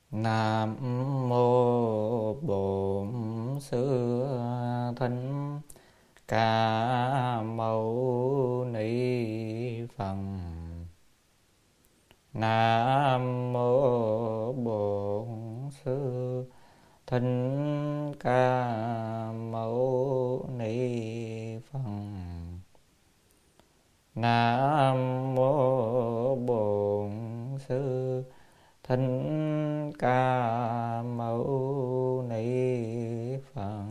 Nam mô Bổn Sư Thích Ca Mâu Ni Phật. Nam mô Bổn Sư Thích Ca Mâu Ni Phật. Nam mô Bổn Sư Thích Ca Mâu Ni Phật.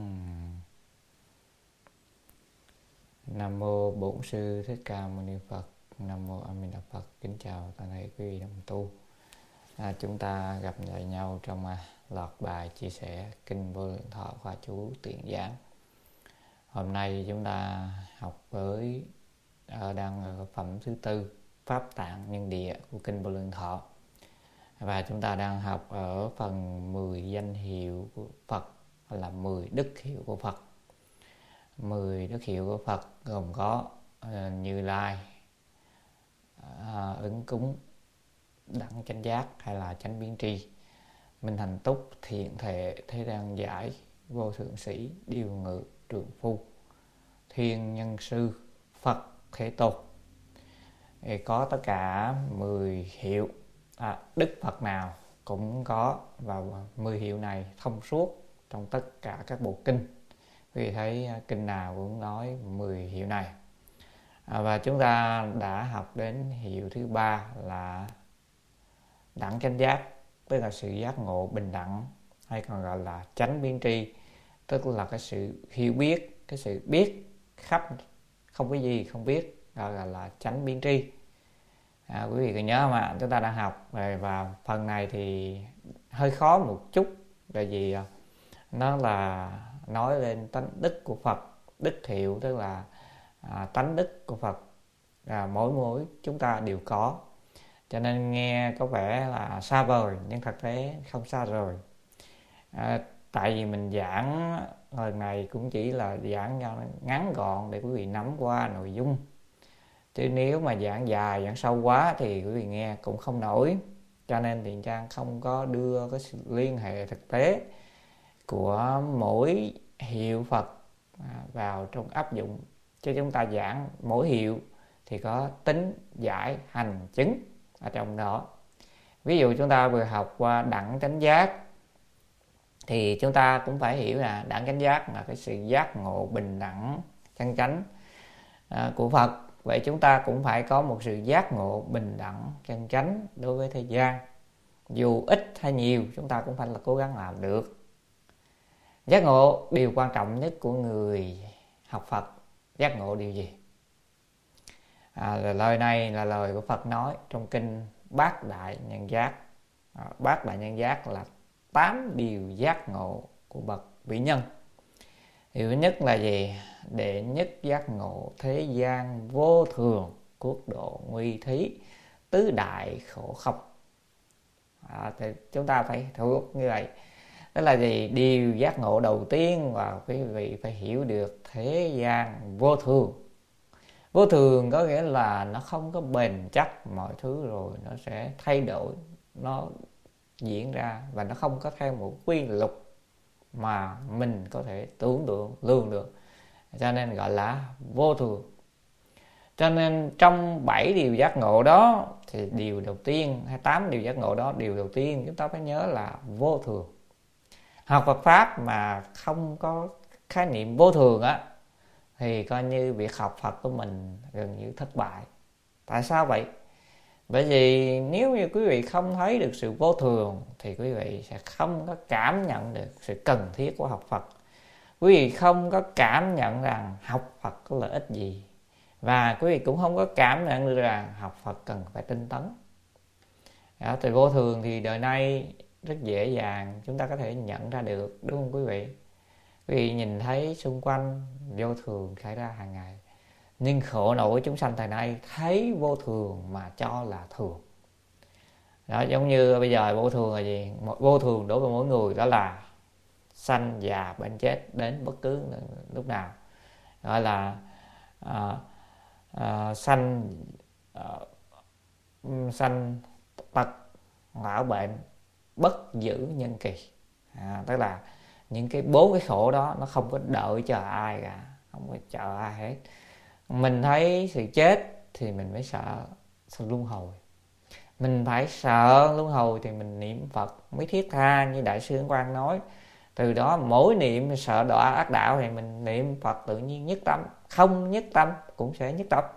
Nam mô Bổn Sư Thích Ca Mâu Ni Phật. Nam mô A Di Đà Phật. Kính chào toàn thể quý vị đồng tu. Chúng ta gặp lại nhau trong loạt bài chia sẻ kinh Vô Lượng Thọ khoa chú Tuyển Giảng. Hôm nay chúng ta học với đang ở phẩm thứ tư, Pháp Tạng Nhân Địa của kinh Vô Lượng Thọ. Và chúng ta đang học ở phần 10 danh hiệu của Phật, hoặc là 10 đức hiệu của Phật. 10 đức hiệu của Phật gồm có Như Lai, Ứng Cúng, Đẳng Chánh Giác hay là Chánh Biến Tri, Minh Thành Túc, Thiện Thệ, Thế Gian Giải, Vô Thượng Sĩ, Điều Ngự, Trượng Phu, Thiên Nhân Sư, Phật Thế Tôn. Có tất cả 10 hiệu. Đức Phật nào cũng có, và 10 hiệu này thông suốt trong tất cả các bộ kinh. Quý vị thấy kinh nào cũng nói 10 hiệu này. Và chúng ta đã học đến hiệu thứ 3 là Đẳng Chánh Giác, tức là sự giác ngộ bình đẳng, hay còn gọi là Chánh Biến Tri, tức là cái sự hiểu biết, cái sự biết khắp, không có gì không biết, gọi là Chánh Biến Tri. Quý vị có nhớ mà chúng ta đã học về, và phần này thì hơi khó một chút, tại vì nó là nói lên tánh đức của Phật, đức hiệu tức là tánh đức của Phật, mỗi chúng ta đều có, cho nên nghe có vẻ là xa vời, nhưng thực tế không xa rồi. Tại vì mình giảng lần này cũng chỉ là giảng ngắn gọn để quý vị nắm qua nội dung, chứ nếu mà giảng dài, giảng sâu quá thì quý vị nghe cũng không nổi. Cho nên Thiện Trang không có đưa cái sự liên hệ thực tế của mỗi hiệu Phật vào trong áp dụng, chứ chúng ta giảng mỗi hiệu thì có tính giải hành chứng ở trong đó. Ví dụ chúng ta vừa học qua Đẳng Chánh Giác thì chúng ta cũng phải hiểu là Đẳng Chánh Giác là cái sự giác ngộ bình đẳng chân chánh của Phật. Vậy chúng ta cũng phải có một sự giác ngộ bình đẳng chân chánh đối với thế gian. Dù ít hay nhiều chúng ta cũng phải là cố gắng làm được. Giác ngộ điều quan trọng nhất của người học Phật. Giác ngộ điều gì? Lời này là lời của Phật nói trong kinh Bát Đại Nhân Giác. Bát Đại Nhân Giác là 8 điều giác ngộ của bậc vĩ nhân. Điều nhất là gì? Đệ nhất giác ngộ thế gian vô thường, quốc độ nguy thí, tứ đại khổ không. Thì chúng ta phải thuộc như vậy. Đó là gì? Điều giác ngộ đầu tiên và quý vị phải hiểu được thế gian vô thường. Vô thường có nghĩa là nó không có bền chắc, mọi thứ rồi nó sẽ thay đổi, nó diễn ra, và nó không có theo một quy luật mà mình có thể tưởng tượng, lường được. Cho nên gọi là vô thường. Cho nên trong 7 điều giác ngộ đó thì điều đầu tiên, hay 8 điều giác ngộ đó, điều đầu tiên chúng ta phải nhớ là vô thường. Học Phật Pháp mà không có khái niệm vô thường thì coi như việc học Phật của mình gần như thất bại. Tại sao vậy? Bởi vì nếu như quý vị không thấy được sự vô thường thì quý vị sẽ không có cảm nhận được sự cần thiết của học Phật. Quý vị không có cảm nhận rằng học Phật có lợi ích gì, và quý vị cũng không có cảm nhận được rằng học Phật cần phải tinh tấn. Từ vô thường thì đời nay rất dễ dàng chúng ta có thể nhận ra được, đúng không quý vị? Quý vị nhìn thấy xung quanh vô thường xảy ra hàng ngày, nhưng khổ nổi chúng sanh thời nay thấy vô thường mà cho là thường. Đó, giống như bây giờ vô thường là gì? Vô thường đối với mỗi người đó là sanh, già, bệnh, chết đến bất cứ lúc nào. Gọi là sanh, tật, lão bệnh, bất giữ nhân kỳ. Tức là những cái 4 cái khổ đó nó không có đợi chờ ai cả, không có chờ ai hết. Mình thấy sự chết thì mình phải sợ luân hồi. Mình phải sợ luân hồi thì mình niệm Phật mới thiết tha, như Đại sư Ấn Quang nói. Từ đó mỗi niệm sợ đọa ác đạo thì mình niệm Phật tự nhiên nhất tâm, không nhất tâm cũng sẽ nhất tâm.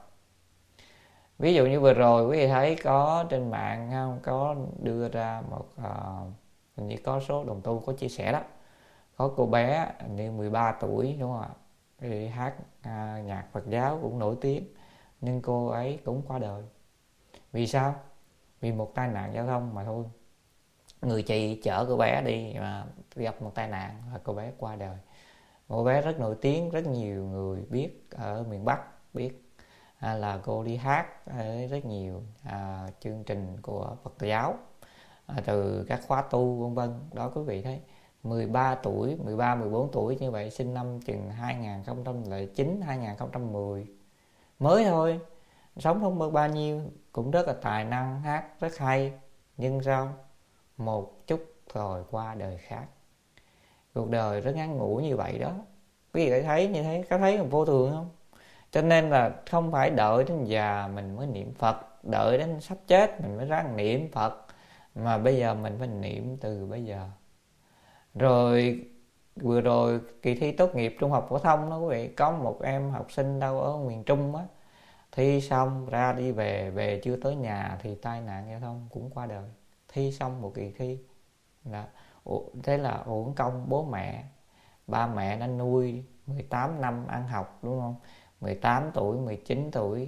Ví dụ như vừa rồi quý vị thấy có trên mạng không, có đưa ra một hình như có số đồng tu có chia sẻ đó, có cô bé như 13 tuổi đúng không ạ, đi hát nhạc Phật giáo cũng nổi tiếng, nhưng cô ấy cũng qua đời. Vì sao? Vì một tai nạn giao thông mà thôi. Người chị chở cô bé đi mà gặp một tai nạn và cô bé qua đời. Cô bé rất nổi tiếng, rất nhiều người biết ở miền Bắc biết là cô đi hát ở rất nhiều chương trình của Phật giáo, từ các khóa tu vân vân. Đó quý vị thấy 13 tuổi, 13, 14 tuổi như vậy, sinh năm chừng 2009, 2010 mới thôi, sống không được bao nhiêu, cũng rất là tài năng, hát rất hay, nhưng sao một chút rồi qua đời khác. Cuộc đời rất ngắn ngủi như vậy đó. Quý vị thấy như thế, có thấy vô thường không? Cho nên là không phải đợi đến già mình mới niệm Phật, đợi đến sắp chết mình mới ráng niệm Phật, mà bây giờ mình phải niệm từ bây giờ. Rồi vừa rồi kỳ thi tốt nghiệp trung học phổ thông đó quý vị, có một em học sinh đâu ở miền Trung á, thi xong ra đi về chưa tới nhà thì tai nạn giao thông cũng qua đời. Thi xong một kỳ thi là thế là uổng công bố mẹ, ba mẹ đã nuôi 18 năm ăn học đúng không, 18 tuổi 19 tuổi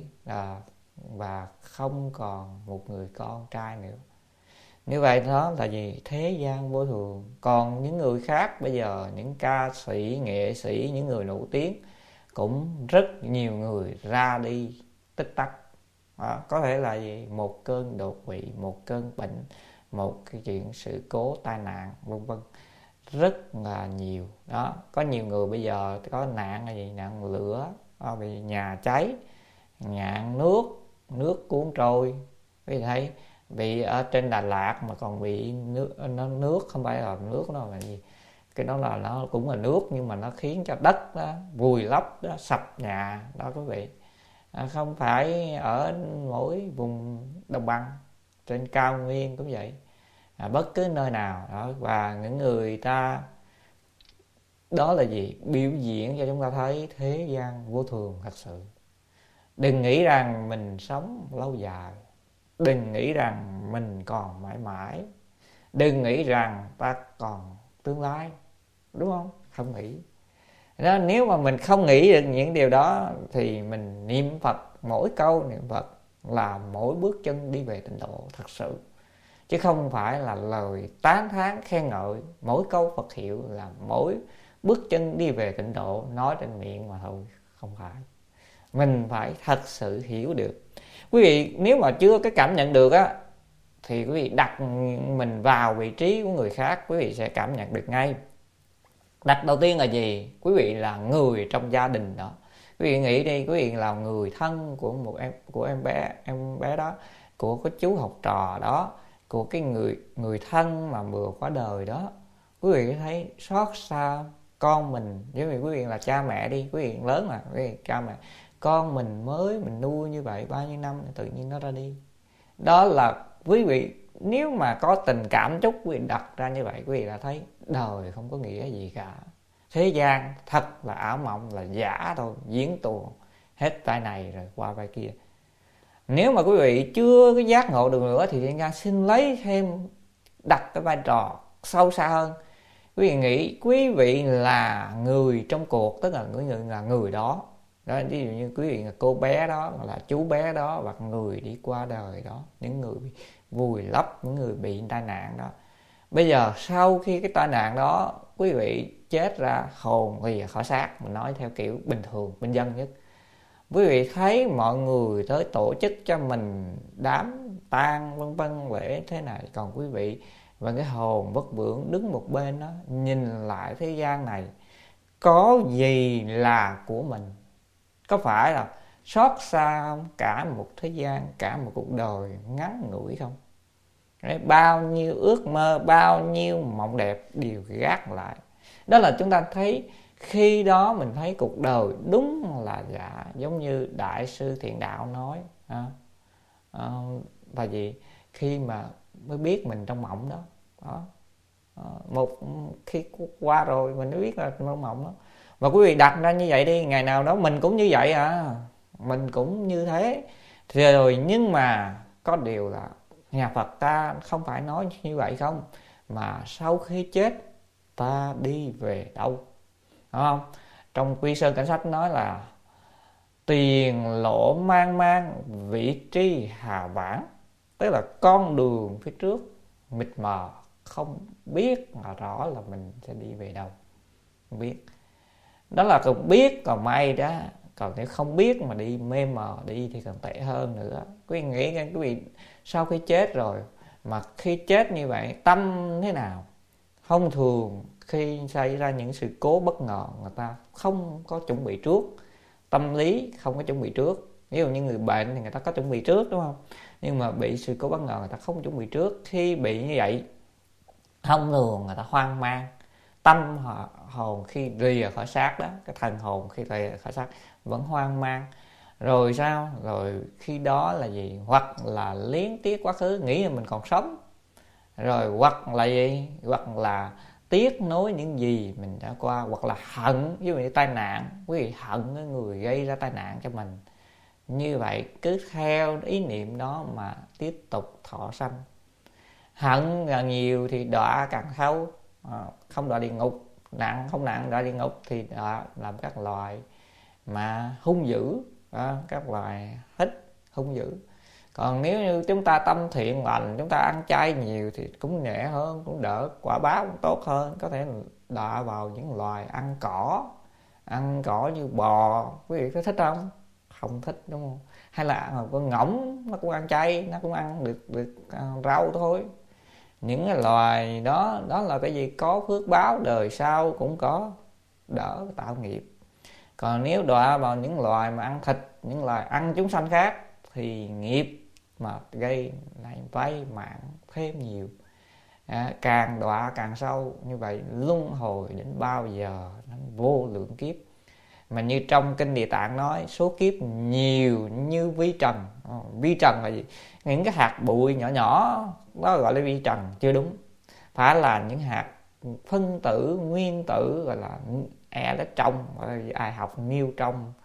và không còn một người con trai nữa. Như vậy đó là gì? Thế gian vô thường. Còn những người khác bây giờ, những ca sĩ, nghệ sĩ, những người nổi tiếng, cũng rất nhiều người ra đi tích tắc. Có thể là gì? Một cơn đột quỵ, một cơn bệnh, một cái chuyện sự cố tai nạn vân vân, rất là nhiều đó. Có nhiều người bây giờ có nạn là gì? Nạn lửa, bị nhà cháy, nạn nước cuốn trôi. Quý vị thấy bị ở trên Đà Lạt mà còn bị nước không phải là nước, nó là gì, cái đó là nó cũng là nước nhưng mà nó khiến cho đất đó vùi lấp đó, sập nhà đó quý vị. Không phải ở mỗi vùng đồng bằng, trên cao nguyên cũng vậy, bất cứ nơi nào đó. Và những người ta đó là gì? Biểu diễn cho chúng ta thấy thế gian vô thường thật sự. Đừng nghĩ rằng mình sống lâu dài, đừng nghĩ rằng mình còn mãi mãi, đừng nghĩ rằng ta còn tương lai, đúng không? Không nghĩ đó. Nếu mà mình không nghĩ được những điều đó thì mình niệm Phật, mỗi câu niệm Phật là mỗi bước chân đi về tịnh độ thật sự, chứ không phải là lời tán thán khen ngợi. Mỗi câu Phật hiệu là mỗi bước chân đi về tịnh độ, nói trên miệng mà thôi, không phải. Mình phải thật sự hiểu được. Quý vị nếu mà chưa cái cảm nhận được á, thì quý vị đặt mình vào vị trí của người khác, quý vị sẽ cảm nhận được ngay. Đặt đầu tiên là gì? Quý vị là người trong gia đình đó. Quý vị nghĩ đi, quý vị là người thân của em bé đó, của cái chú học trò đó, của cái người thân mà vừa qua đời đó. Quý vị thấy xót xa con mình. Nếu quý vị là cha mẹ đi, quý vị lớn mà, quý vị cha mẹ, con mình nuôi như vậy bao nhiêu năm tự nhiên nó ra đi. Đó là quý vị nếu mà có tình cảm chút, quý vị đặt ra như vậy, quý vị là thấy đời không có nghĩa gì cả. Thế gian thật là ảo mộng, là giả thôi, diễn tuồng hết vai này rồi qua vai kia. Nếu mà quý vị chưa có giác ngộ được nữa thì thiên gia xin lấy thêm, đặt cái vai trò sâu xa hơn. Quý vị nghĩ quý vị là người trong cuộc, tức là người đó. Ví dụ như quý vị là cô bé đó, là chú bé đó, hoặc người đi qua đời đó, những người bị vùi lấp, những người bị tai nạn đó. Bây giờ sau khi cái tai nạn đó quý vị chết ra, hồn thì khỏi xác, mình nói theo kiểu bình thường, bình dân nhất. Quý vị thấy mọi người tới tổ chức cho mình đám tang vân vân lễ thế này, còn quý vị và cái hồn vất vưởng đứng một bên đó, nhìn lại thế gian này có gì là của mình. Có phải là xót xa không? Cả một thế gian, cả một cuộc đời ngắn ngủi không? Đấy, bao nhiêu ước mơ, bao nhiêu mộng đẹp đều gác lại. Đó là chúng ta thấy khi đó mình thấy cuộc đời đúng là giả, giống như Đại sư Thiện Đạo nói. Và gì khi mà mới biết mình trong mộng đó, một khi qua rồi mình mới biết là trong mộng đó. Và quý vị đặt ra như vậy đi, ngày nào đó mình cũng như vậy mình cũng như thế thì rồi. Nhưng mà có điều là nhà Phật ta không phải nói như vậy không, mà sau khi chết ta đi về đâu, đúng không? Trong Quy Sơn Cảnh Sách nói là tiền lộ mang mang, vị tri hà vãng, tức là con đường phía trước mịt mờ, không biết rõ là mình sẽ đi về đâu, không biết. Đó là còn biết còn may đó, còn nếu không biết mà đi mê mờ đi thì còn tệ hơn nữa. Quý vị nghĩ quý vị sau khi chết rồi mà khi chết như vậy tâm thế nào? Thông thường khi xảy ra những sự cố bất ngờ, người ta không có chuẩn bị trước, tâm lý không có chuẩn bị trước. Ví dụ như người bệnh thì người ta có chuẩn bị trước, đúng không? Nhưng mà bị sự cố bất ngờ người ta không chuẩn bị trước. Khi bị như vậy, thông thường người ta hoang mang, tâm hồn khi rìa khỏi xác đó, cái thần hồn khi rìa khỏi xác vẫn hoang mang. Rồi sao? Rồi khi đó là gì? Hoặc là liếng tiếc quá khứ, nghĩ là mình còn sống. Rồi hoặc là gì? Hoặc là tiếc nối những gì mình đã qua, hoặc là hận, ví dụ như tai nạn, quý vị hận cái người gây ra tai nạn cho mình. Như vậy cứ theo ý niệm đó mà tiếp tục thọ sanh. Hận càng nhiều thì đọa càng sâu, không đọa địa ngục, nặng không nặng đọa địa ngục thì đọa làm các loài mà hung dữ, các loài hít hung dữ. Còn nếu như chúng ta tâm thiện lành, chúng ta ăn chay nhiều thì cũng nhẹ hơn, cũng đỡ, quả báo cũng tốt hơn. Có thể đọa vào những loài ăn cỏ như bò. Quý vị có thích không? Không thích, đúng không? Hay là con ngỗng, nó cũng ăn chay, nó cũng ăn được rau thôi. Những cái loài đó là cái gì? Có phước báo, đời sau cũng có, đỡ tạo nghiệp. Còn nếu đọa vào những loài mà ăn thịt, những loài ăn chúng sanh khác thì nghiệp mà gây lại vay mạng thêm nhiều, càng đọa càng sâu. Như vậy luân hồi đến bao giờ? Đến vô lượng kiếp. Mà như trong kinh Địa Tạng nói, số kiếp nhiều như vi trần. Vi trần là gì? Những cái hạt bụi nhỏ nhỏ đó gọi là vi trần, chưa đúng. Phải là những hạt phân tử, nguyên tử, gọi là electron, ai học neutron,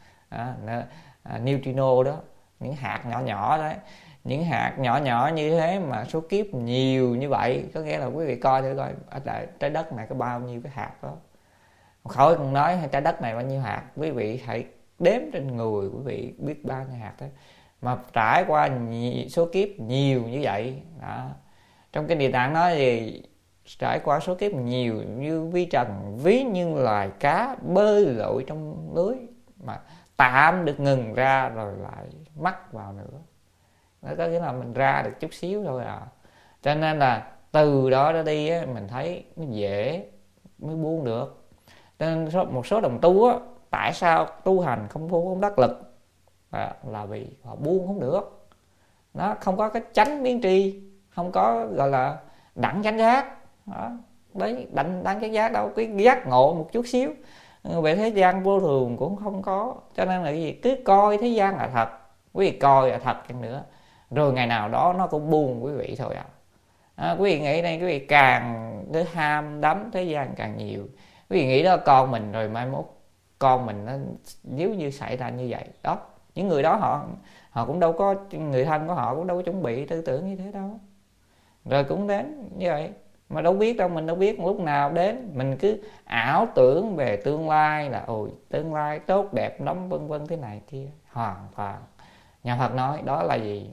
neutrino đó, những hạt nhỏ nhỏ đấy. Những hạt nhỏ nhỏ như thế mà số kiếp nhiều như vậy, có nghĩa là quý vị coi thử coi ở trái đất này có bao nhiêu cái hạt đó. Khỏi còn nói trái đất này bao nhiêu hạt, quý vị hãy đếm trên người quý vị biết bao nhiêu hạt đấy. Mà trải qua số kiếp nhiều như vậy đó. Trong cái Địa Tạng nói gì? Trải qua số kiếp nhiều như vi trần, ví như loài cá bơi lội trong lưới mà tạm được ngừng ra rồi lại mắc vào nữa. Đó có nghĩa là mình ra được chút xíu thôi à. Cho nên là từ đó ra đi á, mình thấy nó dễ mới buông được. Cho nên một số đồng tu á, tại sao tu hành không đắc lực là vì họ buông không được. Nó không có cái chánh biến tri, không có gọi là đẳng chánh giác đó. Đấy, đẳng chánh giác đâu, cái giác ngộ một chút xíu về thế gian vô thường cũng không có. Cho nên là cái gì? Cứ coi thế gian là thật, quý vị coi là thật chăng nữa, rồi ngày nào đó nó cũng buông quý vị thôi quý vị nghĩ đây, quý vị càng cứ ham đắm thế gian càng nhiều, quý vị nghĩ đó con mình, rồi mai mốt con mình nó nếu như xảy ra như vậy đó, những người đó họ cũng đâu có, người thân của họ cũng đâu có chuẩn bị tư tưởng như thế đâu, rồi cũng đến như vậy mà đâu biết đâu. Mình đâu biết lúc nào đến, mình cứ ảo tưởng về tương lai là ôi tương lai tốt đẹp lắm vân vân thế này kia, hoàn toàn nhà Phật nói đó là gì?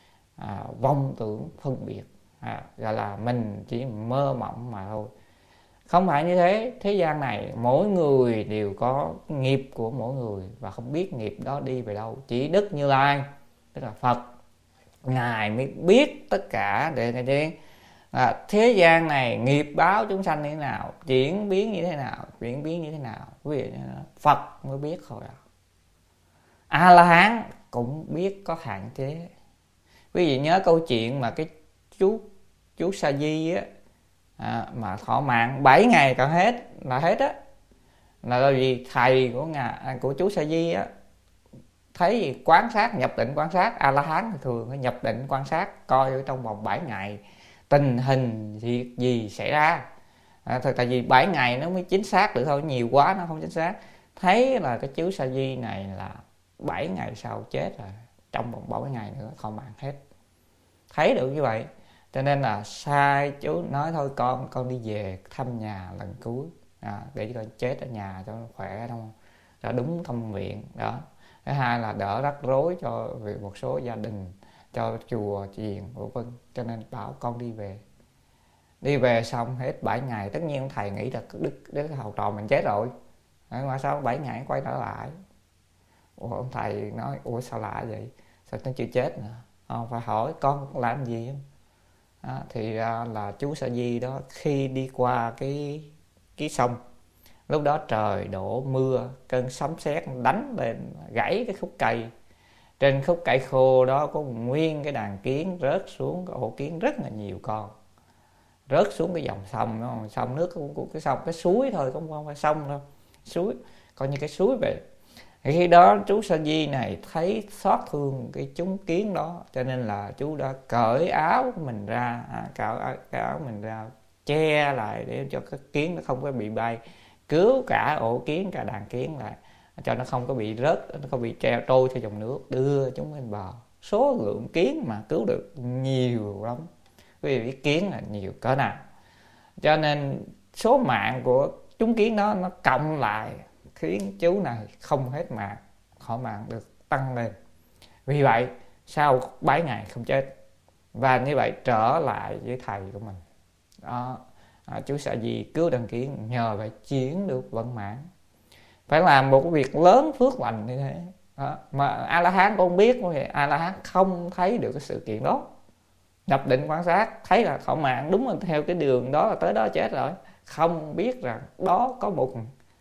Vong tưởng phân biệt, gọi là mình chỉ mơ mộng mà thôi. Không phải như thế. Thế gian này mỗi người đều có nghiệp của mỗi người, và không biết nghiệp đó đi về đâu. Chỉ Đức Như Lai, tức là Phật, Ngài mới biết tất cả để thế gian này nghiệp báo chúng sanh như thế nào, chuyển biến như thế nào, quý vị, Phật mới biết thôi A La Hán cũng biết có hạn chế. Quý vị nhớ câu chuyện mà cái chú chú Sa Di á, mà thọ mạng 7 ngày cả hết á, là bởi vì thầy của chú Sa Di á thấy gì, quan sát, nhập định quan sát. A La Hán thì thường phải nhập định quan sát, coi ở trong vòng 7 ngày tình hình việc gì xảy ra. Tại vì 7 ngày nó mới chính xác được thôi, nhiều quá nó không chính xác. Thấy là cái chú Sa Di này là 7 ngày sau chết rồi, trong vòng 7 ngày nữa thọ mạng hết. Thấy được như vậy, cho nên là sai chú nói thôi con đi về thăm nhà lần cuối, để cho con chết ở nhà cho nó khỏe, không cho đúng tâm nguyện đó. Thứ hai là đỡ rắc rối cho một số gia đình, cho chùa chiền v.v. Cho nên bảo con đi về xong hết 7 ngày. Tất nhiên thầy nghĩ là đức học trò mình chết rồi, mà sao 7 ngày quay trở lại. Ông thầy nói ủa sao lạ vậy, sao nó chưa chết nữa, phải hỏi con làm gì không. Thì ra là chú Sa Di đó khi đi qua cái sông, lúc đó trời đổ mưa, cơn sấm sét đánh lên gãy cái khúc cây. Trên khúc cây khô đó có nguyên cái đàn kiến rớt xuống, cái ổ kiến rất là nhiều con, rớt xuống cái dòng sông đó. Sông nước của cái sông, cái suối thôi, không phải sông đâu, suối, coi như cái suối vậy. Khi đó chú Sa Di này thấy xót thương cái chúng kiến đó, cho nên là chú đã cởi áo mình ra, cởi áo mình ra che lại để cho cái kiến nó không có bị bay, cứu cả ổ kiến, cả đàn kiến lại, cho nó không có bị rớt, nó không bị trôi theo dòng nước, đưa chúng lên bờ. Số lượng kiến mà cứu được nhiều lắm, quý vị biết kiến là nhiều cỡ nào. Cho nên số mạng của chúng kiến đó nó cộng lại khiến chú này không hết mạng, thọ mạng được tăng lên. Vì vậy sau 7 ngày không chết, và như vậy trở lại với thầy của mình đó. Chú Sa Di cứu đàn kiến, nhờ vậy chuyển được vận mạng. Phải làm một cái việc lớn phước lành như thế đó. Mà A La Hán cũng không biết, A La Hán không thấy được cái sự kiện đó, nhập định quan sát thấy là thọ mạng đúng là theo cái đường đó, là tới đó chết rồi, không biết rằng đó có một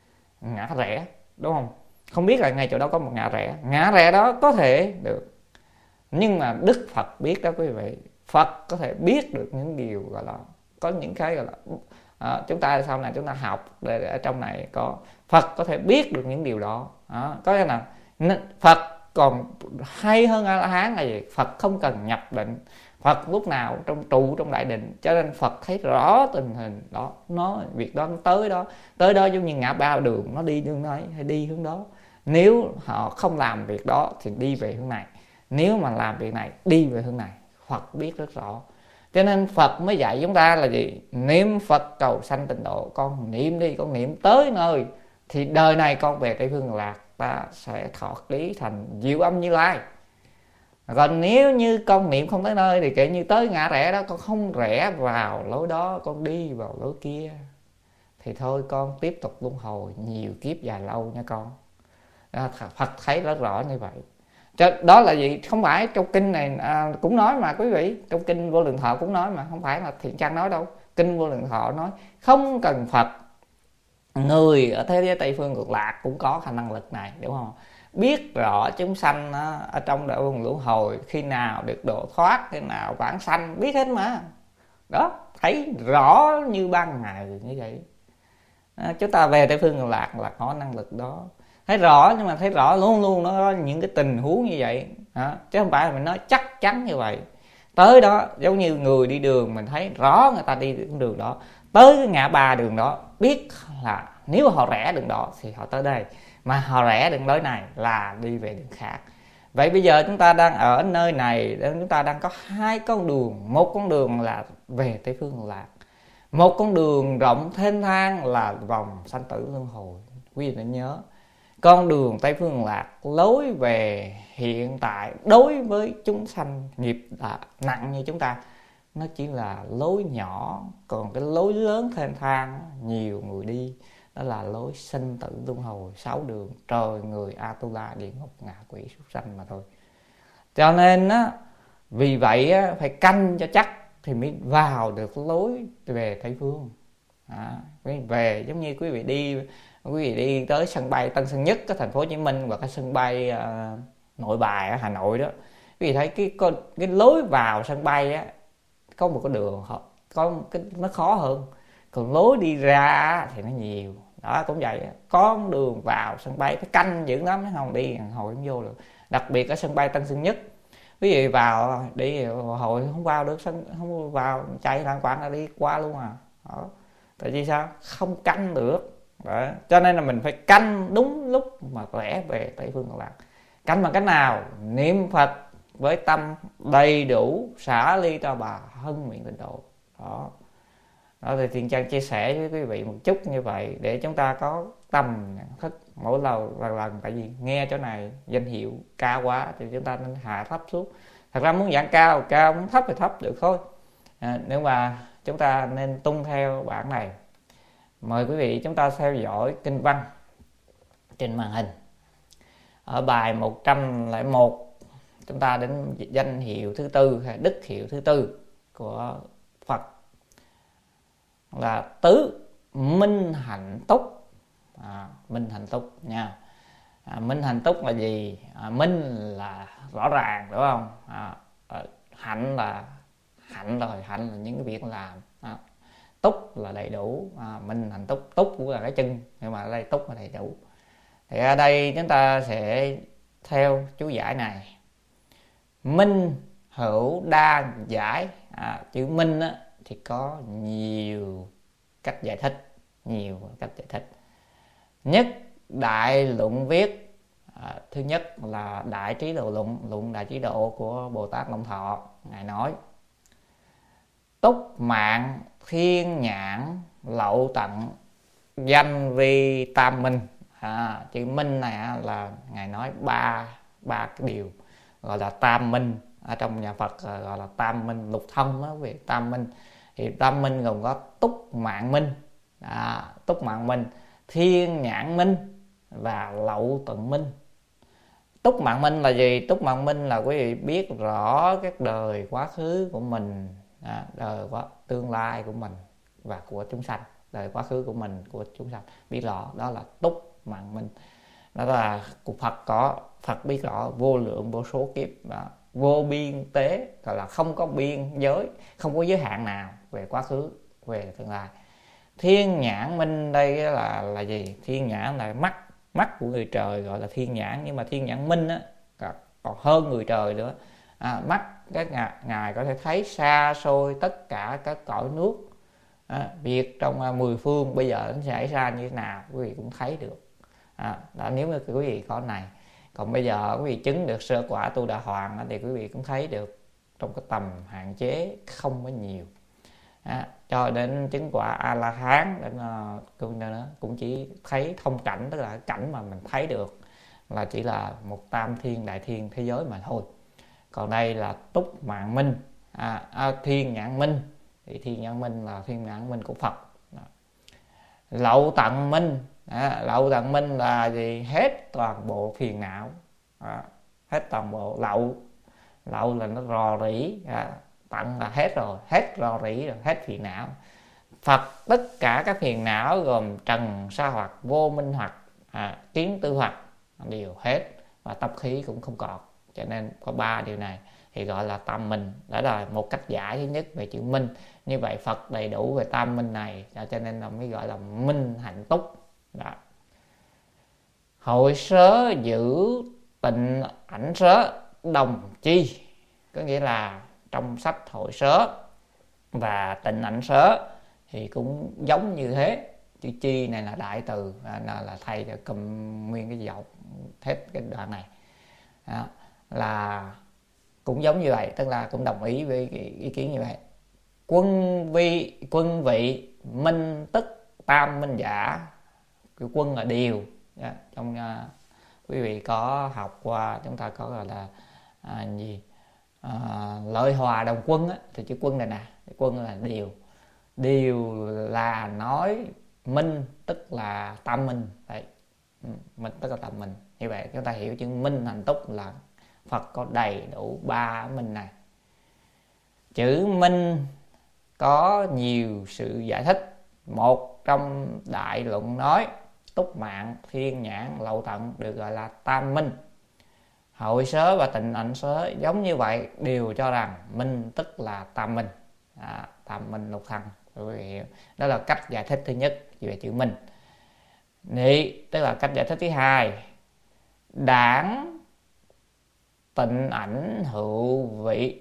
ngã rẽ, đúng không? Không biết là ngay chỗ đó có một ngã rẽ đó có thể được. Nhưng mà Đức Phật biết đó quý vị. Phật có thể biết được những điều gọi là, có những cái gọi là chúng ta sau này chúng ta học để ở trong này có Phật có thể biết được những điều đó. Có nghĩa là Phật còn hay hơn A La Hán là gì? Phật không cần nhập định, Phật lúc nào trong đại định, cho nên Phật thấy rõ tình hình đó, nó việc đó nó tới đó giống như ngã ba đường, nó đi hướng đấy hay đi hướng đó. Nếu họ không làm việc đó thì đi về hướng này, nếu mà làm việc này đi về hướng này. Phật biết rất rõ, cho nên Phật mới dạy chúng ta là gì? Niệm Phật cầu sanh tịnh độ. Con niệm đi, con niệm tới nơi thì đời này con về Tây Phương Lạc, ta sẽ thọ ký thành Diệu Âm Như Lai. Còn nếu như con niệm không tới nơi thì kể như tới ngã rẽ đó, con không rẽ vào lối đó, con đi vào lối kia, thì thôi con tiếp tục luân hồi nhiều kiếp dài lâu nha con. Phật thấy rất rõ như vậy. Đó là gì? Không phải trong kinh này cũng nói mà quý vị, trong kinh Vô Lượng Thọ cũng nói mà, không phải là Thiện Trang nói đâu. Kinh Vô Lượng Thọ nói không cần Phật, người ở thế giới Tây Phương Cực Lạc cũng có khả năng lực này, đúng không? Biết rõ chúng sanh ở trong đại luân luân hồi khi nào được độ thoát, khi nào vãng sanh, biết hết mà. Đó, thấy rõ như ban ngày như vậy. Chúng ta về Tây Phương Cực Lạc là có năng lực đó. Thấy rõ, nhưng mà thấy rõ luôn luôn nó có những cái tình huống như vậy, chứ không phải là mình nói chắc chắn như vậy. Tới đó giống như người đi đường, mình thấy rõ người ta đi đường đó, tới cái ngã ba đường đó, biết là nếu họ rẽ đường đó thì họ tới đây, mà họ rẽ đường lối này là đi về đường khác. Vậy bây giờ chúng ta đang ở nơi này, chúng ta đang có hai con đường. Một con đường là về Tây Phương Cực Lạc, một con đường rộng thênh thang là vòng sanh tử luân hồi. Quý vị nên nhớ, con đường Tây Phương Cực Lạc lối về hiện tại đối với chúng sanh nghiệp nặng như chúng ta, nó chỉ là lối nhỏ. Còn cái lối lớn thênh thang nhiều người đi, đó là lối sinh tử luân hồi, 6 đường trời người, Atula, địa ngục, ngạ quỷ, súc sanh mà thôi. Cho nên vì vậy phải canh cho chắc thì mới vào được lối về Tây Phương. Về giống như quý vị đi tới sân bay Tân Sơn Nhất ở thành phố Hồ Chí Minh, và cái sân bay Nội Bài ở Hà Nội đó, quý vị thấy cái lối vào sân bay có một cái đường, có cái nó khó hơn, còn lối đi ra thì nó nhiều. Đó cũng vậy, có đường vào sân bay phải canh dữ lắm, không đi hồi không vô được. Đặc biệt ở sân bay Tân Sơn Nhất, ví dụ vào đi hồi không vào được, không vào chạy lạng quạng là đi qua luôn à. Đó. Tại vì sao? Không canh được. Đó. Cho nên là mình phải canh đúng lúc mà rẽ về Tây Phương Cực Lạc. Canh bằng cách nào? Niệm Phật với tâm đầy đủ, xả ly cho bà hân nguyện tịnh độ. Đó. Đó thì Thiện Chân chia sẻ với quý vị một chút như vậy để chúng ta có tầm nhận thức mỗi lần. Tại vì nghe chỗ này danh hiệu cao quá thì chúng ta nên hạ thấp xuống. Thật ra muốn giảng cao, muốn thấp thì thấp được thôi. Nếu mà chúng ta nên tuân theo bản này. Mời quý vị chúng ta theo dõi kinh văn trên màn hình. Ở bài 101 chúng ta đến danh hiệu thứ tư hay đức hiệu thứ tư của Phật là tứ minh hạnh túc. Minh hạnh túc nha. Minh hạnh túc là gì? Minh là rõ ràng, đúng không? Hạnh là những cái việc làm. Túc là đầy đủ. Minh hạnh túc, túc cũng là cái chân, nhưng mà ở đây túc là đầy đủ. Thì ở đây chúng ta sẽ theo chú giải này. Minh hữu đa giải. Chữ minh á, thì có nhiều cách giải thích. Nhất đại luận viết. Thứ nhất là Đại Trí Độ luận Đại Trí Độ của Bồ Tát Long Thọ. Ngài nói: túc mạng thiên nhãn lậu tận danh vi tam minh. Chữ minh này là Ngài nói ba cái điều gọi là tam minh. Ở trong nhà Phật gọi là tam minh, lục thông đó về tam minh. Thì tam minh gồm có túc mạng minh, thiên nhãn minh và lậu tận minh. Túc mạng minh là gì? Túc mạng minh là quý vị biết rõ các đời quá khứ của mình, đời tương lai của mình và của chúng sanh. Đời quá khứ của mình, của chúng sanh biết rõ, đó là túc mạng minh. Đó là của Phật biết rõ vô lượng vô số kiếp, vô biên tế, gọi là không có biên giới, không có giới hạn nào về quá khứ, về tương lai. Thiên nhãn minh đây là gì? Thiên nhãn là mắt của người trời, gọi là thiên nhãn. Nhưng mà thiên nhãn minh á, còn hơn người trời nữa. Mắt các ngài có thể thấy xa xôi tất cả các cõi nước. Việc trong 10 phương bây giờ nó xảy ra như thế nào quý vị cũng thấy được. Đó, nếu như quý vị có này. Còn bây giờ quý vị chứng được sơ quả Tu Đà Hoàng thì quý vị cũng thấy được trong cái tầm hạn chế không có nhiều. Cho đến chứng quả A-la-hán cũng chỉ thấy thông cảnh, tức là cảnh mà mình thấy được là chỉ là một tam thiên đại thiên thế giới mà thôi. Còn đây là túc mạng minh, thiên nhãn minh. Thì thiên nhãn minh là thiên nhãn minh của Phật. Lậu tận minh. Lậu tận minh là gì? Hết toàn bộ phiền não. Hết toàn bộ. Lậu là nó rò rỉ, tận là hết rồi, hết rò rỉ rồi, hết phiền não. Phật tất cả các phiền não gồm trần sa hoặc, vô minh hoặc, kiến tư hoặc đều hết, và tập khí cũng không còn. Cho nên có ba điều này thì gọi là tam minh. Đó là một cách giải thứ nhất về chữ minh. Như vậy Phật đầy đủ về tam minh này, cho nên là mới gọi là minh hạnh túc. Đó. Hội sớ giữ tịnh ảnh sớ đồng chi. Có nghĩa là trong sách hội sớ và tịnh ảnh sớ thì cũng giống như thế. Chữ chi này là đại từ, là thay cho cầm nguyên cái dọc hết cái đoạn này. Đó, là cũng giống như vậy, tức là cũng đồng ý với cái ý kiến như vậy. Quân vị minh tức tam minh giả. Cái quân là điều. Trong quý vị có học qua, chúng ta có gọi là lợi hòa đồng quân á, thì chữ quân này nè, quân là điều là nói minh tức là tam minh. Đấy, minh tức là tam minh. Như vậy chúng ta hiểu chữ minh hạnh túc là Phật có đầy đủ ba minh này. Chữ minh có nhiều sự giải thích. Một trong đại luận nói túc mạng, thiên nhãn, lậu tận được gọi là tam minh. Hội sớ và tịnh ảnh sớ giống như vậy, đều cho rằng minh tức là tam minh. Tam minh lục thân, quý vị hiểu. Đó là cách giải thích thứ nhất về chữ minh. Nị tức là cách giải thích thứ hai. Đảng tịnh ảnh hữu vị,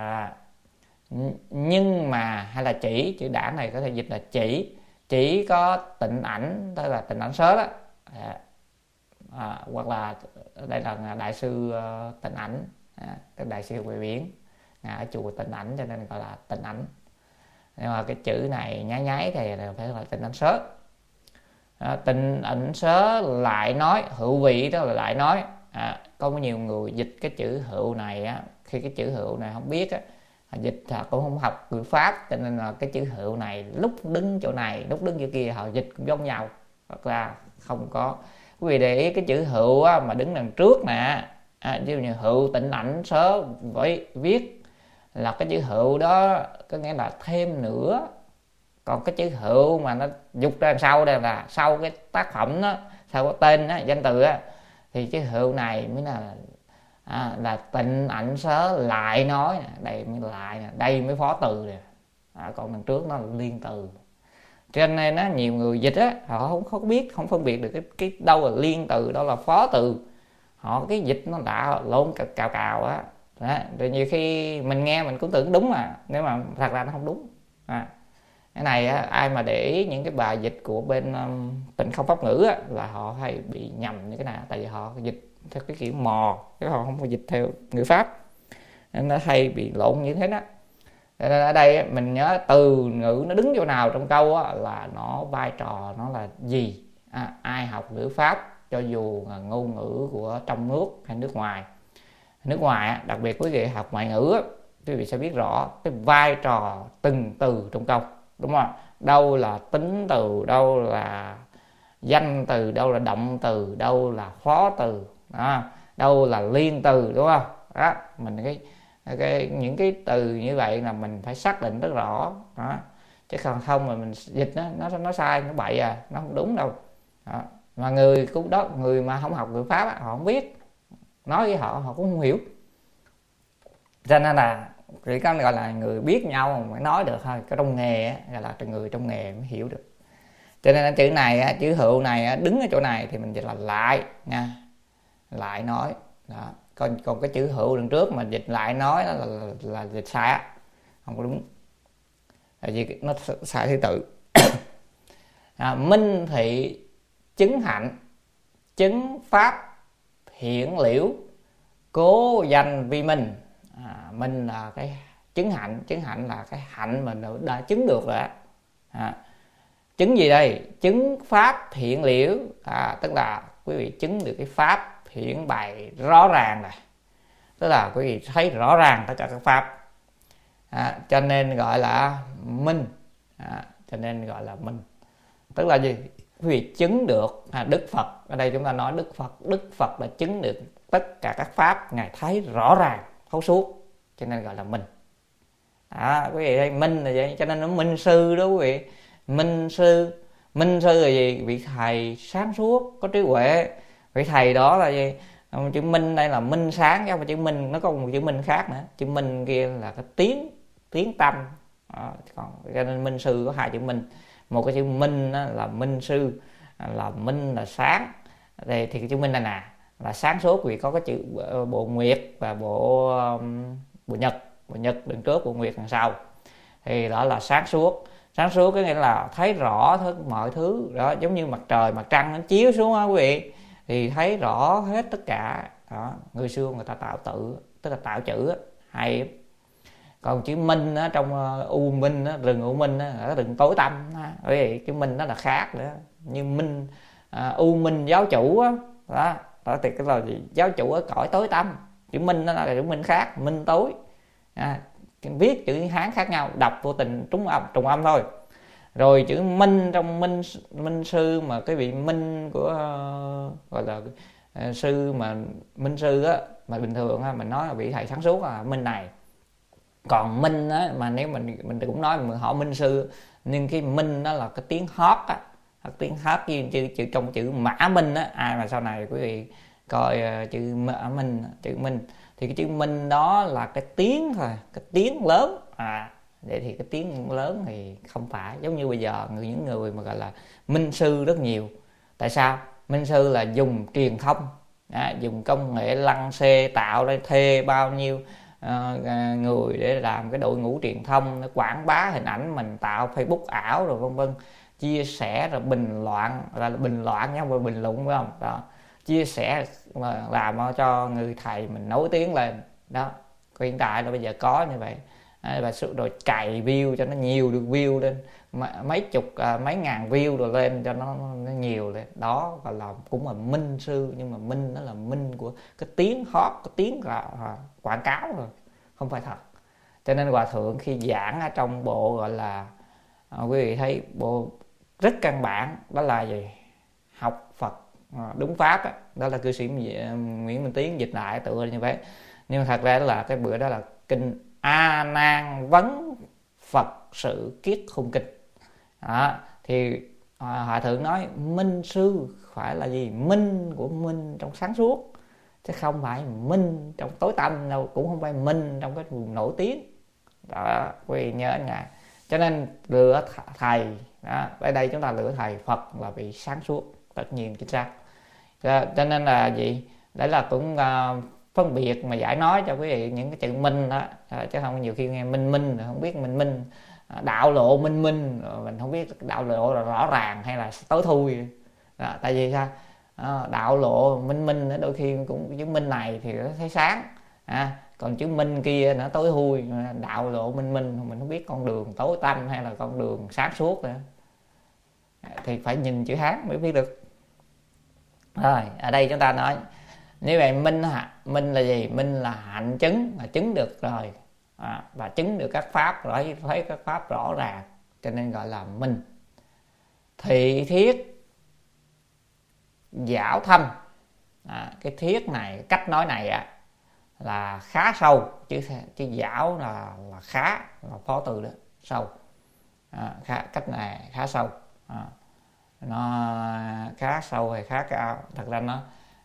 nhưng mà hay là chỉ, chữ đảng này có thể dịch là chỉ có tịnh ảnh, tức là tịnh ảnh sớ đó, hoặc là đây là đại sư tịnh ảnh, tức đại sư Huệ Biển ở chùa Tịnh Ảnh, cho nên gọi là tịnh ảnh. Nhưng mà cái chữ này nháy thì phải là tịnh ảnh sớ. Tịnh ảnh sớ lại nói, hữu vị đó là lại nói. Có nhiều người dịch cái chữ hữu này á, khi cái chữ hữu này không biết á, dịch cũng không học ngữ pháp, cho nên là cái chữ hữu này lúc đứng chỗ này lúc đứng chỗ kia họ dịch cũng giống nhau, hoặc là không có. Quý vị để ý cái chữ hữu á, mà đứng đằng trước nè, ví dụ như hữu tịnh ảnh sớ với viết là cái chữ hữu đó có nghĩa là thêm nữa. Còn cái chữ hữu mà nó dục ra đằng sau đây là sau cái tác phẩm đó, sau cái tên đó, danh từ á, thì chữ hữu này mới là tịnh ảnh sớ lại nói, đây mới lại, đây mới phó từ nè. Còn đằng trước nó là liên từ. Cho nên á, nhiều người dịch á, họ không biết, không phân biệt được cái đâu là liên từ, đâu là phó từ. Họ cái dịch nó đã lộn cào á. Rồi nhiều khi mình nghe mình cũng tưởng đúng mà, nếu mà thật ra nó không đúng. Cái này á, ai mà để ý những cái bài dịch của bên Tịnh Không Pháp Ngữ á, là họ hay bị nhầm như cái này, tại vì họ dịch theo cái kiểu mò, chứ họ không có dịch theo ngữ pháp, nên nó hay bị lộn như thế đó. Nên ở đây mình nhớ từ ngữ nó đứng chỗ nào trong câu á, là nó vai trò nó là gì. Ai học ngữ pháp, cho dù là ngôn ngữ của trong nước hay nước ngoài, đặc biệt quý vị học ngoại ngữ, quý vị sẽ biết rõ cái vai trò từng từ trong câu, đúng không? Đâu là tính từ, đâu là danh từ, đâu là động từ, đâu là phó từ, đâu là liên từ, đúng không? Đó, mình những cái từ như vậy là mình phải xác định rất rõ đó. Chứ còn không mà mình dịch nó sai, nó bậy nó không đúng đâu đó. Mà người mà không học ngữ pháp họ không biết, nói với họ cũng không hiểu, cho nên là chỉ có gọi là người biết nhau mới nói được thôi. Cái trong nghề gọi là người trong nghề mới hiểu được. Cho nên chữ này, chữ hữu này đứng ở chỗ này thì mình dịch là lại nha, lại nói đó. Còn cái chữ hữu đằng trước mà dịch lại nói đó là dịch sai á, không có đúng, tại vì nó sai thứ tự. Minh thị chứng hạnh, chứng pháp hiển liễu, cố danh vi minh. Minh là cái chứng hạnh là cái hạnh mình đã chứng được rồi. Chứng gì đây? Chứng pháp hiển liễu, tức là quý vị chứng được cái pháp hiển bày rõ ràng này, tức là quý vị thấy rõ ràng tất cả các pháp, cho nên gọi là minh. Cho nên gọi là minh tức là gì? Quý vị chứng được Đức Phật, ở đây chúng ta nói Đức Phật là chứng được tất cả các pháp, Ngài thấy rõ ràng thấu suốt, cho nên gọi là minh. Quý vị thấy minh là vậy, cho nên nó minh sư đó quý vị. Minh sư là gì? Vị thầy sáng suốt, có trí huệ. Vị thầy đó là gì? Chữ minh đây là minh sáng, chứ không phải chữ minh, nó có một chữ minh khác nữa. Chữ minh kia là cái tiếng tâm. Còn cho nên minh sư có hai chữ minh. Một cái chữ minh là minh sư, là minh là sáng. Thì cái chữ minh này nè là sáng suốt, vì có cái chữ bộ nguyệt và bộ nhật. Bộ nhật đằng trước, bộ nguyệt đằng sau, thì đó là sáng suốt. Sáng suốt có nghĩa là thấy rõ mọi thứ đó, giống như mặt trời mặt trăng nó chiếu xuống đó quý vị, thì thấy rõ hết tất cả đó. Người xưa người ta tạo tự, tức là tạo chữ hay. Còn chữ minh trong u minh rừng u minh là rừng tối tăm, bởi vì chữ minh nó là khác nữa. Như minh u minh giáo chủ đó thì cái là gì? Giáo chủ ở cõi tối tăm. Chữ minh nó là chữ minh khác, minh tối. Viết chữ Hán khác nhau, đọc vô tình trùng âm thôi. Rồi chữ minh trong minh sư, mà cái vị minh của gọi là sư mà minh sư á, mà bình thường mình nói là vị thầy sáng suốt minh này. Còn minh á, mà nếu mình cũng nói mình họ minh sư, nhưng cái minh đó là cái tiếng hót á, tiếng hót như chữ trong chữ mã minh á. Ai mà sau này quý vị coi chữ minh thì cái chữ minh đó là cái tiếng thôi, cái tiếng lớn. Vậy thì cái tiếng lớn thì không phải. Giống như bây giờ những người mà gọi là minh sư rất nhiều. Tại sao? Minh sư là dùng truyền thông, dùng công nghệ lăng xê tạo ra, thuê bao nhiêu người để làm cái đội ngũ truyền thông, nó quảng bá hình ảnh mình, tạo Facebook ảo rồi vân vân, chia sẻ rồi bình loạn, là bình loạn chứ không phải bình luận, phải không? Đó, chia sẻ mà làm cho người thầy mình nổi tiếng lên. Đó, hiện tại là bây giờ có như vậy. Và rồi cày view cho nó nhiều, được view lên mấy chục mấy ngàn view rồi lên cho nó nhiều lên. Đó gọi là cũng là minh sư, nhưng mà minh nó là minh của cái tiếng hot, cái tiếng quảng cáo rồi, không phải thật. Cho nên Hòa Thượng khi giảng ở trong bộ gọi là quý vị thấy bộ rất căn bản, đó là gì? Học Phật đúng pháp đó, đó là cư sĩ Nguyễn Minh Tiến dịch lại tựa như vậy. Nhưng mà thật ra đó là cái bữa đó là kinh A Nan Vấn Phật Sự Kiết Khung Kinh. Đó, thì Hòa Thượng nói minh sư phải là gì? Minh của minh trong sáng suốt, chứ không phải minh trong tối tăm đâu, cũng không phải minh trong cái vùng nổi tiếng. Đó, quý vị nhớ anh ngài. Cho nên lựa thầy đó, ở đây chúng ta lựa thầy Phật là vì sáng suốt, tất nhiên chính xác. Cho nên là gì? Đấy là cũng phân biệt mà giải nói cho quý vị những cái chữ minh đó, chứ không nhiều khi nghe minh minh không biết minh đạo lộ minh mình không biết đạo lộ là rõ ràng hay là tối thui. Đó, tại vì sao? Đạo lộ minh đôi khi cũng chữ minh này thì nó thấy sáng, còn chữ minh kia nó tối thui. Đạo lộ minh mình không biết con đường tối tăm hay là con đường sáng suốt nữa, thì phải nhìn chữ Hán mới biết được. Rồi ở đây chúng ta nói như vậy, minh là gì? Minh là hạnh chứng, là chứng được rồi, và chứng được các pháp, rồi thấy các pháp rõ ràng, cho nên gọi là minh. Thị thiết giảo thâm, cái thiết này, cách nói này là khá sâu, chứ giảo là khá, là phó từ đó, sâu. Cách này khá sâu, nó khá sâu hay khá cao, thật ra nó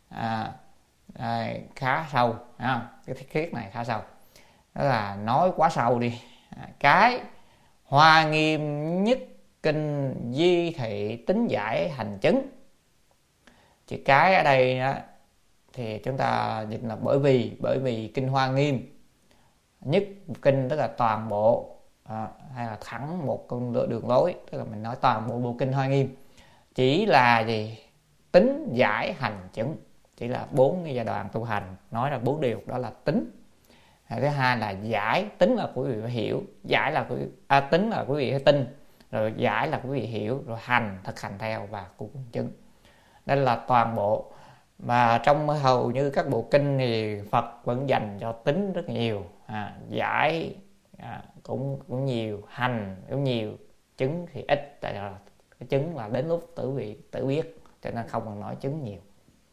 khá sâu, cái thiết này khá sâu, đó là nói quá sâu đi. Cái Hoa Nghiêm Nhất Kinh Di Thị Tính Giải Hành Chứng. Chữ cái ở đây đó, thì chúng ta dịch là bởi vì kinh Hoa Nghiêm nhất kinh, tức là toàn bộ, hay là thẳng một con đường lối, tức là mình nói toàn bộ kinh Hoa Nghiêm chỉ là gì? Tính giải hành chứng, chỉ là 4 cái giai đoạn tu hành, nói là 4 điều, đó là tính. Thứ hai là giải, tính là quý vị phải hiểu, giải là tính là quý vị phải tin, rồi giải là quý vị hiểu, rồi hành thực hành theo và cuối cùng chứng. Đây là toàn bộ. Và trong hầu như các bộ kinh thì Phật vẫn dành cho tính rất nhiều, giải cũng nhiều, hành cũng nhiều, chứng thì ít. Tại là cái chứng là đến lúc tử vị tự biết, cho nên không cần nói chứng nhiều.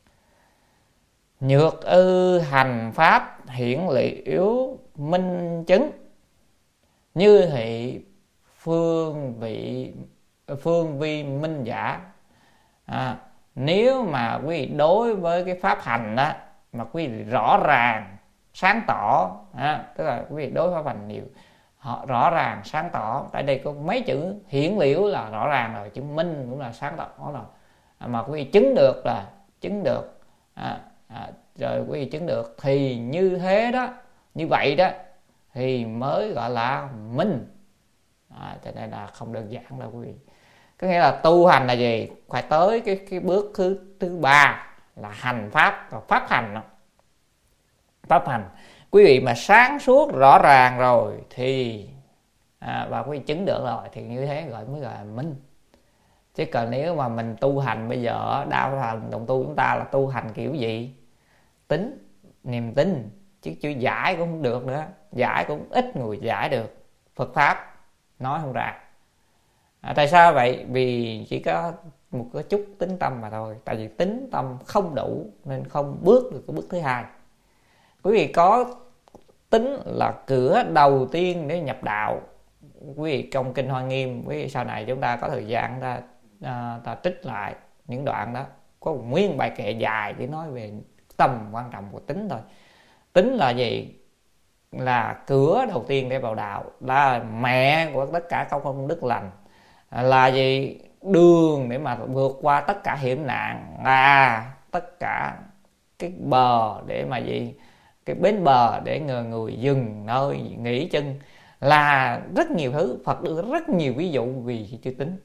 Nhược ư hành pháp hiển liễu minh chứng, như thị phương vi minh giả. Nếu mà quý vị đối với cái pháp hành đó mà quý vị rõ ràng sáng tỏ, tức là quý vị đối với pháp hành nhiều họ rõ ràng sáng tỏ. Tại đây có mấy chữ hiển liễu là rõ ràng rồi, chữ minh cũng là sáng tỏ rồi, mà quý vị chứng được là chứng được, rồi quý vị chứng được thì như thế đó, như vậy đó thì mới gọi là minh. Cho nên là không đơn giản đâu quý vị. Có nghĩa là tu hành là gì? Phải tới cái bước thứ 3 là hành pháp, và pháp hành. Pháp hành quý vị mà sáng suốt rõ ràng rồi thì và quý vị chứng được rồi thì như thế mới gọi là minh. Chứ còn nếu mà mình tu hành bây giờ, đạo hành đồng tu chúng ta là tu hành kiểu gì? Tính, niềm tin, chứ chữ giải cũng không được nữa. Giải cũng ít người giải được Phật pháp, nói không ra. Tại sao vậy? Vì chỉ có một cái chút tính tâm mà thôi. Tại vì tính tâm không đủ nên không bước được cái bước thứ 2. Quý vị có tính là cửa đầu tiên để nhập đạo. Quý vị trong kinh Hoa Nghiêm, quý vị sau này chúng ta có thời gian ta trích lại những đoạn đó, có một nguyên bài kệ dài để nói về tầm quan trọng của tính thôi. Tính là gì? là cửa đầu tiên để vào đạo, là mẹ của tất cả các công đức lành, là gì? Đường để mà vượt qua tất cả hiểm nạn, là tất cả cái bờ để mà gì? Cái bến bờ để người dừng nơi nghỉ chân, là rất nhiều thứ. Phật đưa rất nhiều ví dụ vì chữ tín.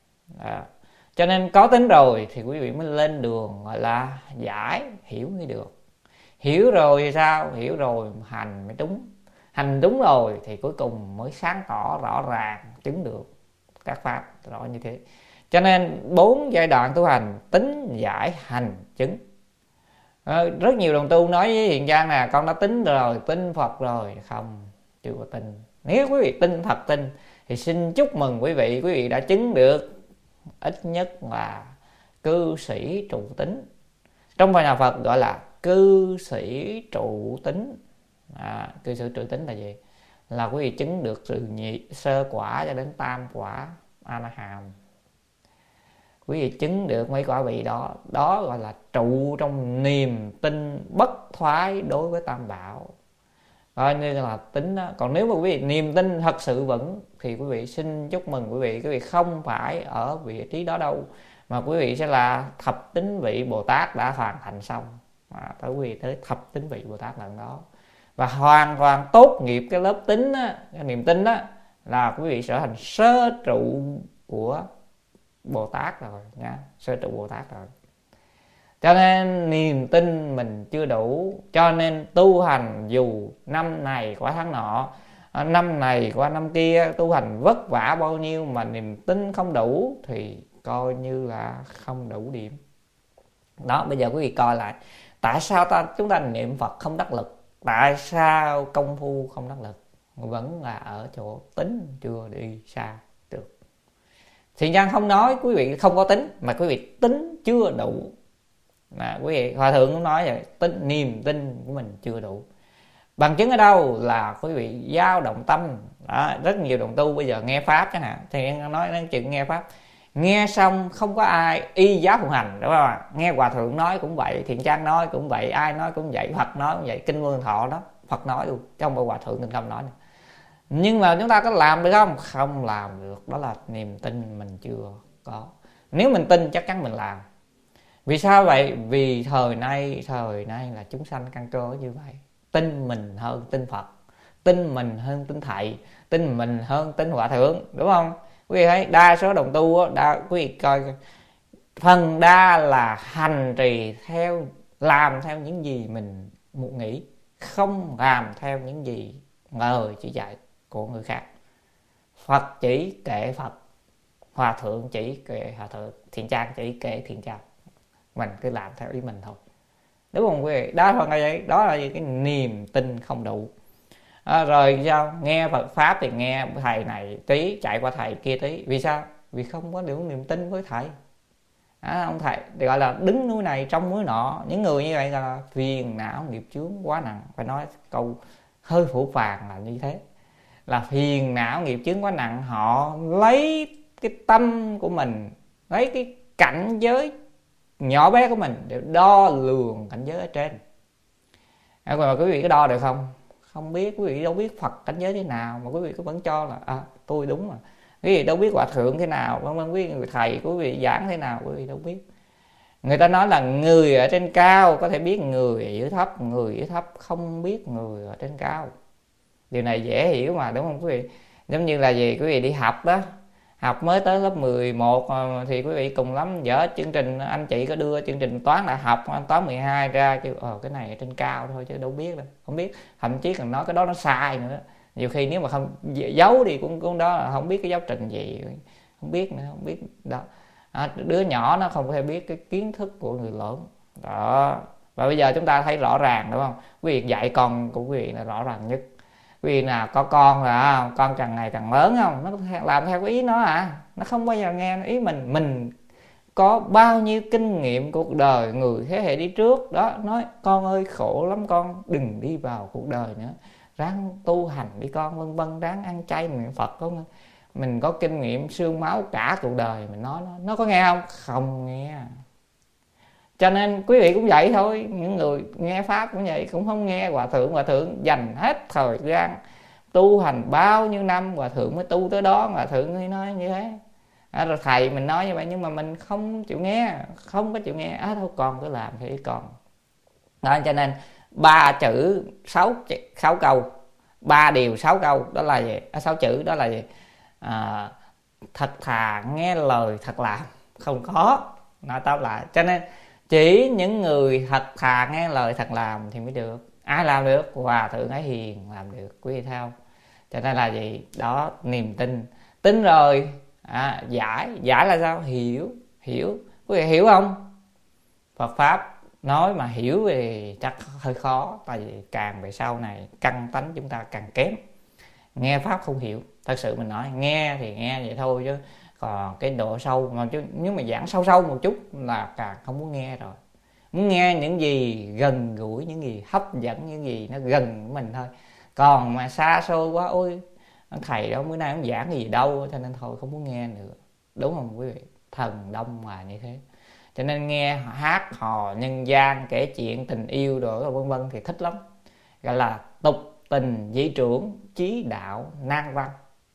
Cho nên có tín rồi thì quý vị mới lên đường gọi là giải, hiểu mới được. Hiểu rồi thì sao? Hiểu rồi hành mới đúng. Hành đúng rồi thì cuối cùng mới sáng tỏ rõ ràng chứng được các pháp rõ như thế. Cho nên 4 giai đoạn tu hành: tín, giải, hành, chứng. Rất nhiều đồng tu nói với Hiền Trang là con đã tín rồi, tin Phật rồi. Không, chưa có tin. Nếu quý vị tin thật tin thì xin chúc mừng quý vị đã chứng được ít nhất là cư sĩ trụ tín. Trong bài nhà Phật gọi là cư sĩ trụ tín. Cư sĩ trụ tín là gì? Là quý vị chứng được từ sơ quả cho đến tam quả A La Hàm. Quý vị chứng được mấy quả vị đó, đó gọi là trụ trong niềm tin bất thoái đối với Tam Bảo, coi như là tính đó. Còn nếu mà quý vị niềm tin thật sự vững thì quý vị xin chúc mừng quý vị không phải ở vị trí đó đâu, mà quý vị sẽ là thập tín vị Bồ Tát đã hoàn thành xong. Tới quý vị tới thập tín vị Bồ Tát lần đó và hoàn toàn tốt nghiệp cái lớp tín đó, cái niềm tin đó, là quý vị trở thành sơ trụ của Bồ Tát rồi nha, sơ trụ Bồ Tát rồi. Cho nên niềm tin mình chưa đủ, cho nên tu hành dù năm này qua tháng nọ, năm này qua năm kia, tu hành vất vả bao nhiêu mà niềm tin không đủ thì coi như là không đủ điểm. Đó, bây giờ quý vị coi lại, tại sao chúng ta niệm Phật không đắc lực? Tại sao công phu không đắc lực? Vẫn là ở chỗ tính chưa đi xa được. Thì Giang không nói quý vị không có tính, mà quý vị tính chưa đủ. Quý vị, Hòa Thượng cũng nói vậy, niềm tin của mình chưa đủ. Bằng chứng ở đâu? Là quý vị dao động tâm. Rất nhiều đồng tu bây giờ nghe Pháp chẳng hạn, thì em nói đến chuyện nghe Pháp, nghe xong không có ai y giáo phụng hành, đúng không ạ? Nghe Hòa Thượng nói cũng vậy, Thiện Trang nói cũng vậy, ai nói cũng vậy, Phật nói cũng vậy, Kinh Vô Thọ đó, Phật nói luôn, chứ không phải Hòa Thượng Tình Không nói nữa. Nhưng mà chúng ta có làm được không? Không làm được. Đó là niềm tin mình chưa có. Nếu mình tin chắc chắn mình làm. Vì sao vậy? Vì thời nay là chúng sanh căn cơ như vậy. Tin mình hơn tin Phật, tin mình hơn tin thầy, tin mình hơn tin Hòa Thượng, đúng không? Quý vị thấy đa số đồng tu quý vị coi phần đa là hành trì theo, làm theo những gì mình nghĩ, không làm theo những gì lời chỉ dạy của người khác. Phật chỉ kệ Phật, Hòa Thượng chỉ kệ Hòa Thượng, Thiện Trang chỉ kệ Thiện Trang, mình cứ làm theo ý mình thôi, đúng không quý vị? Đó là vậy, đó là cái niềm tin không đủ. Rồi sao? Nghe Phật Pháp thì nghe thầy này tí, chạy qua thầy kia tí. Vì sao? Vì không có được niềm tin với thầy. Ông thầy thì gọi là đứng núi này trong núi nọ. Những người như vậy là phiền não nghiệp chướng quá nặng. Phải nói câu hơi phũ phàng là như thế, là phiền não nghiệp chướng quá nặng. Họ lấy cái tâm của mình, lấy cái cảnh giới nhỏ bé của mình để đo lường cảnh giới ở trên. Mà quý vị có đo được không? Không biết. Quý vị đâu biết Phật cảnh giới thế nào mà quý vị cứ vẫn cho là tôi đúng mà. Quý vị đâu biết Hòa Thượng thế nào, không biết người thầy của quý vị giảng thế nào, quý vị đâu biết. Người ta nói là người ở trên cao có thể biết người ở dưới thấp, người dưới thấp không biết người ở trên cao. Điều này dễ hiểu mà, đúng không quý vị? Giống như là gì? Quý vị đi học đó, học mới tới lớp 11 thì quý vị cùng lắm dở chương trình, anh chị có đưa chương trình toán đại học, toán 12 ra kêu cái này ở trên cao thôi chứ đâu biết đâu, không biết. Thậm chí còn nói cái đó nó sai nữa. Nhiều khi nếu mà không giấu đi cũng đó là không biết cái giáo trình gì, không biết nữa, không biết đó. Đứa nhỏ nó không thể biết cái kiến thức của người lớn đó. Và bây giờ chúng ta thấy rõ ràng, đúng không? Quý vị dạy con của quý vị là rõ ràng nhất. Quý vị nào có con là con càng ngày càng lớn không, nó làm theo cái ý nó nó không bao giờ nghe ý mình. Mình có bao nhiêu kinh nghiệm cuộc đời người thế hệ đi trước đó, nói con ơi khổ lắm con, đừng đi vào cuộc đời nữa, ráng tu hành đi con, vân vân, ráng ăn chay niệm Phật. Không, mình có kinh nghiệm xương máu cả cuộc đời, mình nói nó có nghe không? Không nghe. Cho nên quý vị cũng vậy thôi, những người nghe pháp cũng vậy, cũng không nghe hòa thượng dành hết thời gian tu hành bao nhiêu năm hòa thượng mới tu tới đó, hòa thượng mới nói như thế. Rồi thầy mình nói như vậy nhưng mà mình không chịu nghe, không có chịu nghe. Thôi con cứ làm thì con đó. Cho nên 3 chữ 6 câu, 3 điều 6 câu đó là gì? 6 chữ đó là gì? Thật thà nghe lời thật làm không có, nói tóm lại. Cho nên chỉ những người thật thà nghe lời thật làm thì mới được. Ai làm được? Hòa thượng Ái Hiền làm được, quý vị thấy không? Cho nên là gì? Đó, niềm tin rồi giải là sao? Hiểu. Quý vị hiểu không? Phật pháp nói mà hiểu thì chắc hơi khó, tại vì càng về sau này căn tánh chúng ta càng kém, nghe pháp không hiểu. Thật sự mình nói, nghe thì nghe vậy thôi, chứ còn cái độ sâu mà nếu mà giảng sâu một chút là càng không muốn nghe rồi. Muốn nghe những gì gần gũi, những gì hấp dẫn, những gì nó gần với mình thôi. Còn mà xa xôi quá, ôi thầy đó bữa nay không giảng cái gì đâu, cho nên thôi không muốn nghe nữa. Đúng không quý vị? Thần đông mà như thế. Cho nên nghe hát hò nhân gian, kể chuyện tình yêu rồi vân vân thì thích lắm. Gọi là tục tình dĩ trưởng, chí đạo nan văn.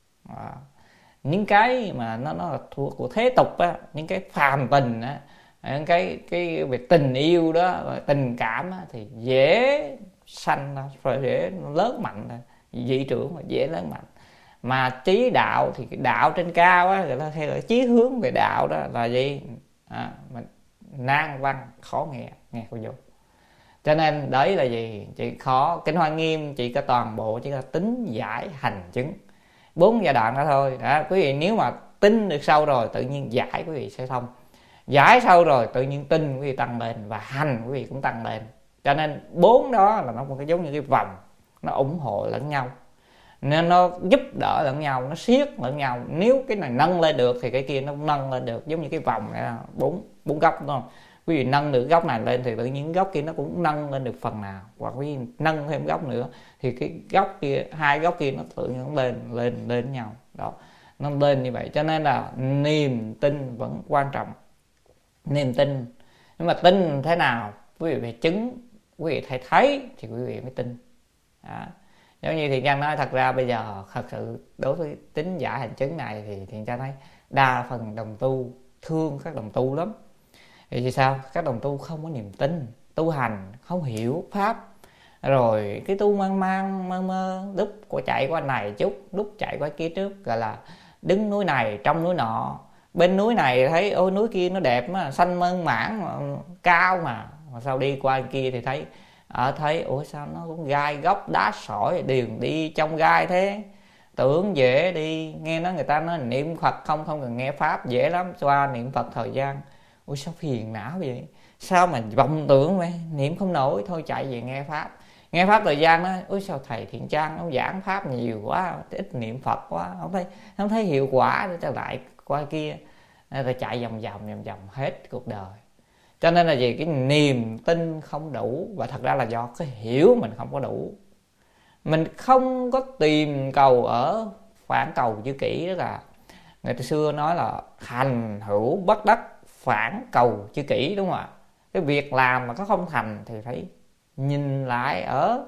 Những cái mà nó là thuộc của thế tục á, những cái phàm tình á, những cái về tình yêu đó, tình cảm á, thì dễ sanh rồi, dễ lớn mạnh thôi. Dị trưởng mà dễ lớn mạnh. Mà trí đạo thì cái đạo trên cao á, người ta hay là chí hướng về đạo đó là gì? Mình nan văn khó nghe không vô. Cho nên đấy là gì? Chỉ khó. Kinh Hoa Nghiêm chỉ có toàn bộ chỉ là tính giải hành chứng, 4 giai đoạn đó thôi đó. Quý vị nếu mà tin được sâu rồi tự nhiên giải quý vị sẽ thông, giải sâu rồi tự nhiên tin quý vị tăng lên, và hành quý vị cũng tăng lên. Cho nên 4 đó là nó cũng giống như cái vòng, nó ủng hộ lẫn nhau, nên nó giúp đỡ lẫn nhau, nó siết lẫn nhau. Nếu cái này nâng lên được thì cái kia nó cũng nâng lên được, giống như cái vòng này là 4 góc đúng không? Quý vị nâng được góc này lên thì tự nhiên góc kia nó cũng nâng lên được phần nào, hoặc quý vị nâng thêm góc nữa thì cái góc kia, 2 góc kia nó tự nhiên lên với nhau đó, nó lên như vậy. Cho nên là niềm tin vẫn quan trọng. Niềm tin, nhưng mà tin thế nào quý vị phải chứng, quý vị thấy thì quý vị mới tin đó. Giống như Thiện Trang nói, thật ra bây giờ thật sự đối với tính giải hành chứng này thì Thiện Trang thấy đa phần đồng tu thương các đồng tu lắm. Vì sao? Các đồng tu không có niềm tin, tu hành không hiểu pháp, rồi cái tu mang mơ lúc chạy qua này chút, lúc chạy qua kia trước, gọi là đứng núi này trong núi nọ. Bên núi này thấy ôi núi kia nó đẹp mà, xanh mơn mảng mà, cao mà sau đi qua kia thì thấy ủa sao nó cũng gai góc đá sỏi, đường đi trong gai thế. Tưởng dễ đi, nghe nói người ta nói niệm Phật không cần nghe pháp, dễ lắm, qua niệm Phật thời gian. Ôi sao phiền não vậy, sao mà vọng tưởng vậy, niệm không nổi, thôi chạy về nghe pháp. Nghe pháp thời gian đó, ôi sao thầy Thiện Trang ông giảng pháp nhiều quá, ít niệm Phật quá, không thấy hiệu quả, để trở lại qua kia, rồi chạy vòng hết cuộc đời. Cho nên là gì? Cái niềm tin không đủ, và thật ra là do cái hiểu mình không có đủ. Mình không có tìm cầu ở phản cầu chữ kỹ, đó là người ta xưa nói là hành hữu bất đắc phản cầu chữ kỹ, đúng không ạ? Cái việc làm mà có không thành thì phải nhìn lại ở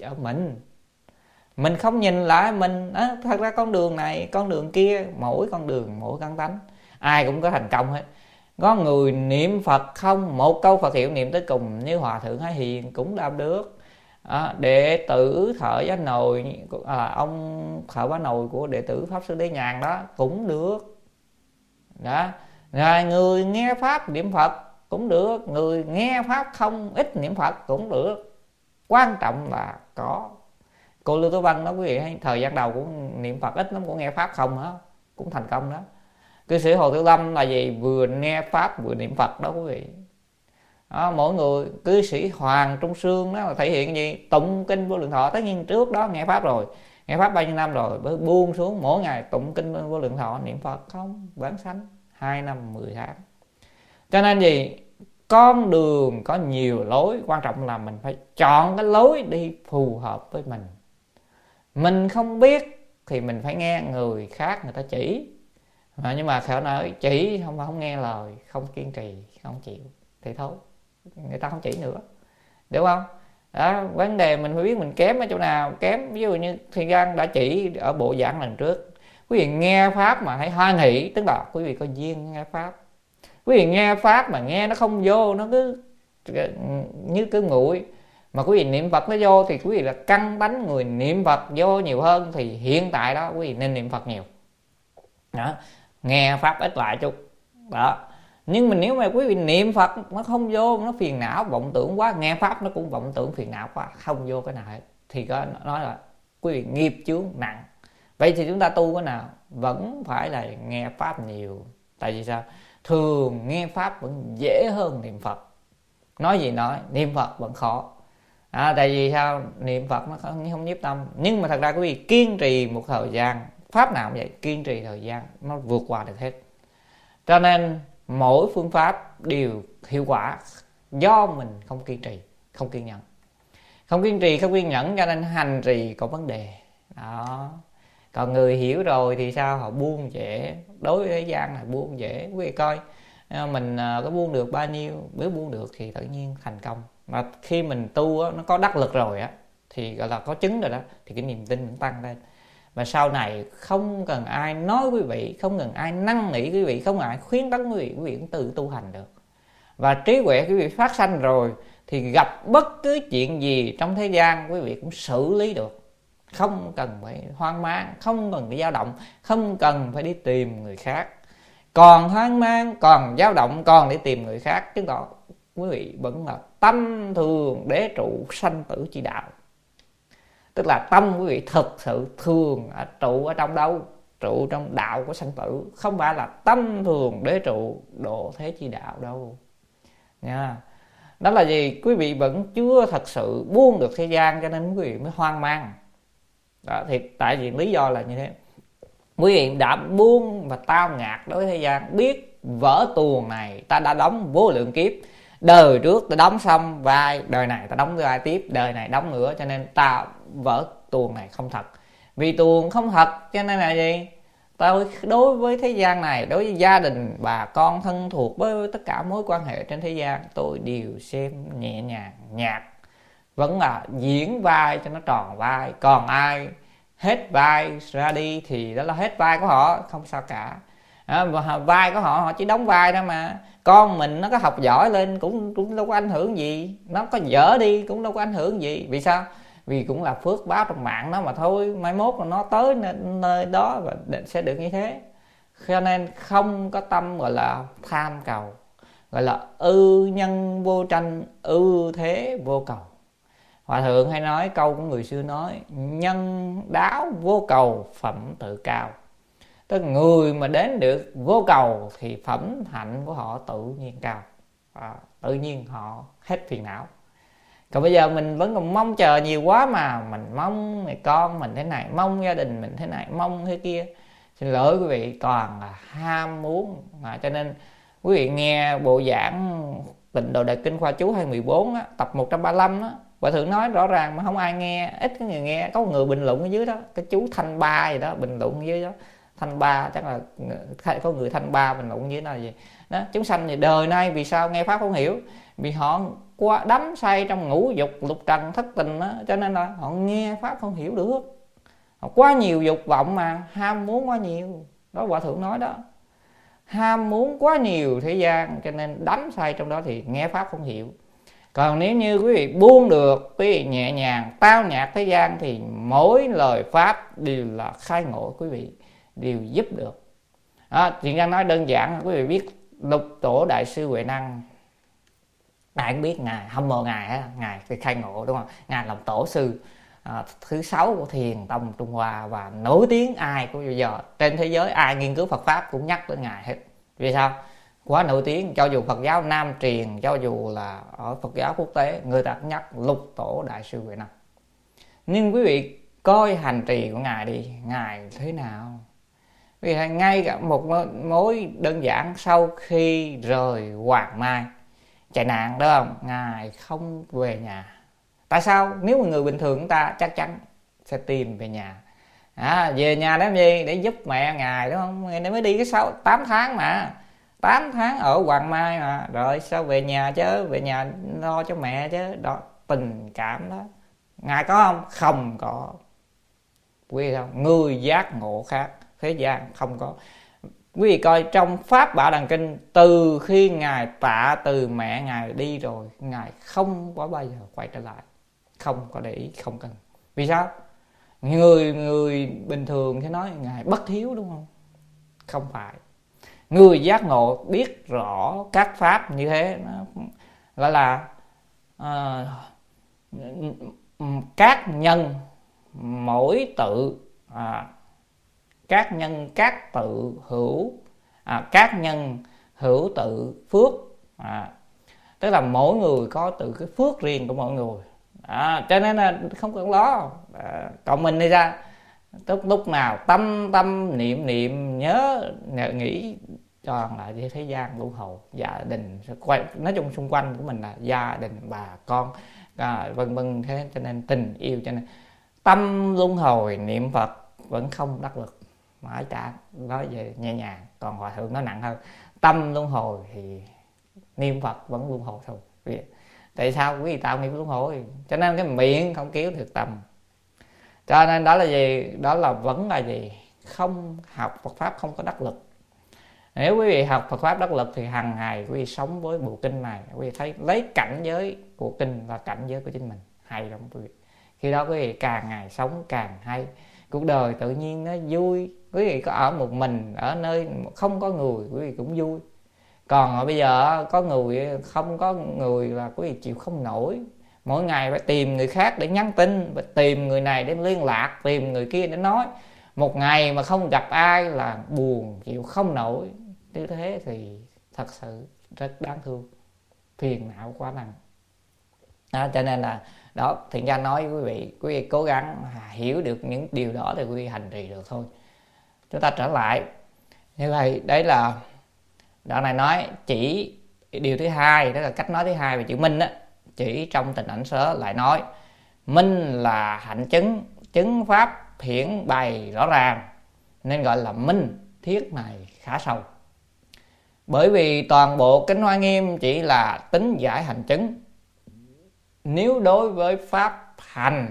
mình không nhìn lại mình thật ra con đường này con đường kia, mỗi con đường mỗi căn tánh, ai cũng có thành công hết. Có người niệm Phật không, một câu Phật hiệu niệm tới cùng như Hòa Thượng Ái Hiền cũng làm được. Đệ tử Thợ Giá Nồi, ông Thợ Bá Nồi của đệ tử Pháp Sư Đế Nhàn đó cũng được đó. Rồi người nghe pháp niệm Phật cũng được, người nghe pháp không ít niệm Phật cũng được. Quan trọng là có. Cô Lưu Tố Văn đó quý vị, thời gian đầu cũng niệm Phật ít lắm, cũng nghe pháp không đó, cũng thành công đó. Cư sĩ Hồ Tiểu Lâm là gì? Vừa nghe pháp vừa niệm Phật đó quý vị đó. Mỗi người, cư sĩ Hoàng Trung Sương đó là thể hiện gì? Tụng kinh Vô Lượng Thọ. Tất nhiên trước đó nghe pháp rồi, nghe pháp bao nhiêu năm rồi, mới buông xuống mỗi ngày tụng kinh Vô Lượng Thọ, niệm Phật không vãng sanh 2 năm 10 tháng. Cho nên gì? Con đường có nhiều lối, quan trọng là mình phải chọn cái lối đi phù hợp với mình. Mình không biết thì mình phải nghe người khác người ta chỉ. Nhưng mà khởi nói chỉ không nghe lời, không kiên trì, không chịu thì thôi, người ta không chỉ nữa, đúng không? Đó, vấn đề mình phải biết mình kém ở chỗ nào. Kém ví dụ như Thiên Giang đã chỉ ở bộ giảng lần trước, quý vị nghe pháp mà hãy hoan hỷ, tức là quý vị có duyên nghe pháp. Quý vị nghe pháp mà nghe nó không vô, nó cứ như cứ nguội, mà quý vị niệm Phật nó vô thì quý vị là căn tánh người niệm Phật vô nhiều hơn, thì hiện tại đó quý vị nên niệm Phật nhiều đó, nghe pháp ít lại chút đó. Nhưng mà nếu mà quý vị niệm Phật nó không vô, nó phiền não vọng tưởng quá, nghe pháp nó cũng vọng tưởng phiền não quá, không vô cái nào hết, thì có nói là quý vị nghiệp chướng nặng. Vậy thì chúng ta tu cái nào? Vẫn phải là nghe pháp nhiều. Tại vì sao? Thường nghe pháp vẫn dễ hơn niệm Phật. Nói gì nói, niệm Phật vẫn khó. Tại vì sao? Niệm Phật nó không nhiếp tâm. Nhưng mà thật ra quý vị kiên trì một thời gian, pháp nào cũng vậy, kiên trì thời gian nó vượt qua được hết. Cho nên mỗi phương pháp đều hiệu quả do mình không kiên trì, không kiên nhẫn. Không kiên trì, không kiên nhẫn, cho nên hành trì có vấn đề đó. Còn người hiểu rồi thì sao? Họ buông dễ. Đối với thế gian là buông dễ. Quý vị coi mình có buông được bao nhiêu, nếu buông được thì tự nhiên thành công. Mà khi mình tu á, nó có đắc lực rồi á, thì gọi là có chứng rồi đó, thì cái niềm tin mình tăng lên. Và sau này không cần ai nói quý vị, không cần ai năn nỉ quý vị, không cần ai khuyến tấn quý vị cũng tự tu hành được. Và trí huệ quý vị phát sanh rồi thì gặp bất cứ chuyện gì trong thế gian quý vị cũng xử lý được. Không cần phải hoang mang, không cần phải dao động, không cần phải đi tìm người khác. Còn hoang mang, còn dao động, còn đi tìm người khác, chứng tỏ quý vị vẫn là tâm thường đế trụ sanh tử chi đạo. Tức là tâm quý vị thực sự thường trụ ở trong đâu? Trụ trong đạo của sanh tử, không phải là tâm thường đế trụ độ thế chi đạo đâu nha. Đó là gì? Quý vị vẫn chưa thật sự buông được thế gian, cho nên quý vị mới hoang mang đó. Thì tại vì lý do là như thế, quý vị đã buông và tao ngạt đối với thế gian, biết vở tuồng này ta đã đóng vô lượng kiếp, đời trước ta đóng xong vai, đời này ta đóng vai tiếp, đời này đóng nữa, cho nên ta vở tuồng này không thật. Vì tuồng không thật cho nên là gì? Tôi đối với thế gian này, đối với gia đình, bà con thân thuộc, với tất cả mối quan hệ trên thế gian, tôi đều xem nhẹ nhàng nhạt, vẫn là diễn vai cho nó tròn vai. Còn ai hết vai ra đi thì đó là hết vai của họ, không sao cả. Vai của họ chỉ đóng vai thôi mà. Con mình nó có học giỏi lên cũng đâu có ảnh hưởng gì, nó có dở đi cũng đâu có ảnh hưởng gì. Vì sao? Vì cũng là phước báo trong mạng nó mà thôi, mai mốt là nó tới nơi đó và sẽ được như thế. Cho nên không có tâm gọi là tham cầu, gọi là ư nhân vô tranh, ư thế vô cầu. Hòa thượng hay nói câu của người xưa nói, nhân đáo vô cầu, phẩm tự cao. Tức người mà đến được vô cầu thì phẩm hạnh của họ tự nhiên cao, tự nhiên họ hết phiền não. Còn bây giờ mình vẫn còn mong chờ nhiều quá, mà mình mong người con mình thế này, mong gia đình mình thế này, mong thế kia. Xin lỗi quý vị, toàn là ham muốn. Cho nên quý vị nghe bộ giảng Tịnh Độ Đại Kinh Khoa Chú 214 á, tập 135 á, Hòa thượng nói rõ ràng mà không ai nghe, ít cái người nghe. Có người bình luận ở dưới đó, cái chú Thanh Ba gì đó bình luận ở dưới đó. Thanh Ba chắc là có người Thanh Ba bình luận dưới đó là gì đó, chúng sanh thì đời nay vì sao nghe pháp không hiểu? Vì họ quá đắm say trong ngũ dục lục trần thất tình đó, cho nên là họ nghe pháp không hiểu được. Họ quá nhiều dục vọng mà ham muốn quá nhiều đó, Hòa thượng nói đó, ham muốn quá nhiều thế gian cho nên đắm say trong đó thì nghe pháp không hiểu. Còn nếu như quý vị buông được, quý vị nhẹ nhàng tao nhạt thế gian thì mỗi lời pháp đều là khai ngộ, quý vị đều giúp được. Chuyện Giang nói đơn giản, quý vị biết Lục Tổ Đại Sư Huệ Năng, ai cũng biết ngài, hâm mộ ngài, ngài thì khai ngộ đúng không? Ngài làm tổ sư thứ 6 của Thiền Tông Trung Hoa và nổi tiếng, ai cũng bây giờ trên thế giới ai nghiên cứu Phật pháp cũng nhắc đến ngài hết. Vì sao? Quá nổi tiếng, cho dù Phật giáo Nam truyền, cho dù là ở Phật giáo quốc tế, người ta cũng nhắc Lục Tổ Đại Sư Huệ Năng. Nhưng quý vị coi hành trì của ngài đi, ngài thế nào? Vì ngay cả một mối đơn giản, sau khi rời Hoàng Mai chạy nạn đó không, ngài không về nhà. Tại sao? Nếu mà người bình thường chúng ta chắc chắn sẽ tìm về nhà. Về nhà để làm gì? Để giúp mẹ ngài đúng không? Ngài mới đi cái 8 tháng mà 8 tháng ở Hoàng Mai mà, rồi sao về nhà chứ, về nhà lo cho mẹ chứ. Đó, tình cảm đó Ngài có không? Không có. Quý vị không? Người giác ngộ khác, thế gian không có. Quý vị coi trong Pháp Bảo Đàn Kinh, từ khi Ngài tạ từ mẹ Ngài đi rồi, Ngài không có bao giờ quay trở lại, không có để ý, không cần. Vì sao? Người bình thường sẽ nói Ngài bất hiếu, đúng không? Không phải. Người giác ngộ biết rõ các pháp như thế, nó gọi là các nhân mỗi tự, các nhân các tự hữu, các nhân hữu tự phước, tức là mỗi người có tự cái phước riêng của mỗi người, cho nên là không cần lo. Còn mình đi ra lúc nào tâm niệm nhớ nghĩ toàn là thế gian luân hồi, gia đình quay, nói chung xung quanh của mình là gia đình, bà con, vân vân. Thế cho nên tình yêu, cho nên tâm luân hồi niệm Phật vẫn không đắc lực. Mãi trả nói về nhẹ nhàng, còn Hòa Thượng nói nặng hơn. Tâm luân hồi thì niệm Phật vẫn luân hồi thôi. Tại sao? Quý vị tạo nghiệp luân hồi, cho nên cái miệng không kéo được tâm. Cho nên đó là gì? Đó là vẫn là gì? Không học Phật Pháp không có đắc lực. Nếu quý vị học Phật Pháp đắc lực thì hàng ngày quý vị sống với bộ kinh này, quý vị thấy lấy cảnh giới của kinh là cảnh giới của chính mình, hay lắm quý vị. Khi đó quý vị càng ngày sống càng hay, cuộc đời tự nhiên nó vui. Quý vị có ở một mình, ở nơi không có người, quý vị cũng vui. Còn bây giờ có người, không có người là quý vị chịu không nổi. Mỗi ngày phải tìm người khác để nhắn tin, phải tìm người này để liên lạc, tìm người kia để nói. Một ngày mà không gặp ai là buồn, chịu không nổi. Như thế thì thật sự rất đáng thương, phiền não quá nặng. Cho nên là đó, Thiện Gia nói với quý vị cố gắng hiểu được những điều đó thì quý vị hành trì được thôi. Chúng ta trở lại như vậy, đấy là đoạn này nói chỉ điều thứ hai, đó là cách nói thứ hai về chữ minh á. Chỉ trong Tình Ảnh Sớ lại nói minh là hạnh chứng, chứng pháp hiển bày rõ ràng, nên gọi là minh thiết này khá sâu. Bởi vì toàn bộ Kinh Hoa Nghiêm chỉ là tính giải hành chứng. Nếu đối với pháp hành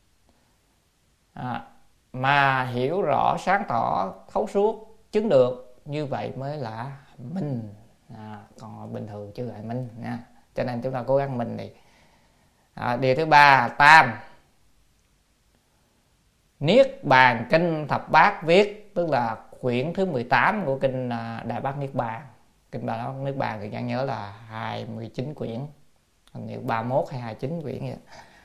mà hiểu rõ, sáng tỏ, thấu suốt, chứng được, như vậy mới là minh. Còn bình thường chưa gọi minh nha. Cho nên chúng ta cố gắng minh đi. Điều thứ ba, tam. Niết Bàn Kinh Thập Bát viết, tức là quyển thứ 18 của Kinh Đại Bát Niết Bàn. Kinh Đại Bát Niết Bàn thì đáng nhớ là 29 quyển, hình như 31 hay 29 quyển vậy.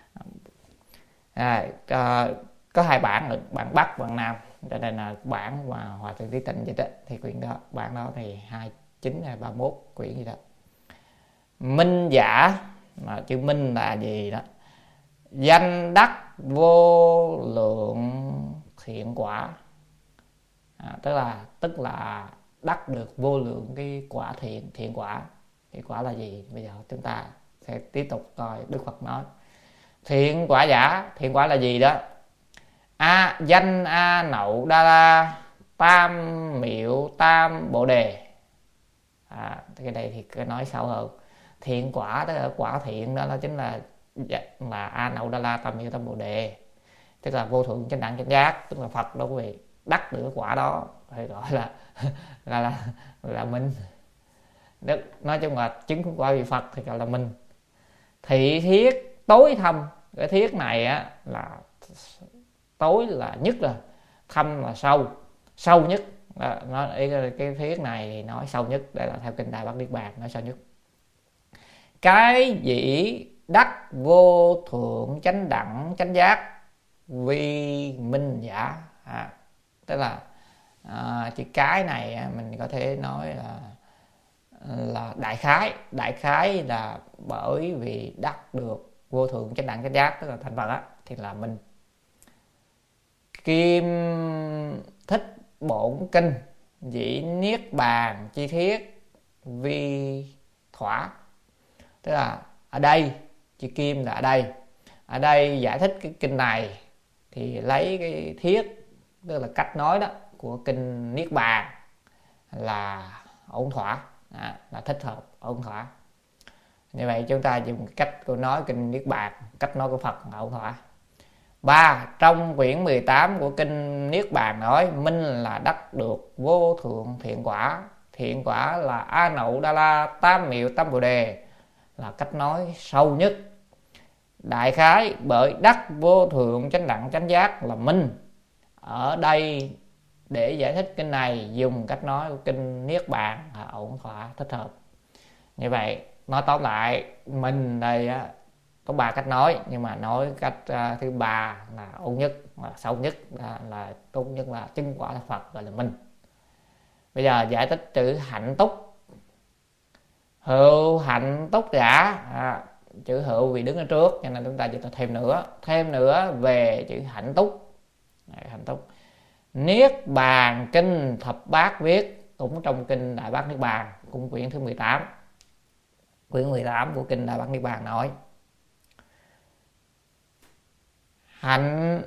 Có hai bản, bản Bắc, bản Nam. Cho nên là bản mà Hòa Thượng Trí Tịnh dịch đó, thì quyển đó, bản đó thì 29 hay 31 quyển gì đó. Minh giả, mà chữ minh là gì đó? Danh đắc vô lượng thiện quả, tức là đắc được vô lượng cái quả thiện quả. Thiện quả là gì? Bây giờ chúng ta sẽ tiếp tục coi Đức Phật nói. Thiện quả giả, thiện quả là gì đó? Danh A Nậu Đa La Tam Miệu Tam Bồ Đề. Cái này thì cái nói sâu hơn. Thiện quả đó là quả thiện, đó là chính là A Nậu Đa La Tam Miệu Tam Bồ Đề, tức là vô thượng chánh đẳng chánh giác, tức là Phật đó quý vị. Đắc được quả đó phải gọi là minh. Nói chung là chứng quả vị Phật thì gọi là minh. Thị thiết tối thâm, cái thiết này á là tối là nhất, rồi thâm là sâu nhất. Cái thiết này thì nói sâu nhất, đây là theo Kinh Đại Bát Niết Bàn nói sâu nhất. Cái dĩ đắc vô thượng chánh đẳng chánh giác vi minh giả, tức là chữ cái này mình có thể nói là đại khái là bởi vì đắc được vô thượng chánh đẳng chánh giác, tức là thành Phật á, thì là minh. Kim Thích Bổn Kinh dĩ niết bàn chi thiết vi thỏa, tức là ở đây chữ kim là ở đây giải thích cái kinh này thì lấy cái thiết, tức là cách nói đó của kinh Niết Bàn là ổn thỏa. là thích hợp ổn thỏa. Như vậy chúng ta dùng cách của nói kinh Niết Bàn, cách nói của Phật là ổn thỏa. 3. Trong quyển 18 của kinh Niết Bàn nói minh là đắc được vô thượng thiện quả. Thiện quả là A Nậu Đa La Tam Miệu Tâm Bồ Đề, là cách nói sâu nhất. Đại khái bởi đắc vô thượng chánh đẳng chánh giác là minh. Ở đây để giải thích kinh này dùng cách nói của kinh Niết Bàn là ổn thỏa, thích hợp. Như vậy nói tóm lại, mình đây có 3 cách nói, nhưng mà nói cách thứ 3 là ổn nhất, là sâu nhất, là tốt nhất, là chứng quả là Phật, gọi là minh. Bây giờ giải thích chữ hạnh túc. Hữu hạnh túc giả, chữ hữu vì đứng ở trước cho nên chúng ta chỉ thêm nữa về chữ hạnh túc. Hạnh túc. Niết Bàn kinh thập bát viết, cũng trong kinh Đại Bát Niết Bàn, cũng quyển thứ 18. Quyển 18 của kinh Đại Bát Niết Bàn nói hạnh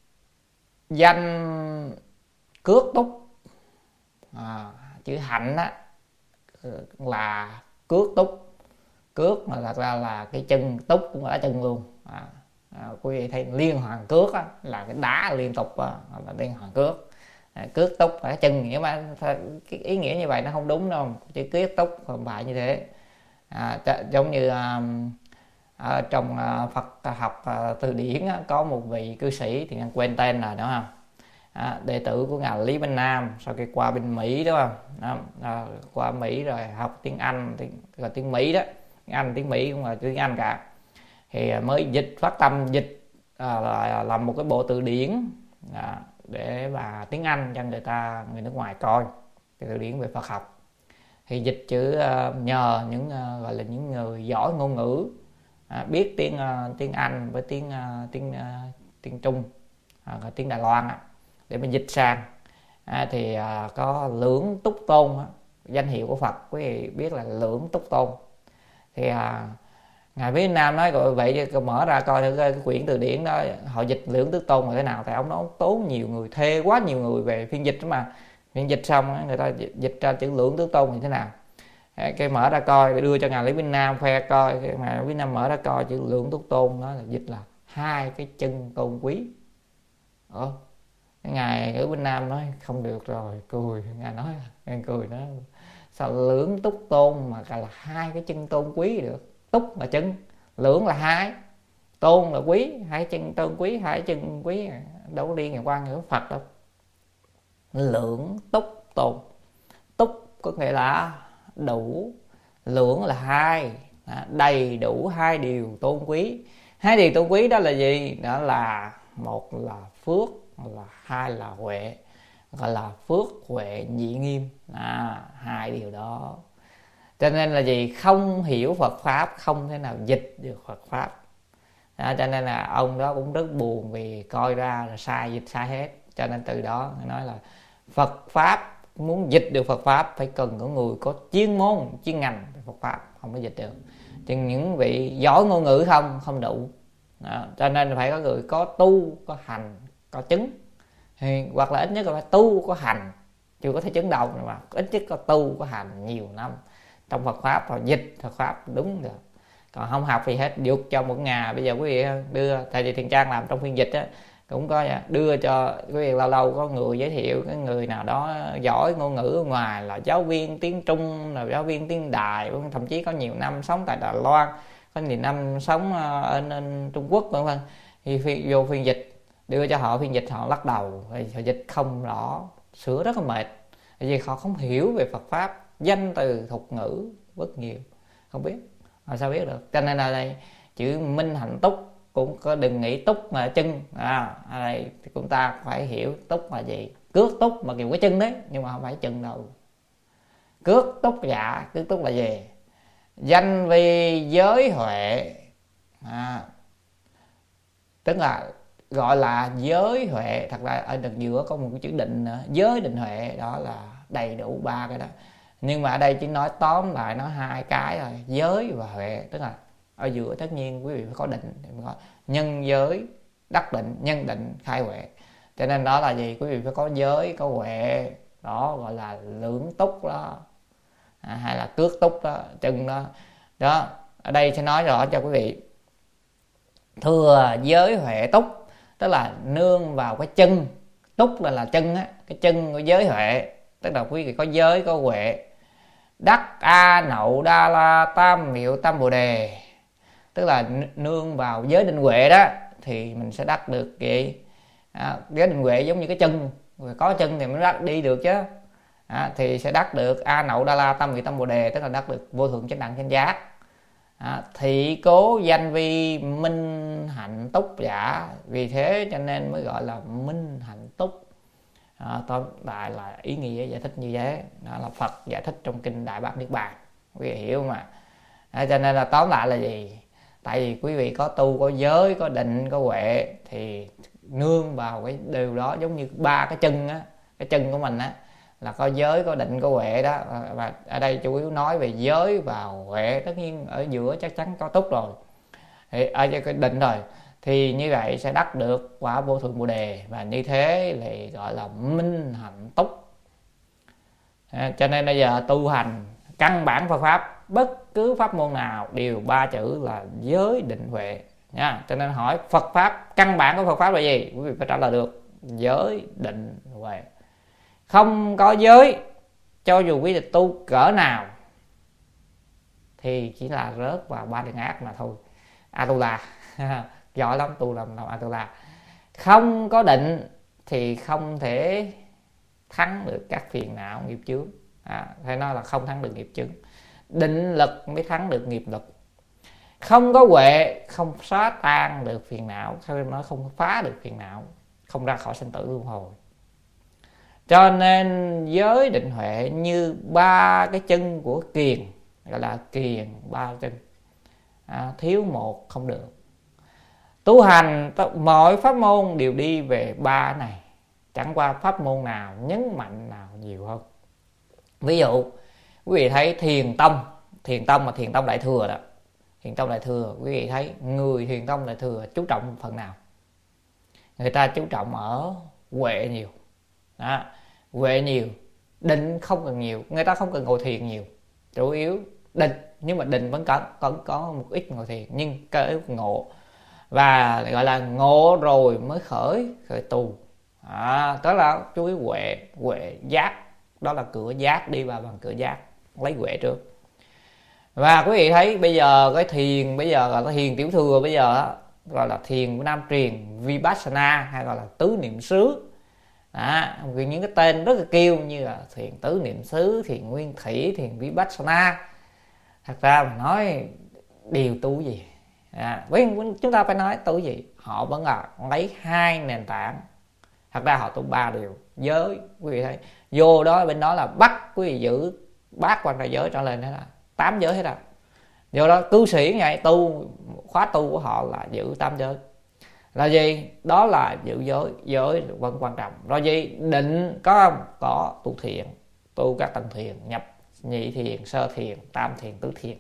danh cước túc. Chữ hạnh là cước túc. Cước mà thật ra là cái chân, túc cũng là chân luôn. Quý vị thấy liên hoàn cước là cái đá liên tục là liên hoàn cước. Cước túc là cái chân, nhưng mà cái ý nghĩa như vậy nó không đúng đâu. Chữ cước túc không phải như thế. Giống như trong Phật học từ điển có một vị cư sĩ thì quên tên rồi, đúng không? Đệ tử của ngài Lý Bên Nam, sau khi qua bên Mỹ, đúng không? Qua Mỹ rồi học tiếng Anh, tiếng Mỹ đó, tiếng Anh tiếng Mỹ cũng là tiếng Anh cả, thì mới phát tâm dịch làm một cái bộ từ điển để mà tiếng Anh cho người nước ngoài coi, cái từ điển về Phật học. Thì dịch chữ nhờ những gọi là những người giỏi ngôn ngữ, biết tiếng Anh với tiếng Trung, tiếng Đài Loan để mình dịch sang. Thì có Lưỡng Túc Tôn, danh hiệu của Phật quý vị biết là Lưỡng Túc Tôn. Thì ngài Việt Nam nói rồi, vậy mở ra coi thử cái quyển từ điển đó họ dịch Lưỡng Túc Tôn là thế nào. Tại ông nói tốn nhiều người, thuê quá nhiều người về phiên dịch, mà phiên dịch xong người ta dịch ra chữ Lưỡng Túc Tôn như thế nào. Cái mở ra coi, đưa cho ngài Lý Vinh Nam khoe coi, ngài Lý Vinh Nam mở ra coi chữ Lưỡng Túc Tôn, nó là dịch là hai cái chân tôn quý. Cái ngài ở bên Nam nói không được rồi, cười. Ngài cười nói sao Lưỡng Túc Tôn mà là hai cái chân tôn quý được. Túc là chân, lưỡng là hai, tôn là quý, hai chân tôn quý, hai chân quý, đâu có liên quan với Phật đâu. Lưỡng Túc Tôn, túc có nghĩa là đủ, lưỡng là hai, đầy đủ hai điều tôn quý. Hai điều tôn quý đó là gì? Đó là một là phước, là hai là huệ, gọi là phước huệ nhị nghiêm. Hai điều đó. Cho nên là gì? Không hiểu Phật Pháp không thể nào dịch được Phật Pháp. Cho nên là ông đó cũng rất buồn vì coi ra là sai, dịch sai hết. Cho nên từ đó nói là Phật Pháp, muốn dịch được Phật Pháp phải cần có người có chuyên môn, chuyên ngành về Phật Pháp, không có dịch được. Chứ những vị giỏi ngôn ngữ không đủ. Cho nên phải có người có tu, có hành, có chứng. Hoặc là ít nhất là phải tu, có hành, chưa có thể chứng đâu, mà ít nhất có tu, có hành nhiều năm trong Phật Pháp và dịch Phật Pháp đúng được. Còn không học gì hết, dục cho một ngày. Bây giờ quý vị đưa, tại vì Thiện Trang làm trong phiên dịch cũng có đưa cho quý vị, lâu lâu có người giới thiệu cái người nào đó giỏi ngôn ngữ ở ngoài, là giáo viên tiếng Trung, là giáo viên tiếng Đài, thậm chí có nhiều năm sống tại Đài Loan, có nhiều năm sống ở Trung Quốc vân vân, thì vô phiên dịch đưa cho họ phiên dịch, họ lắc đầu, họ dịch không rõ, sửa rất là mệt, vì họ không hiểu về Phật Pháp, danh từ thuật ngữ rất nhiều, không biết, họ sao biết được. Cho nên là đây chữ minh hạnh túc cũng có, đừng nghĩ túc mà chân. Đây thì chúng ta phải hiểu túc là gì. Cước túc mà kiểu cái chân đấy, nhưng mà không phải chân đâu. Cước túc dạ, cước túc là gì? Danh vi giới huệ, tức là gọi là giới huệ. Thật ra ở đằng giữa có một cái chữ định nữa, giới định huệ, đó là đầy đủ ba cái đó. Nhưng mà ở đây chỉ nói tóm lại nó hai cái rồi, giới và huệ. Tức là ở giữa tất nhiên quý vị phải có định, có nhân giới đắc định, nhân định khai huệ. Cho nên đó là gì? Quý vị phải có giới, có huệ, đó gọi là lưỡng túc đó. hay là cước túc đó, chân đó. Đó, ở đây sẽ nói rõ cho quý vị. Thừa giới huệ túc, tức là nương vào cái chân. Túc là chân á, cái chân của giới huệ, tức là quý vị có giới có huệ. Đắc A Nậu Đa La Tam Miệu Tam Bồ Đề, tức là nương vào giới định huệ đó thì mình sẽ đắc được gì? Giới định huệ giống như cái chân, có chân thì mới đắc đi được chứ. Thì sẽ đắc được A Nậu Đa La Tam Miệu Tam Bồ Đề, tức là đắc được vô thượng chánh đẳng chánh giác. Thị cố danh vi minh hạnh túc giả, vì thế cho nên mới gọi là minh hạnh túc. Tóm lại là ý nghĩa giải thích như thế. Đó là Phật giải thích trong kinh Đại Bát Niết Bàn, quý vị hiểu mà. Cho nên là tóm lại là gì? Tại vì quý vị có tu, có giới, có định, có huệ, thì nương vào cái điều đó, giống như ba cái chân á, cái chân của mình á, là có giới, có định, có huệ đó. Và ở đây chủ yếu nói về giới và huệ, tất nhiên ở giữa chắc chắn có túc rồi, thì ở cái định rồi, thì như vậy sẽ đắc được quả vô thượng Bồ Đề, và như thế thì gọi là minh hạnh túc. Cho nên bây giờ tu hành căn bản Phật pháp, bất cứ pháp môn nào đều ba chữ là giới định huệ nha. Cho nên hỏi Phật pháp, căn bản của Phật pháp là gì, quý vị phải trả lời được giới định huệ. Không có giới, cho dù quý vị tu cỡ nào thì chỉ là rớt vào ba đường ác mà thôi. Atula giỏi lắm, tu làm Atula. Không có định thì không thể thắng được các phiền não nghiệp chướng. Phải nói là không thắng được nghiệp chướng. Định lực mới thắng được nghiệp lực. Không có huệ không xóa tan được phiền não, nói không phá được phiền não, không ra khỏi sinh tử luân hồi. Cho nên giới định huệ như ba cái chân của kiền, gọi là kiền ba chân, thiếu một không được. Tu hành mọi pháp môn đều đi về ba này, chẳng qua pháp môn nào nhấn mạnh nào nhiều hơn. Ví dụ quý vị thấy thiền tông mà thiền tông đại thừa đó, thiền tông đại thừa, quý vị thấy người thiền tông đại thừa chú trọng phần nào? Người ta chú trọng ở huệ nhiều. Huệ nhiều, định không cần nhiều, người ta không cần ngồi thiền nhiều, chủ yếu định, nhưng mà định vẫn có một ít ngồi thiền, nhưng cái ngộ, và gọi là ngộ rồi mới khởi tu. Đó là chú ý huệ giác, đó là cửa giác, đi vào bằng cửa giác, lấy huệ trước. Và quý vị thấy bây giờ cái thiền, bây giờ gọi là thiền tiểu thừa, bây giờ gọi là thiền của Nam truyền Vipassana, hay gọi là tứ niệm xứ. Những cái tên rất là kêu như là thiền tứ niệm xứ, thiền nguyên thủy, thiền Vipassana. Thật ra mà nói điều tu gì, chúng ta phải nói tu gì, họ vẫn là lấy hai nền tảng. Thật ra họ tu ba điều giới, quý vị thấy vô đó, bên đó là bắt quý vị giữ bát quan trai giới trở lên, hết là 8 giới hết rồi. Do đó cư sĩ ngày tu, khóa tu của họ là giữ 8 giới. Là gì? Đó là giữ giới vẫn quan trọng. Rồi gì? Định có không? Có. Tu thiền, tu các tầng thiền, nhập nhị thiền, sơ thiền, tam thiền, tứ thiền.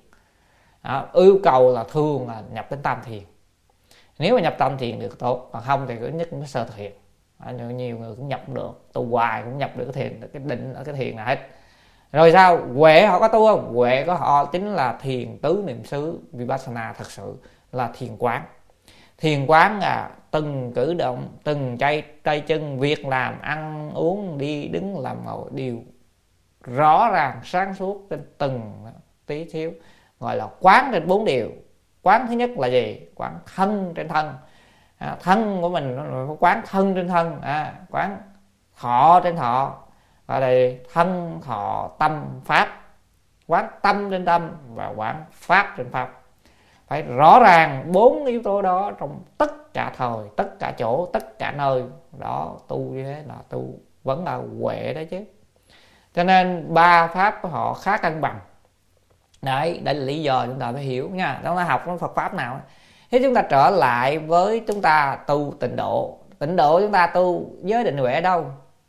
Yêu cầu là thường là nhập đến tam thiền. Nếu mà nhập tam thiền được tốt, còn không thì cứ nhất cũng sơ thiền. Nhiều người cũng nhập được, tu hoài cũng nhập được cái thiền, cái định ở cái thiền là hết. Rồi sao? Huệ họ có tu không? Huệ của họ chính là thiền tứ niệm xứ Vipassana, thật sự là thiền quán. Thiền quán là từng cử động, từng tay chân, việc làm, ăn uống, đi đứng, làm ngồi đều rõ ràng sáng suốt trên từng tí xíu, gọi là quán trên 4 điều. Quán thứ nhất là gì? Quán thân trên thân. Thân của mình nó quán thân trên thân, quán thọ trên thọ, và đây thân thọ tâm pháp, quán tâm trên tâm và quán pháp trên pháp. Phải rõ ràng 4 yếu tố đó trong tất cả thời, tất cả chỗ, tất cả nơi. Đó, tu như thế là tu vẫn là huệ đó chứ. Cho nên ba pháp của họ khá cân bằng. Đấy là lý do chúng ta phải hiểu nha. Chúng ta học Phật pháp nào. Thế chúng ta trở lại với chúng ta tu tịnh độ. Tịnh độ chúng ta tu giới định huệ ở đâu?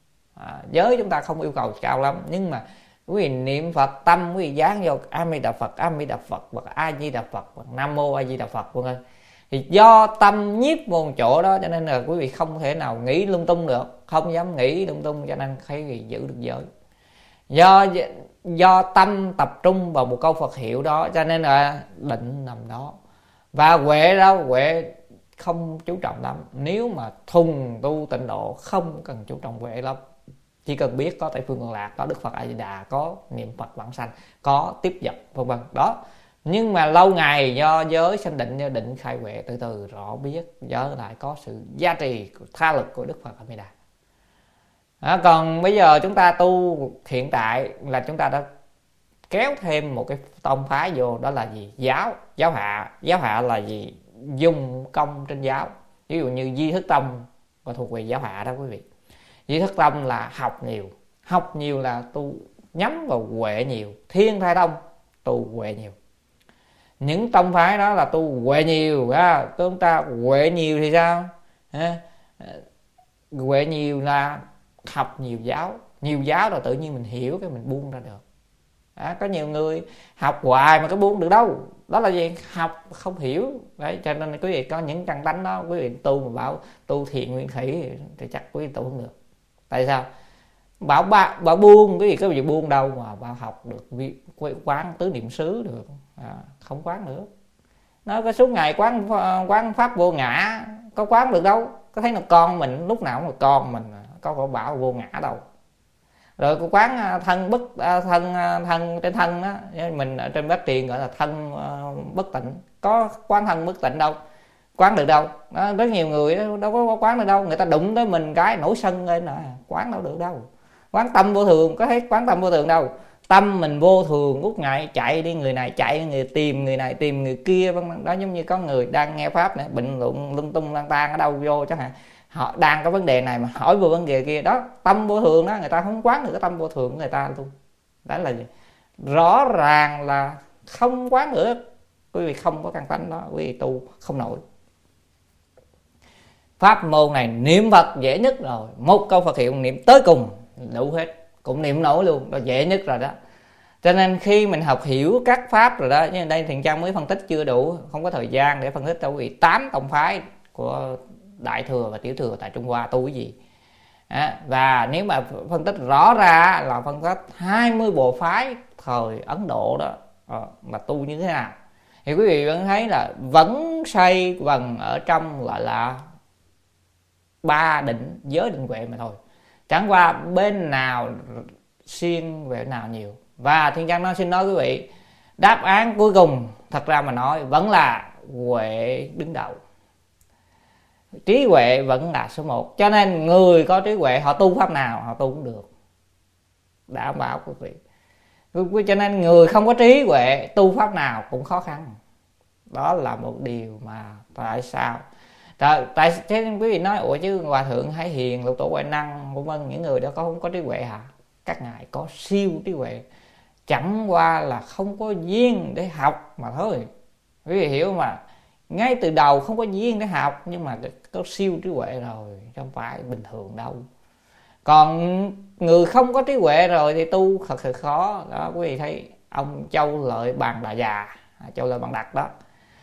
Giới chúng ta không yêu cầu cao lắm, nhưng mà quý vị niệm Phật tâm, quý vị dán vô A Di Đà Phật, A Di Đà Phật, hoặc A Di Đà Phật, hoặc Nam Mô A Di Đà Phật, vân vân. Thì do tâm nhiếp vô chỗ đó, cho nên là quý vị không thể nào nghĩ lung tung được, không dám nghĩ lung tung, cho nên quý vị giữ được giới. Do tâm tập trung vào một câu Phật hiệu đó cho nên là định nằm đó. Và huệ đâu, huệ không chú trọng lắm. Nếu mà thuần tu tịnh độ không cần chú trọng huệ lắm, chỉ cần biết có Tây Phương Cực Lạc, có Đức Phật A Di Đà, có niệm Phật vãng sanh, có tiếp vật vân vân đó. Nhưng mà lâu ngày do giới sanh định, do định khai huệ, từ từ rõ biết nhớ lại có sự gia trì tha lực của Đức Phật A Di Đà. Còn bây giờ chúng ta tu hiện tại là chúng ta đã kéo thêm một cái tông phái vô, đó là gì? Giáo hạ. Giáo hạ là gì? Dùng công trên giáo. Ví dụ như Di Thức Tông và thuộc về giáo hạ đó quý vị. Di Thức Tông là học nhiều là tu nhắm vào huệ nhiều. Thiên Thai Tông tu huệ nhiều. Những tông phái đó là tu huệ nhiều. Chúng ta huệ nhiều thì sao? Huệ nhiều là học nhiều giáo rồi tự nhiên mình hiểu cái mình buông ra được. Có nhiều người học hoài mà có buông được đâu. Đó là gì? Học không hiểu. Đấy, cho nên quý vị có những căn tánh đó, quý vị tu mà bảo tu thiện nguyên thủy thì chắc quý vị tu không được. Tại sao? Bảo buông, quý vị có gì buông đâu mà bảo học được quán tứ niệm xứ được. Không quán nữa. Nó có suốt ngày quán pháp vô ngã, có quán được đâu. Có thấy là con mình lúc nào cũng là con mình, có bảo vô ngã đâu. Rồi có quán thân trên thân đó, mình ở trên Bát Tiền gọi là thân bất tịnh, có quán thân bất tịnh đâu, quán được đâu. Đó, rất nhiều người đâu có quán được đâu, người ta đụng tới mình cái nổi sân lên quán đâu được đâu. Quán tâm vô thường, có thấy quán tâm vô thường đâu. Tâm mình vô thường, lúc ngày chạy đi người này chạy người tìm người này tìm người kia, đó giống như có người đang nghe pháp này bình luận lung tung lang tan ở đâu vô chẳng hạn, họ đang có vấn đề này mà hỏi vô vấn đề kia, đó tâm vô thường đó, người ta không quán được cái tâm vô thường của người ta luôn. Đó là gì? Rõ ràng là không quán được. Quý vị không có căn tánh đó, quý vị tu không nổi. Pháp môn này niệm Phật dễ nhất rồi, một câu Phật hiệu niệm tới cùng đủ hết, cũng niệm nổi luôn, đó dễ nhất rồi đó. Cho nên khi mình học hiểu các pháp rồi đó, nhưng đây Thiện Trang mới phân tích chưa đủ, không có thời gian để phân tích cho quý vị 8 tông phái của Đại Thừa và Tiểu Thừa tại Trung Hoa tu cái gì. Và nếu mà phân tích rõ ra là phân tích 20 bộ phái thời Ấn Độ đó mà tu như thế nào, thì quý vị vẫn thấy là vẫn xoay vần ở trong gọi là 3 định, giới định huệ mà thôi. Chẳng qua bên nào xuyên về nào nhiều. Và Thiên Trang xin nói quý vị, đáp án cuối cùng thật ra mà nói vẫn là huệ đứng đầu. Trí huệ vẫn là số 1. Cho nên người có trí huệ họ tu pháp nào họ tu cũng được, đảm bảo quý vị. Cho nên người không có trí huệ tu pháp nào cũng khó khăn. Đó là một điều mà tại sao tại thế quý vị nói ủa chứ Hòa Thượng Hải Hiền, Lục Tổ Huệ Năng vân vân, những người đó không có trí huệ hả? Các ngài có siêu trí huệ, chẳng qua là không có duyên để học mà thôi. Quý vị hiểu mà, ngay từ đầu không có duyên để học, nhưng mà có siêu trí huệ rồi, không phải bình thường đâu. Còn người không có trí huệ rồi thì tu thật sự khó. Đó quý vị thấy ông Châu Lợi Bàn Đà Già, Châu Lợi Bàn Đạt đó,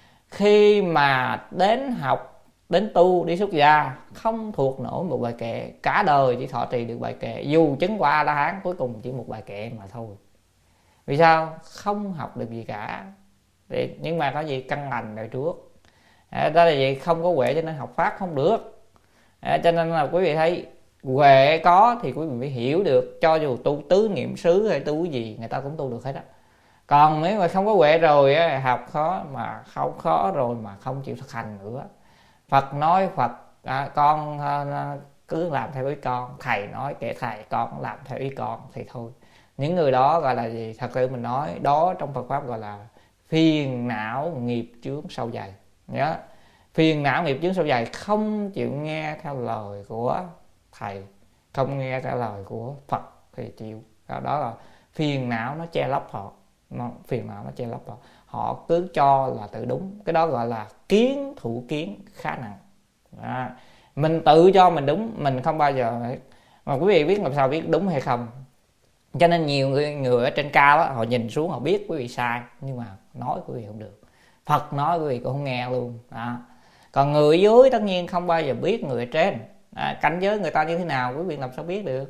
khi mà đến học, đến tu, đi xuất gia, không thuộc nổi một bài kệ, cả đời chỉ thọ trì được bài kệ, dù chứng qua A La Hán cuối cùng chỉ một bài kệ mà thôi. Vì sao? Không học được gì cả. Nhưng mà có gì căn lành đời trước. Đó là gì? Không có huệ cho nên học pháp không được. Cho nên là quý vị thấy huệ có thì quý vị phải hiểu được, cho dù tu tứ niệm xứ hay tu cái gì người ta cũng tu được hết á. Còn nếu mà không có huệ rồi học khó, mà không khó rồi mà không chịu thực hành nữa. Phật nói Phật, con cứ làm theo ý con, thầy nói kệ thầy, con làm theo ý con thì thôi. Những người đó gọi là gì? Thật sự mình nói đó trong Phật pháp gọi là phiền não nghiệp chướng sâu dày. Nhớ, phiền não nghiệp chướng sâu dày, không chịu nghe theo lời của thầy, không nghe theo lời của Phật thì chịu. Đó là phiền não nó che lấp họ. Phiền não nó che lấp họ, họ cứ cho là tự đúng. Cái đó gọi là kiến thủ kiến khá nặng. Mình tự cho mình đúng, mình không bao giờ mà quý vị biết làm sao biết đúng hay không. Cho nên nhiều người ở trên cao đó, họ nhìn xuống họ biết quý vị sai, nhưng mà nói quý vị không được. Phật nói quý vị cũng không nghe luôn. Còn người dưới tất nhiên không bao giờ biết người ở trên. Cảnh giới người ta như thế nào quý vị làm sao biết được.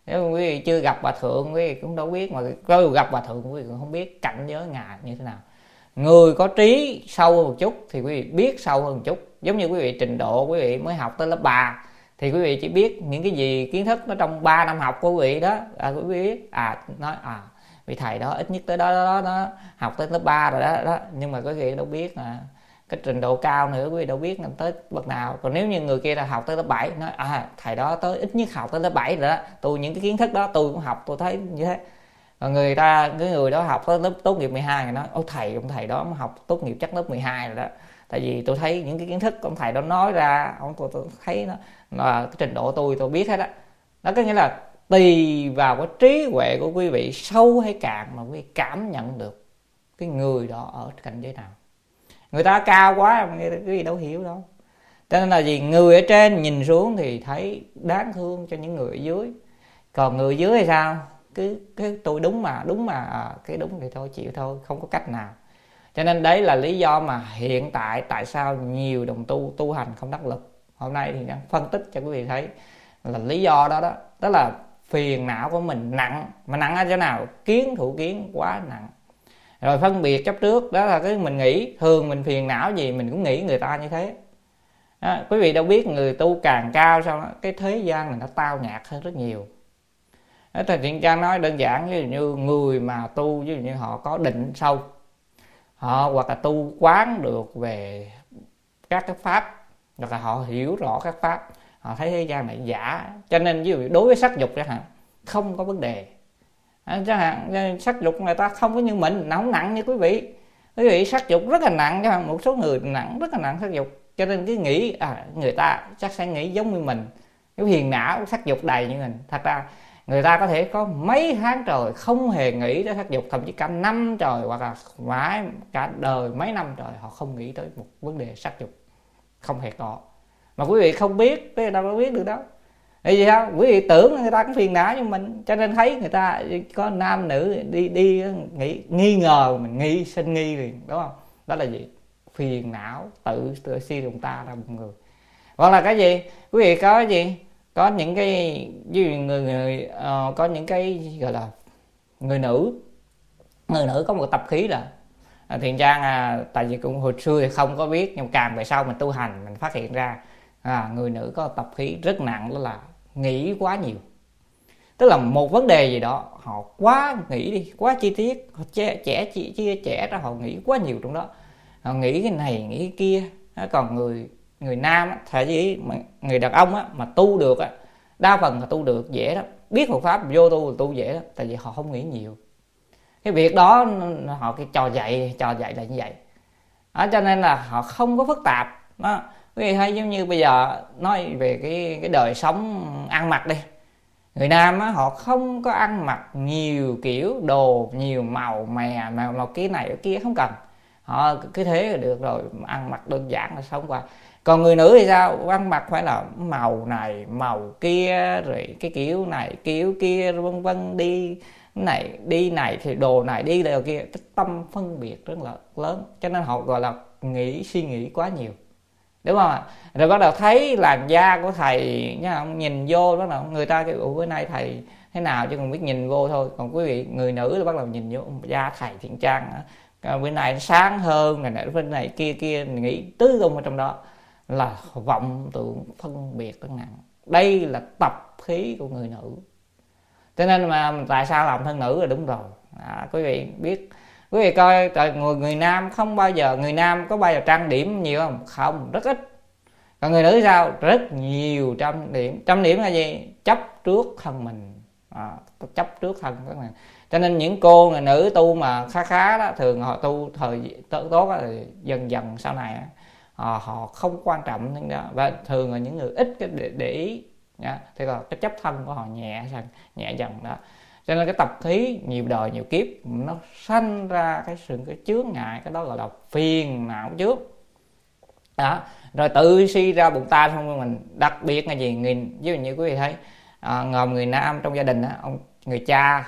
Nếu quý vị chưa gặp Hòa Thượng, quý vị cũng đâu biết, mà có gặp Hòa Thượng quý vị cũng không biết cảnh giới Ngài như thế nào. Người có trí sâu hơn một chút thì quý vị biết sâu hơn một chút. Giống như quý vị trình độ quý vị mới học tới lớp 3 thì quý vị chỉ biết những cái gì kiến thức nó trong 3 năm học của quý vị đó. Quý vị biết nói vị thầy đó ít nhất tới đó học tới lớp 3 rồi đó. Nhưng mà quý vị đâu biết cái trình độ cao nữa quý vị đâu biết tới bậc nào. Còn nếu như người kia là học tới lớp 7 nói thầy đó tới ít nhất học tới lớp 7 rồi đó, tôi những cái kiến thức đó tôi cũng học, tôi thấy như thế. Còn cái người đó học tới lớp tốt nghiệp 12 người nói ông thầy đó học tốt nghiệp chắc lớp 12 rồi đó, tại vì tôi thấy những cái kiến thức ông thầy đó nói ra tôi thấy nó là cái trình độ tôi biết hết đó. Đó có nghĩa là tùy vào cái trí huệ của quý vị sâu hay cạn mà quý vị cảm nhận được cái người đó ở cảnh giới nào. Người ta cao quá quý vị đâu hiểu đâu. Cho nên là gì, người ở trên nhìn xuống thì thấy đáng thương cho những người ở dưới, còn người dưới hay sao cái tôi đúng mà cái đúng thì thôi chịu thôi, không có cách nào. Cho nên đấy là lý do mà hiện tại tại sao nhiều đồng tu hành không đắc lực. Hôm nay thì đang phân tích cho quý vị thấy là lý do đó là phiền não của mình nặng. Mà nặng ở chỗ nào? Kiến thủ kiến quá nặng. Rồi phân biệt chấp trước, đó là cái mình nghĩ, thường mình phiền não gì mình cũng nghĩ người ta như thế. Quý vị đâu biết người tu càng cao sao cái thế gian này nó tao nhạt hơn rất nhiều. Thầy Thiện Trang nói đơn giản, ví dụ như người mà tu, ví dụ như họ có định sâu, họ hoặc là tu quán được về các cái pháp, hoặc là họ hiểu rõ các pháp, họ thấy thế gian này giả, cho nên ví dụ đối với sắc dục chẳng hạn không có vấn đề. Chẳng hạn sắc dục người ta không có như mình, nó không nặng như quý vị sắc dục rất là nặng, chẳng hạn một số người nặng rất là nặng sắc dục, cho nên cứ nghĩ người ta chắc sẽ nghĩ giống như mình, cái phiền não sắc dục đầy như mình. Thật ra người ta có thể có mấy tháng trời không hề nghĩ tới sắc dục, thậm chí cả năm trời hoặc là mãi cả đời mấy năm trời họ không nghĩ tới một vấn đề sắc dục, không hề có. Mà quý vị không biết, quý vị đâu có biết được đâu. Tại vì sao? Quý vị tưởng người ta cũng phiền não như mình, cho nên thấy người ta có nam nữ đi nghĩ nghi ngờ mình, sinh nghi liền, đúng không? Đó là gì? Phiền não tự suy lùng ta ra một người. Hoặc là cái gì? Quý vị có cái gì? Có những cái ví dụ có những cái gọi là người nữ có một tập khí là Thiện Trang tại vì cũng hồi xưa thì không có biết, nhưng càng về sau mình tu hành mình phát hiện ra người nữ có tập khí rất nặng, đó là nghĩ quá nhiều. Tức là một vấn đề gì đó họ quá nghĩ đi, quá chi tiết, họ trẻ ra họ nghĩ quá nhiều trong đó, họ nghĩ cái này nghĩ cái kia. Còn người nam thà gì người đàn ông mà tu được đa phần là tu được dễ lắm, biết một pháp vô tu dễ lắm, tại vì họ không nghĩ nhiều. Cái việc đó họ cái trò dạy là như vậy. Cho nên là họ không có phức tạp đó. Quý vị thấy giống như bây giờ nói về cái đời sống ăn mặc đi, người nam họ không có ăn mặc nhiều kiểu đồ, nhiều màu mè, màu kia này cái kia không cần, họ cứ thế là được rồi, ăn mặc đơn giản là sống qua. Còn người nữ thì sao? Ăn mặc phải là màu này màu kia, rồi cái kiểu này kiểu kia, vân vân, đi này thì đồ này, đi đồ kia, cái tâm phân biệt rất là lớn, cho nên họ gọi là suy nghĩ quá nhiều, đúng không ạ? Rồi bắt đầu thấy làn da của thầy nhá, nhìn vô bắt đầu người ta kêu bữa nay thầy thế nào chứ còn biết nhìn vô thôi. Còn quý vị người nữ là bắt đầu nhìn vô da thầy Thiện Trang bên này nó sáng hơn, bên này kia nghĩ tứ tung ở trong đó, là vọng tưởng phân biệt rất nặng. Đây là tập khí của người nữ. Cho nên mà tại sao làm thân nữ là đúng rồi. Quý vị biết, quý vị coi người nam không bao giờ, người nam có bao giờ trang điểm nhiều không? Không, rất ít. Còn người nữ sao? Rất nhiều trang điểm. Trang điểm là gì? Chấp trước thân mình, chấp trước thân các bạn. Cho nên những cô người nữ tu mà khá đó, thường họ tu thời tốt đó, dần dần sau này họ không quan trọng những đó, và thường là những người ít cái để ý. Thì là cái chấp thân của họ nhẹ dần đó. Cho nên cái tập khí nhiều đời nhiều kiếp nó sanh ra cái chướng ngại, cái đó gọi là phiền não trước đó. Rồi tự suy ra bụng ta xong mình. Đặc biệt là gì? Ví dụ như quý vị thấy ngòm người nam trong gia đình người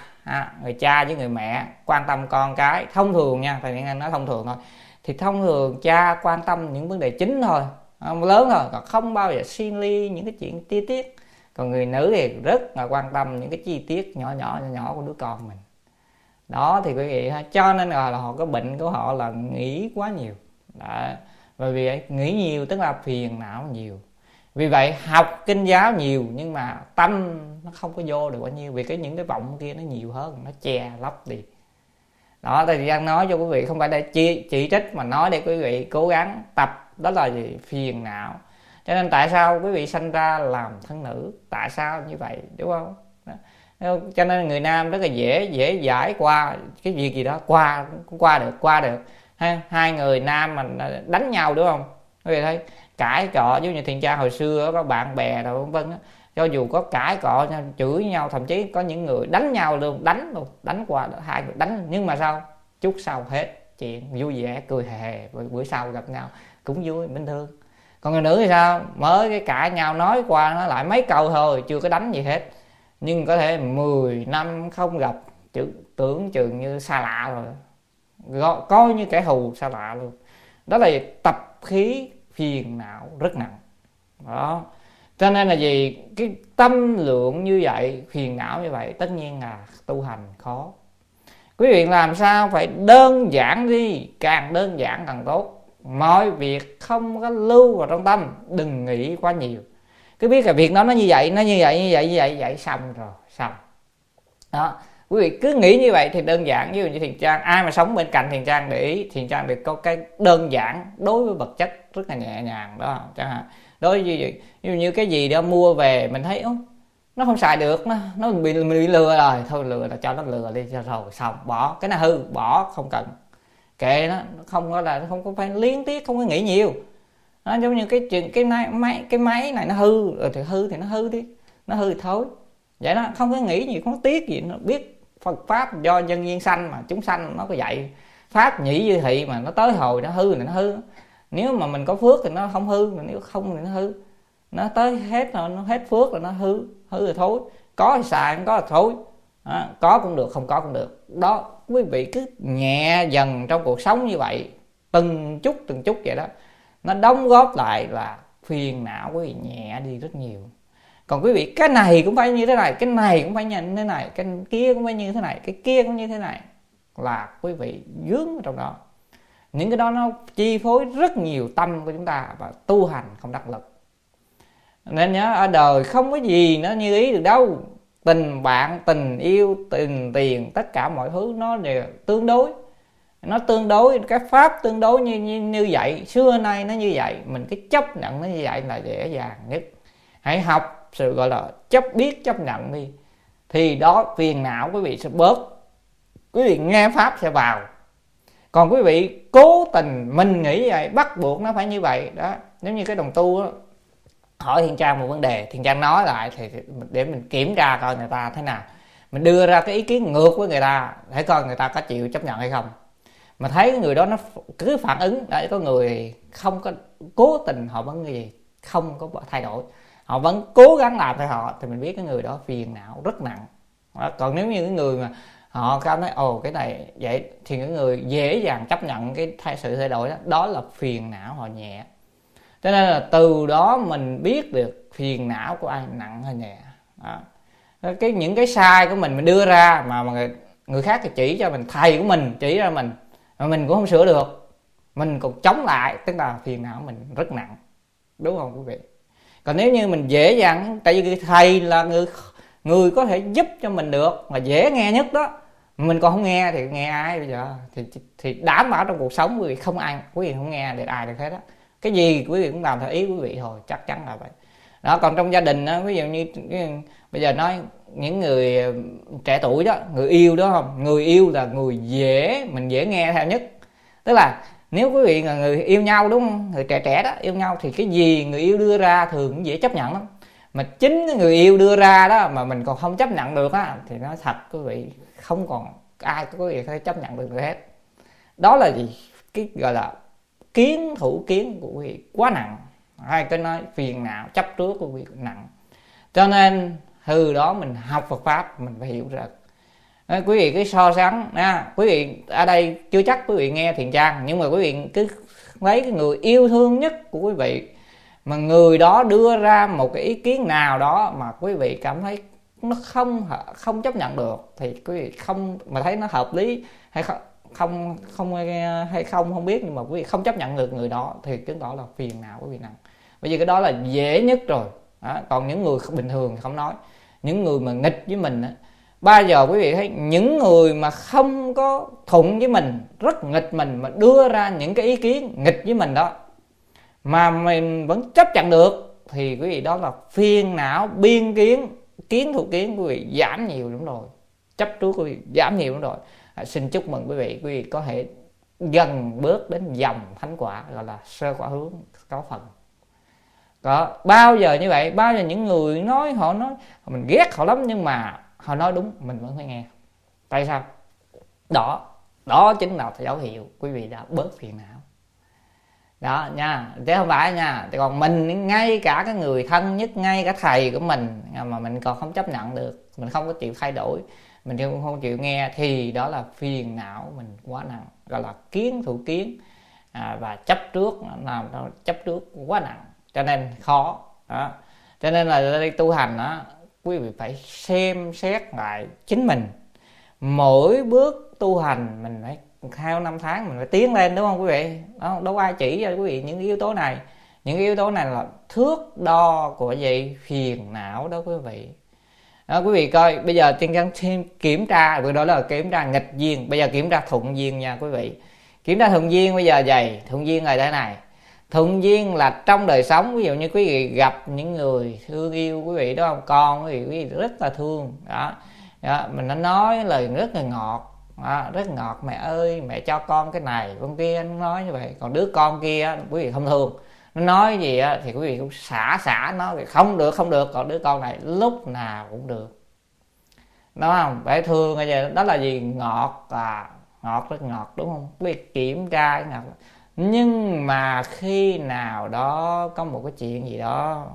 cha với người mẹ quan tâm con cái, thông thường nha, thầy Nguyễn Anh nói thông thường thôi, thì thông thường cha quan tâm những vấn đề chính thôi, lớn thôi, còn không bao giờ suy ly những cái chuyện ti tiết. Còn người nữ thì rất là quan tâm những cái chi tiết nhỏ nhỏ của đứa con mình. Đó thì quý vị ha, cho nên là họ có bệnh của họ là nghĩ quá nhiều. Đó. Bởi vì nghĩ nhiều tức là phiền não nhiều. Vì vậy học kinh giáo nhiều nhưng mà tâm nó không có vô được bao nhiêu, vì những cái vọng kia nó nhiều hơn, nó che lấp đi. Đó, thì đang nói cho quý vị không phải để chỉ trích, mà nói để quý vị cố gắng tập. Đó là gì? Phiền não. Cho nên tại sao quý vị sanh ra làm thân nữ? Tại sao như vậy, đúng không? Đó. Cho nên người nam rất là dễ giải qua cái việc gì đó, qua được. Hai người nam mình đánh nhau, đúng không? Quý vị thấy cãi cọ, giống như Thiện Trang hồi xưa có bạn bè rồi vân vân, cho dù có cãi cọ chửi nhau, thậm chí có những người đánh nhau luôn, đánh qua hai người đánh, nhưng mà sao chút sau hết chuyện, vui vẻ cười hề, bữa sau gặp nhau cũng vui bình thường. Còn người nữ thì sao? Mới cái cãi nhau nói qua nói lại mấy câu thôi, chưa có đánh gì hết, nhưng có thể 10 năm không gặp, tưởng chừng như xa lạ rồi, coi như kẻ thù xa lạ luôn. Đó là tập khí phiền não rất nặng. Đó, cho nên là gì? Cái tâm lượng như vậy, phiền não như vậy, tất nhiên là tu hành khó. Quý vị làm sao phải đơn giản đi, càng đơn giản càng tốt. Mọi việc không có lưu vào trong tâm, đừng nghĩ quá nhiều. Cứ biết là việc nó như vậy, nó như vậy, xong rồi, xong. Đó, quý vị cứ nghĩ như vậy thì đơn giản. Ví dụ như Thiện Trang, ai mà sống bên cạnh Thiện Trang để ý, Thiện Trang được có cái đơn giản đối với vật chất rất là nhẹ nhàng đó, chẳng hạn. Đối với ví dụ như cái gì đó mua về mình thấy nó không xài được, nó bị lừa rồi, thôi lừa là cho nó lừa đi cho rồi xong, bỏ cái nó hư, bỏ không cần, kệ nó, không có phải liếng tiếc, không có nghĩ nhiều. Nó giống như cái máy này nó hư rồi, thì hư thì nó hư đi, nó hư thì thôi, vậy đó, không có nghĩ gì, không có tiếc gì. Nó biết Phật pháp do nhân duyên sanh mà, chúng sanh nó có dạy pháp nhĩ như thị mà, nó tới hồi nó hư thì nó hư. Nếu mà mình có phước thì nó không hư, mà nếu không thì nó hư. Nó tới hết rồi, nó hết phước rồi nó hư rồi thôi. Có thì xài, không có thì thôi. Đó, có cũng được, không có cũng được. Đó, quý vị cứ nhẹ dần trong cuộc sống như vậy, từng chút vậy đó, nó đóng góp lại là phiền não quý vị nhẹ đi rất nhiều. Còn quý vị cái này cũng phải như thế này, cái này cũng phải như thế này, cái kia cũng phải như thế này, cái kia cũng như thế này, là quý vị vướng ở trong đó. Những cái đó nó chi phối rất nhiều tâm của chúng ta và tu hành không đắc lực. Nên nhớ, ở đời không có gì nó như ý được đâu. Tình bạn, tình yêu, tình tiền, tất cả mọi thứ nó đều tương đối. Nó tương đối, cái pháp tương đối như vậy, xưa nay nó như vậy, mình cứ chấp nhận nó như vậy là dễ dàng nhất. Hãy học sự gọi là biết chấp nhận đi, thì đó phiền não quý vị sẽ bớt, quý vị nghe pháp sẽ vào. Còn quý vị cố tình mình nghĩ vậy, bắt buộc nó phải như vậy đó. Giống như cái đồng tu đó, hỏi Thiện Trang một vấn đề, Thiện Trang nói lại thì để mình kiểm tra coi người ta thế nào, mình đưa ra cái ý kiến ngược với người ta để coi người ta có chịu chấp nhận hay không. Mà thấy cái người đó nó cứ phản ứng đấy, có người không có cố tình, họ vẫn gì không có thay đổi, họ vẫn cố gắng làm theo họ, thì mình biết cái người đó phiền não rất nặng. Đó. Còn nếu như cái người mà họ cảm thấy cái này vậy, thì cái người dễ dàng chấp nhận cái sự thay đổi đó, đó là phiền não họ nhẹ. Cho nên là từ đó mình biết được phiền não của ai nặng hay nhẹ. Đó. Những cái sai của mình đưa ra mà người khác thì chỉ cho mình, thầy của mình chỉ ra mình mà mình cũng không sửa được, mình còn chống lại, tức là phiền não mình rất nặng, đúng không quý vị? Còn nếu như mình dễ dàng, tại vì thầy là người có thể giúp cho mình được, mà dễ nghe nhất đó, mình còn không nghe thì nghe ai bây giờ? Thì đảm bảo trong cuộc sống quý vị không quý vị không nghe được ai được hết á. Cái gì quý vị cũng làm theo ý quý vị thôi, chắc chắn là vậy. Đó, còn trong gia đình đó, ví dụ như bây giờ nói những người trẻ tuổi đó, người yêu đó không? Người yêu là người mình dễ nghe theo nhất. Tức là nếu quý vị là người yêu nhau, đúng không? Người trẻ đó yêu nhau thì cái gì người yêu đưa ra thường cũng dễ chấp nhận lắm. Mà chính cái người yêu đưa ra đó mà mình còn không chấp nhận được á, thì nói thật quý vị, không còn ai có quý vị có thể chấp nhận được hết. Đó là gì? Cái gọi là thủ kiến của quý vị quá nặng, hay cái nói phiền não chấp trước của quý vị nặng. Cho nên từ đó mình học Phật pháp mình phải hiểu rằng quý vị cứ so sánh nha. Quý vị ở đây chưa chắc quý vị nghe Thiện Trang, nhưng mà quý vị cứ lấy cái người yêu thương nhất của quý vị mà người đó đưa ra một cái ý kiến nào đó mà quý vị cảm thấy nó không chấp nhận được, thì quý vị không mà thấy nó hợp lý hay không biết, nhưng mà quý vị không chấp nhận được người đó thì chứng tỏ là phiền não quý vị nặng. Bởi vì cái đó là dễ nhất rồi. Còn những người bình thường không nói, những người mà nghịch với mình bao giờ quý vị thấy những người mà không có thuận với mình, rất nghịch mình, mà đưa ra những cái ý kiến nghịch với mình đó mà mình vẫn chấp nhận được, thì quý vị đó là phiền não, biên kiến, kiến thủ kiến quý vị giảm nhiều lắm rồi, chấp trước quý vị giảm nhiều lắm rồi. Xin chúc mừng quý vị có thể gần bước đến dòng thánh quả, gọi là sơ quả hướng có phần. Có bao giờ như vậy, bao giờ những người họ nói mình ghét họ lắm, nhưng mà họ nói đúng mình vẫn phải nghe. Tại sao? Đó chính là dấu hiệu quý vị đã bớt phiền não đó nha, chứ không phải nha. Còn mình, ngay cả cái người thân nhất, ngay cả thầy của mình mà mình còn không chấp nhận được, mình không có chịu thay đổi, mình không chịu nghe, thì đó là phiền não mình quá nặng, gọi là kiến thủ kiến, và chấp trước, làm chấp trước quá nặng, cho nên khó đó. Cho nên là đây tu hành đó, quý vị phải xem xét lại chính mình. Mỗi bước tu hành mình phải theo năm tháng mình phải tiến lên, đúng không quý vị? Đó, đâu ai chỉ cho quý vị những yếu tố này. Những yếu tố này là thước đo của gì? Phiền não đó quý vị. Đó, quý vị coi bây giờ tiên chân kiểm tra, vừa đó là kiểm tra nghịch duyên, bây giờ kiểm tra thuận duyên nha quý vị. Kiểm tra thuận duyên bây giờ vậy, thuận duyên là thế này. Thuận duyên là trong đời sống, ví dụ như quý vị gặp những người thương yêu quý vị, đó không? Con quý vị rất là thương đó. Đó, mình nó nói lời rất là ngọt, rất ngọt, mẹ ơi mẹ cho con cái này con kia, nó nói như vậy. Còn đứa con kia quý vị không thương, nó nói gì thì quý vị cũng xả nó, không được. Còn đứa con này lúc nào cũng được, đúng không? Phải thương bây giờ. Đó là gì? Ngọt, ngọt, rất ngọt, đúng không? Quý vị kiểm tra cái ngọt. Nhưng mà khi nào đó có một cái chuyện gì đó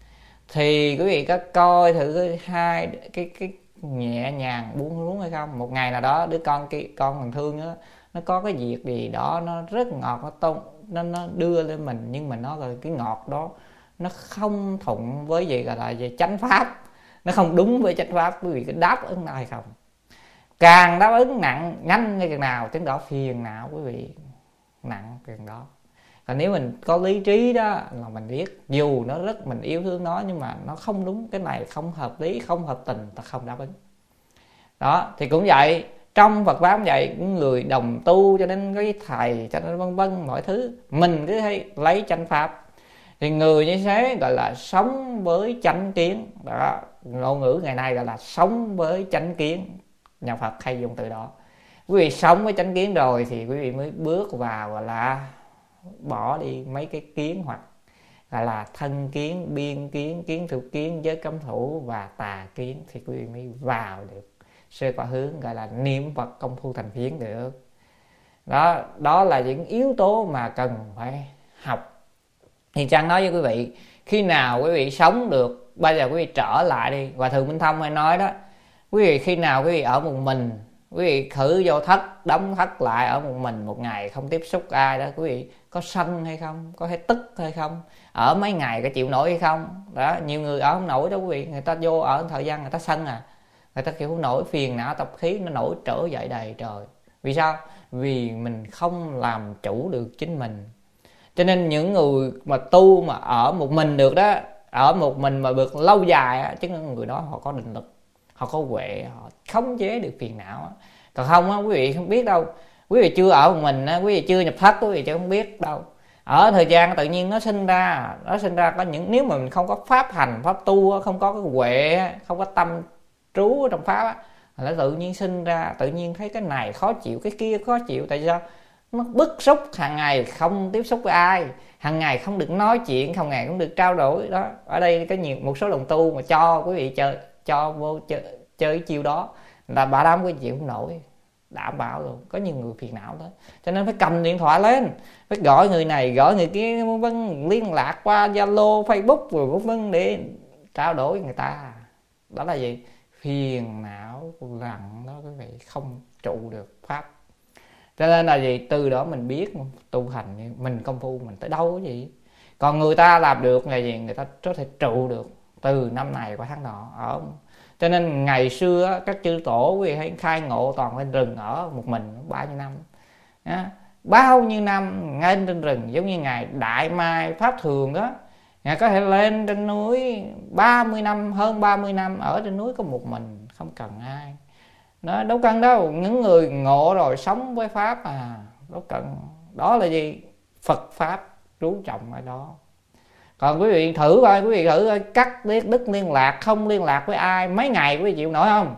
thì quý vị có coi thử cái nhẹ nhàng buông xuống hay không. Một ngày nào đó đứa con mình thương nó có cái việc gì đó nó rất ngọt, nó đưa lên mình, nhưng mà nó rồi cái ngọt đó nó không thuận với gì gọi là về chánh pháp, nó không đúng với chánh pháp, quý vị có đáp ứng hay không? Càng đáp ứng nặng nhanh như chừng nào chứng tỏ phiền não quý vị nặng chừng đó. Còn nếu mình có lý trí đó là mình biết, dù nó rất mình yêu thương nó, nhưng mà nó không đúng, cái này không hợp lý, không hợp tình, ta không đáp ứng. Đó thì cũng vậy, trong Phật pháp cũng vậy, những người đồng tu cho nên cái thầy, cho nên vân vân mọi thứ, mình cứ hay lấy chánh pháp, thì người như thế gọi là sống với chánh kiến đó. Ngôn ngữ ngày nay gọi là sống với chánh kiến, nhà Phật hay dùng từ đó. Quý vị sống với chánh kiến rồi thì quý vị mới bước vào gọi là bỏ đi mấy cái kiến, hoặc gọi là thân kiến, biên kiến, kiến thủ kiến, giới cấm thủ và tà kiến, thì quý vị mới vào được sơ quả hướng, gọi là niệm Phật công phu thành phiến được. Đó là những yếu tố mà cần phải học. Thì Trang nói với quý vị, khi nào quý vị sống được, bây giờ quý vị trở lại đi. Hòa thượng Minh Thông hay nói đó, quý vị khi nào quý vị ở một mình, quý vị thử vô thất, đóng thất lại ở một mình một ngày, không tiếp xúc ai đó, quý vị có sân hay không, có hay tức hay không, ở mấy ngày có chịu nổi hay không? Đó, nhiều người ở không nổi đó quý vị, người ta vô ở thời gian người ta sân người ta chịu không nổi, phiền não tập khí nó nổi trở dậy đầy trời. Vì sao? Vì mình không làm chủ được chính mình. Cho nên những người mà tu mà ở một mình được đó, ở một mình mà được lâu dài á, chứ người đó họ có định lực, họ có huệ, họ khống chế được phiền não. Còn không á, quý vị không biết đâu. Quý vị chưa ở một mình á, quý vị chưa nhập thất, quý vị chưa không biết đâu. Ở thời gian tự nhiên nó sinh ra có những, nếu mà mình không có pháp hành, pháp tu, không có cái huệ, không có tâm trú trong pháp á, nó tự nhiên sinh ra, tự nhiên thấy cái này khó chịu, cái kia khó chịu. Tại sao? Nó bức xúc, hàng ngày không tiếp xúc với ai, hàng ngày không được nói chuyện, hàng ngày không được trao đổi đó. Ở đây có một số đồng tu mà cho quý vị cho vô chơi chiêu đó là bà đám quý vị chịu không nổi, đảm bảo luôn. Có nhiều người phiền não đó, cho nên phải cầm điện thoại lên, phải gọi người này gọi người kia, vân liên lạc qua Zalo, Facebook rồi vân để trao đổi người ta. Đó là gì? Phiền não rằng đó quý vị, không trụ được pháp. Cho nên là gì? Từ đó mình biết tu hành mình công phu mình tới đâu cái gì. Còn người ta làm được là gì? Người ta có thể trụ được từ năm này qua tháng nọ ở. Cho nên ngày xưa các chư tổ quý vị hãy khai ngộ toàn lên rừng ở một mình bao nhiêu năm đó. Bao nhiêu năm ngay trên rừng, giống như ngài Đại Mai Pháp Thường đó, ngài có thể lên trên núi 30 năm, hơn 30 năm ở trên núi có một mình, không cần ai đó, đâu cần đâu. Những người ngộ rồi sống với Pháp đâu cần. Đó là gì? Phật Pháp chú trọng ở đó. Còn quý vị thử coi, quý vị thử coi, cắt đứt liên lạc, không liên lạc với ai mấy ngày, quý vị chịu nổi không?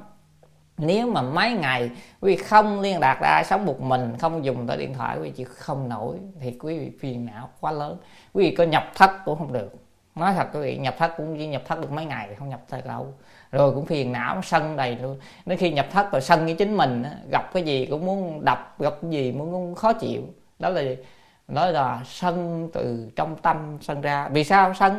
Nếu mà mấy ngày quý vị không liên lạc với ai, sống một mình, không dùng tới điện thoại, quý vị chịu không nổi thì quý vị phiền não quá lớn. Quý vị có nhập thất cũng không được. Nói thật quý vị, nhập thất cũng chỉ nhập thất được mấy ngày, không nhập thất đâu. Rồi cũng phiền não, sân đầy luôn. Đến khi nhập thất rồi sân với chính mình, gặp cái gì cũng muốn đập, gặp cái gì muốn khó chịu. Đó là gì? Đó là sân từ trong tâm sân ra. Vì sao sân?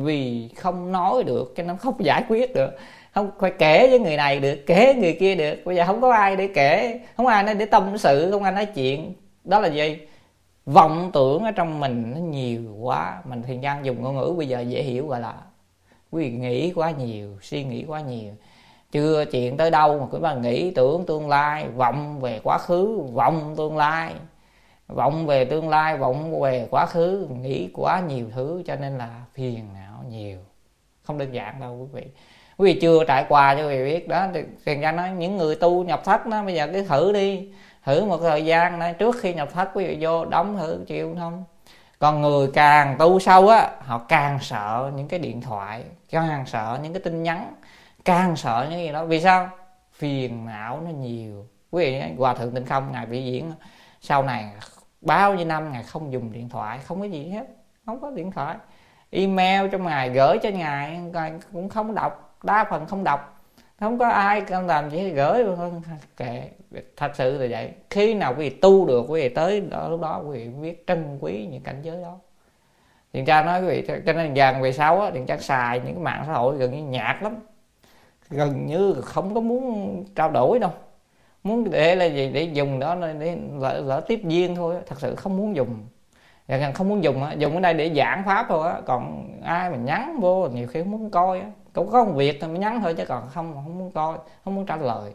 Vì không nói được cho nên không giải quyết được. Không phải kể với người này được, kể người kia được. Bây giờ không có ai để kể, không ai để tâm sự, không ai nói chuyện. Đó là gì? Vọng tưởng ở trong mình nó nhiều quá. Mình thiền nhân dùng ngôn ngữ bây giờ dễ hiểu, gọi là quý vị nghĩ quá nhiều, suy nghĩ quá nhiều. Chưa chuyện tới đâu mà quý bà nghĩ tưởng tương lai, vọng về quá khứ, vọng tương lai, vọng về tương lai, vọng về quá khứ, nghĩ quá nhiều thứ cho nên là phiền não nhiều. Không đơn giản đâu quý vị. Quý vị chưa trải qua cho quý vị biết đó. Thiền nhân nói những người tu nhập thất đó, bây giờ cứ thử đi, thử một thời gian này, trước khi nhập thất quý vị vô đóng thử chịu không? Còn người càng tu sâu á, họ càng sợ những cái điện thoại, càng sợ những cái tin nhắn, càng sợ những gì đó. Vì sao? Phiền não nó nhiều. Quý vị, Hòa Thượng Tịnh Không ngài biểu diễn sau này bao nhiêu năm ngài không dùng điện thoại, không có gì hết, không có điện thoại. Email trong ngài gửi cho ngài cũng không đọc, đa phần không đọc, không có ai làm chỉ gửi hơn. Kệ, thật sự là vậy. Khi nào quý vị tu được, quý vị tới đó, lúc đó quý vị biết trân quý những cảnh giới đó. Thiền Trang nói quý vị, cho nên dần về sau á, Thiền Trang xài những cái mạng xã hội gần như nhạt lắm, gần như không có muốn trao đổi đâu. Muốn để là gì? Để dùng đó để lỡ tiếp duyên thôi, thật sự không muốn dùng. Không muốn dùng ở đây để giảng pháp thôi á. Còn ai mà nhắn vô nhiều khi không muốn coi á, cũng có một việc thì mới nhắn thôi, chứ còn không muốn coi, không muốn trả lời.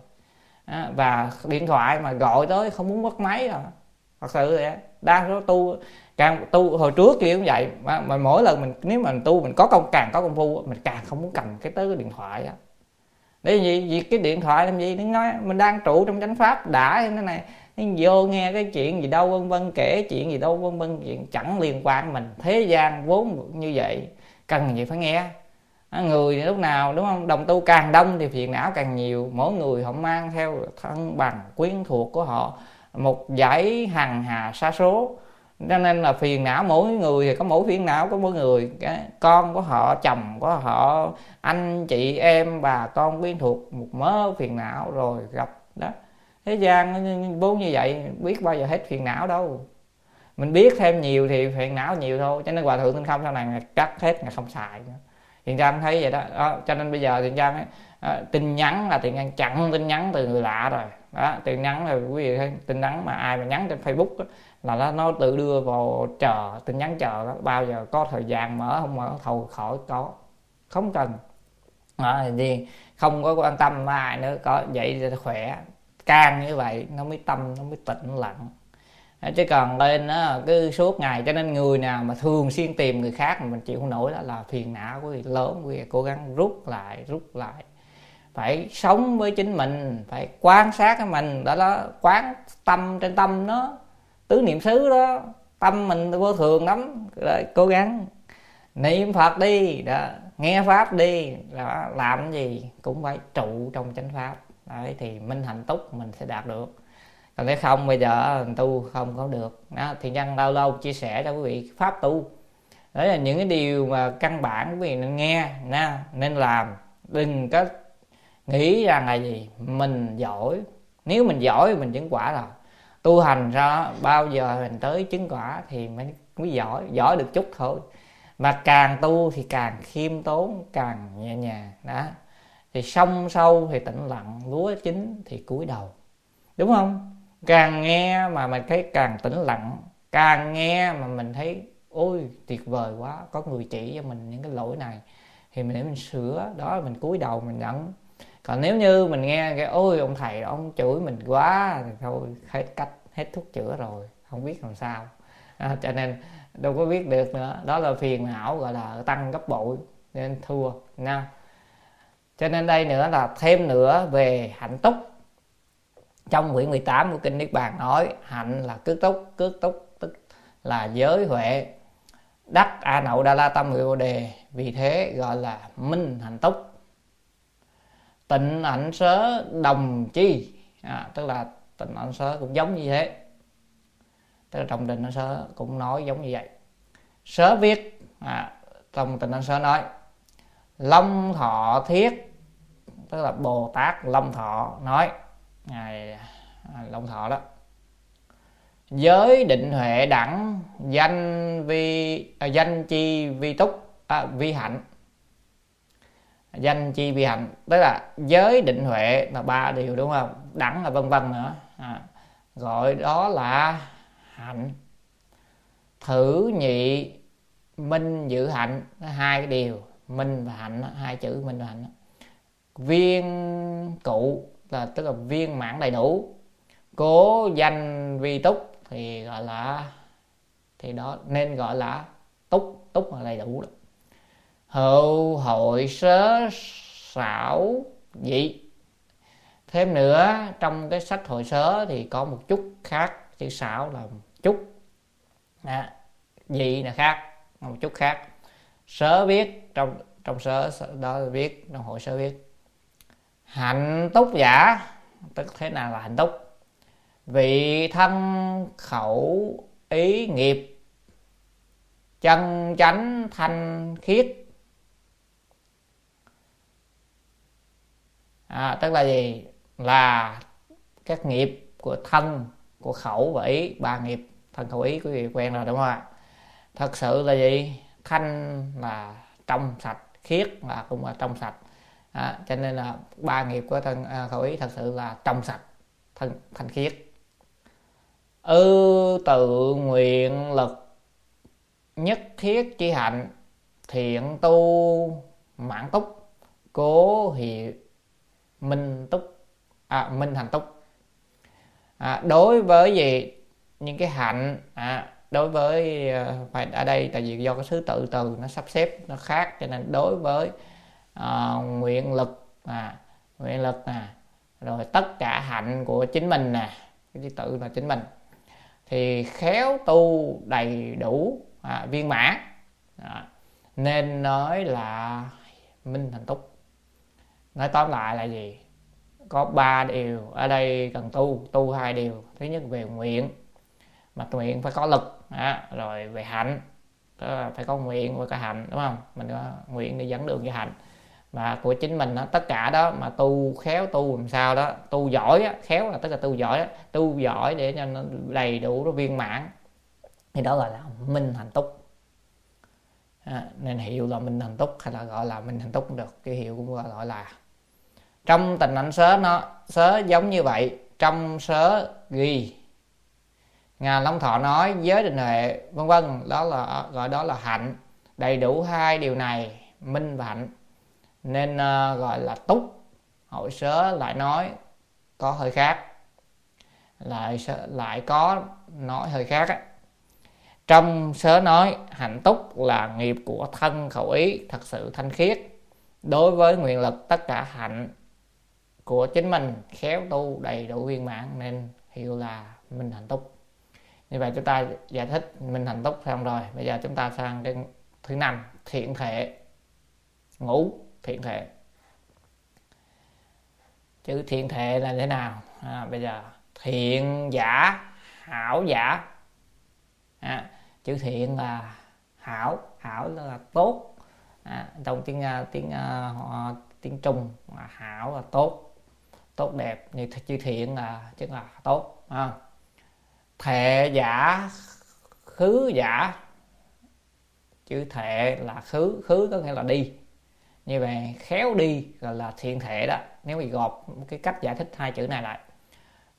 Và điện thoại mà gọi tới không muốn mất máy rồi. Thật sự vậy. Đa số tu, càng tu hồi trước kia cũng vậy, mà mỗi lần mình nếu mà mình tu mình có càng có công phu, mình càng không muốn cầm tới cái điện thoại á. Để gì cái điện thoại làm gì? Nó nói mình đang trụ trong chánh pháp đã thế này, vô nghe cái chuyện gì đâu vân vân, kể chuyện gì đâu vân vân, chuyện chẳng liên quan mình. Thế gian vốn như vậy, cần gì phải nghe. Người lúc nào đúng không? Đồng tu càng đông thì phiền não càng nhiều. Mỗi người họ mang theo thân bằng quyến thuộc của họ một dãy hằng hà sa số, cho nên là phiền não mỗi người thì có mỗi phiền não của mỗi người. Con của họ, chồng của họ, anh chị em bà con quyến thuộc, một mớ phiền não rồi gặp đó. Thế gian vốn như vậy, biết bao giờ hết phiền não đâu. Mình biết thêm nhiều thì phiền não nhiều thôi. Cho nên Hòa Thượng Tịnh Không sau này cắt hết, ngày không xài nữa. Thiền Trang thấy vậy đó. Cho nên bây giờ Thiền Trang tin nhắn là Thiền Trang chặn tin nhắn từ người lạ rồi đó. Tin nhắn là quý vị thấy, tin nhắn mà ai mà nhắn trên Facebook đó, là nó tự đưa vào chờ, tin nhắn chờ đó. Bao giờ có thời gian mở không mở thầu khỏi có, không cần thì không có quan tâm ai nữa. Có vậy thì khỏe. Càng như vậy nó mới tâm nó mới tĩnh lặng. Chứ còn lên đó cứ suốt ngày. Cho nên người nào mà thường xuyên tìm người khác mà mình chịu không nổi, đó là phiền não của người lớn. Quý cố gắng rút lại. Phải sống với chính mình, phải quan sát cái mình đó, quán tâm trên tâm nó, tứ niệm xứ đó, tâm mình vô thường lắm. Rồi cố gắng niệm Phật đi đó, nghe pháp đi đó, làm cái gì cũng phải trụ trong chánh pháp. Đấy thì minh hạnh túc mình sẽ đạt được. Còn nếu không bây giờ tu không có được đó. Thì nhân lâu lâu chia sẻ cho quý vị pháp tu, đấy là những cái điều mà căn bản quý vị nên nghe nên làm. Đừng có nghĩ rằng là gì mình giỏi. Nếu mình giỏi mình chứng quả rồi, tu hành ra bao giờ mình tới chứng quả thì mới giỏi được chút thôi. Mà càng tu thì càng khiêm tốn, càng nhẹ nhàng đó. Thì sông sâu thì tĩnh lặng, lúa chín thì cúi đầu, đúng không? Càng nghe mà mình thấy càng tĩnh lặng, càng nghe mà mình thấy ôi tuyệt vời quá, có người chỉ cho mình những cái lỗi này thì mình để mình sửa, đó mình cúi đầu mình nhận. Còn nếu như mình nghe cái ôi ông thầy ông chửi mình quá thì thôi, hết cách, hết thuốc chữa rồi, không biết làm sao. Cho nên đâu có biết được nữa, đó là phiền não gọi là tăng gấp bội, nên thua nha. Cho nên đây nữa là thêm nữa về hạnh túc. Trong quyển 18 của kinh Niết Bàn nói hạnh là cước túc tức là giới huệ, đắc a nậu đa la tâm người bồ đề, vì thế gọi là minh hạnh túc. Tịnh hạnh sớ đồng chi, tức là tịnh hạnh sớ cũng giống như thế, tức là trong tịnh hạnh sớ cũng nói giống như vậy. Sớ viết, trong tịnh hạnh sớ nói Long Thọ Thiết, tức là Bồ Tát Long Thọ nói, ngài Long Thọ đó, giới định huệ đẳng danh chi vi túc vi hạnh. Danh chi vi hạnh tức là giới định huệ là 3 điều đúng không, đẳng là vân vân nữa, gọi đó là hạnh. Thử nhị minh giữ hạnh, 2 cái điều minh và hạnh, 2 chữ minh và hạnh. Viên cụ là tức là viên mãn đầy đủ. Cố danh vi túc thì gọi là, thì đó nên gọi là túc là đầy đủ đó. Hậu hội sớ xảo dị. Thêm nữa trong cái sách hội sớ thì có một chút khác, chữ xảo là chút, dị là khác, một chút khác. Sớ viết trong sớ đó là viết, trong hội sớ viết hạnh túc giả, tức thế nào là hạnh túc? Vị thân khẩu ý nghiệp chân chánh thanh khiết. Tức là gì? Là các nghiệp của thân, của khẩu và ý, 3 nghiệp thân khẩu ý quý vị quen rồi đúng không ạ? Thật sự là gì? Thanh là trong sạch, khiết là cũng là trong sạch. Cho nên là 3 nghiệp của thân khẩu ý thật sự là trong sạch, thanh khiết. Tự nguyện lực nhất thiết chi hạnh, thiện tu mãn túc, cố hiệu minh túc, minh hành túc. Đối với gì những cái hạnh, đối với phải ở đây tại vì do cái thứ tự từ nó sắp xếp nó khác, cho nên đối với nguyện lực rồi tất cả hạnh của chính mình nè, cái thứ tự là chính mình thì khéo tu đầy đủ viên mãn, nên nói là minh thành túc. Nói tóm lại là gì? Có 3 điều ở đây cần tu 2 điều. Thứ nhất về nguyện, mà nguyện phải có lực, rồi về hạnh, tức là phải có nguyện và có hạnh, đúng không? Mình có nguyện để dẫn đường cho hạnh và của chính mình đó, tất cả đó mà tu khéo, tu làm sao đó, tu giỏi á, khéo là tức là tu giỏi để cho nó đầy đủ, nó viên mãn, thì đó gọi là minh hạnh túc. Nên hiệu là minh hạnh túc hay là gọi là minh hạnh túc cũng được, cái hiệu cũng gọi là. Trong tình hạnh sớ sớ giống như vậy. Trong sớ ghi ngài Long Thọ nói giới định huệ vân vân, đó là gọi đó là hạnh, đầy đủ 2 điều này minh và hạnh nên gọi là túc. Hội sớ lại nói có hơi khác, lại có nói hơi khác á. Trong sớ nói hạnh túc là nghiệp của thân khẩu ý thật sự thanh khiết, đối với nguyện lực tất cả hạnh của chính mình khéo tu đầy đủ viên mãn nên hiệu là minh hạnh túc. Như vậy chúng ta giải thích minh hạnh túc xong rồi, bây giờ chúng ta sang cái thứ 5, thiện thệ. Ngũ thiện thệ. Chữ thiện thệ là thế nào? Bây giờ thiện giả, hảo giả. Chữ thiện là hảo, hảo là tốt. Trong tiếng Trung là hảo là tốt, tốt đẹp, như chữ thiện là tức là tốt. Thệ giả, khứ giả. Chữ thệ là khứ có nghĩa là đi, như vậy khéo đi gọi là thiện thệ đó. Nếu mình gộp cái cách giải thích 2 chữ này lại,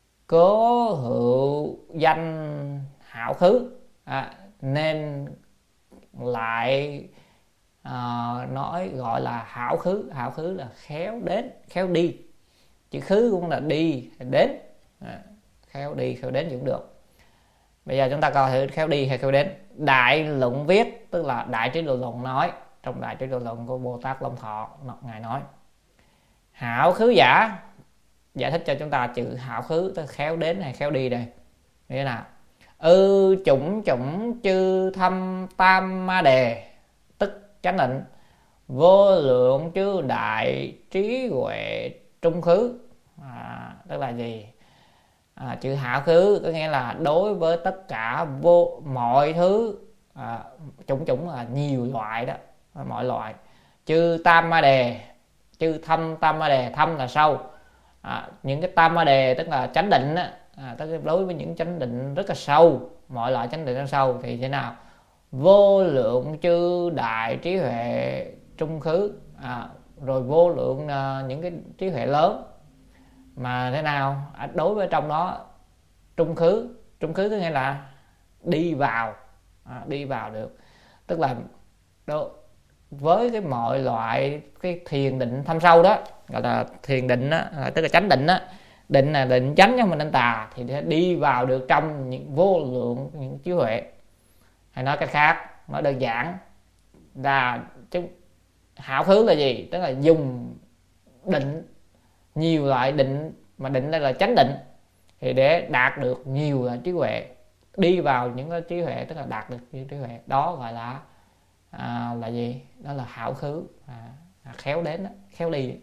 cố hữu danh hảo khứ, nên lại nói gọi là hảo khứ. Hảo khứ là khéo đến, khéo đi. Chữ khứ cũng là đi, đến. Khéo đi, khéo đến cũng được. Bây giờ chúng ta coi thử khéo đi hay khéo đến. Đại Luận viết, tức là Đại Trí Độ Luận nói, trong Đại Trí Độ Luận của Bồ Tát Long Thọ, ngài nói hảo khứ giả, giải thích cho chúng ta chữ hảo khứ, tức khéo đến hay khéo đi đây. Nghĩa là chủng chủng chư thâm tam ma đề, tức chánh định, vô lượng chư đại trí huệ trung khứ. Tức là gì? Chữ hảo khứ có nghĩa là đối với tất cả mọi thứ, chủng chủng là nhiều loại đó, mọi loại. Chư tam ma đề, chư thâm tam ma đề, thâm là sâu. Những cái tam ma đề tức là chánh định á, tức là đối với những chánh định rất là sâu, mọi loại chánh định rất sâu thì thế nào? Vô lượng chư đại trí huệ trung khứ, rồi vô lượng những cái trí huệ lớn. Mà thế nào? Đối với trong đó trung khứ có nghĩa là đi vào, đi vào được, tức là với cái mọi loại cái thiền định thâm sâu đó, gọi là thiền định đó, tức là chánh định đó. Định là định chánh chứ không phải định tà, thì sẽ đi vào được trong những vô lượng những trí huệ. Hay nói cách khác, nói đơn giản là hảo khứ là gì? Tức là dùng định, nhiều loại định, mà định đây là chánh định, thì để đạt được nhiều loại trí huệ, đi vào những cái trí huệ, tức là đạt được những trí huệ đó, gọi là gì? Đó là hảo khứ, khéo đến đó, khéo đi.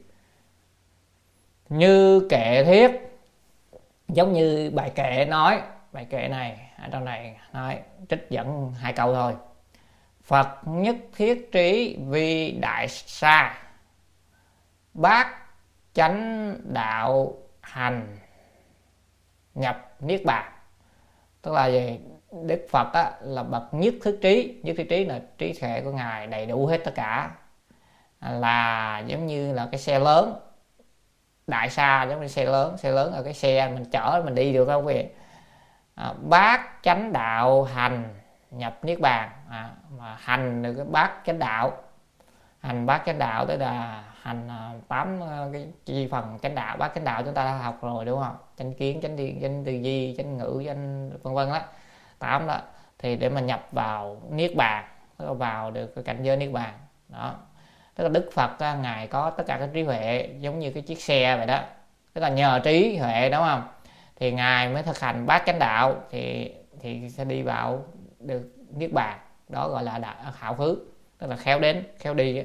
Như kệ thuyết, giống như bài kệ nói, bài kệ này ở trong này nói trích dẫn 2 câu thôi. Phật nhất thiết trí vi đại sa, bát chánh đạo hành nhập niết bàn. Tức là gì? Đức Phật á, là bậc nhất thiết trí. Nhất thiết trí là trí tuệ của ngài đầy đủ hết tất cả, là giống như là cái xe lớn. Đại sa giống như xe lớn là cái xe mình chở mình đi được không quý vị? Bát chánh đạo hành nhập niết bàn, mà hành được cái bát chánh đạo. Hành bát chánh đạo tức là hành 8 cái chi phần chánh đạo. Bát chánh đạo chúng ta đã học rồi đúng không? Chánh kiến, chánh tư duy, chánh ngữ, chánh vân vân đó, 8 đó. Thì để mà nhập vào niết bàn, tức là vào được cái cảnh giới niết bàn đó. Tức là Đức Phật ngài có tất cả các trí huệ giống như cái chiếc xe vậy đó, tức là nhờ trí huệ đúng không, thì ngài mới thực hành bát chánh đạo, thì sẽ đi vào được niết bàn. Đó gọi là hảo khứ, tức là khéo đến, khéo đi.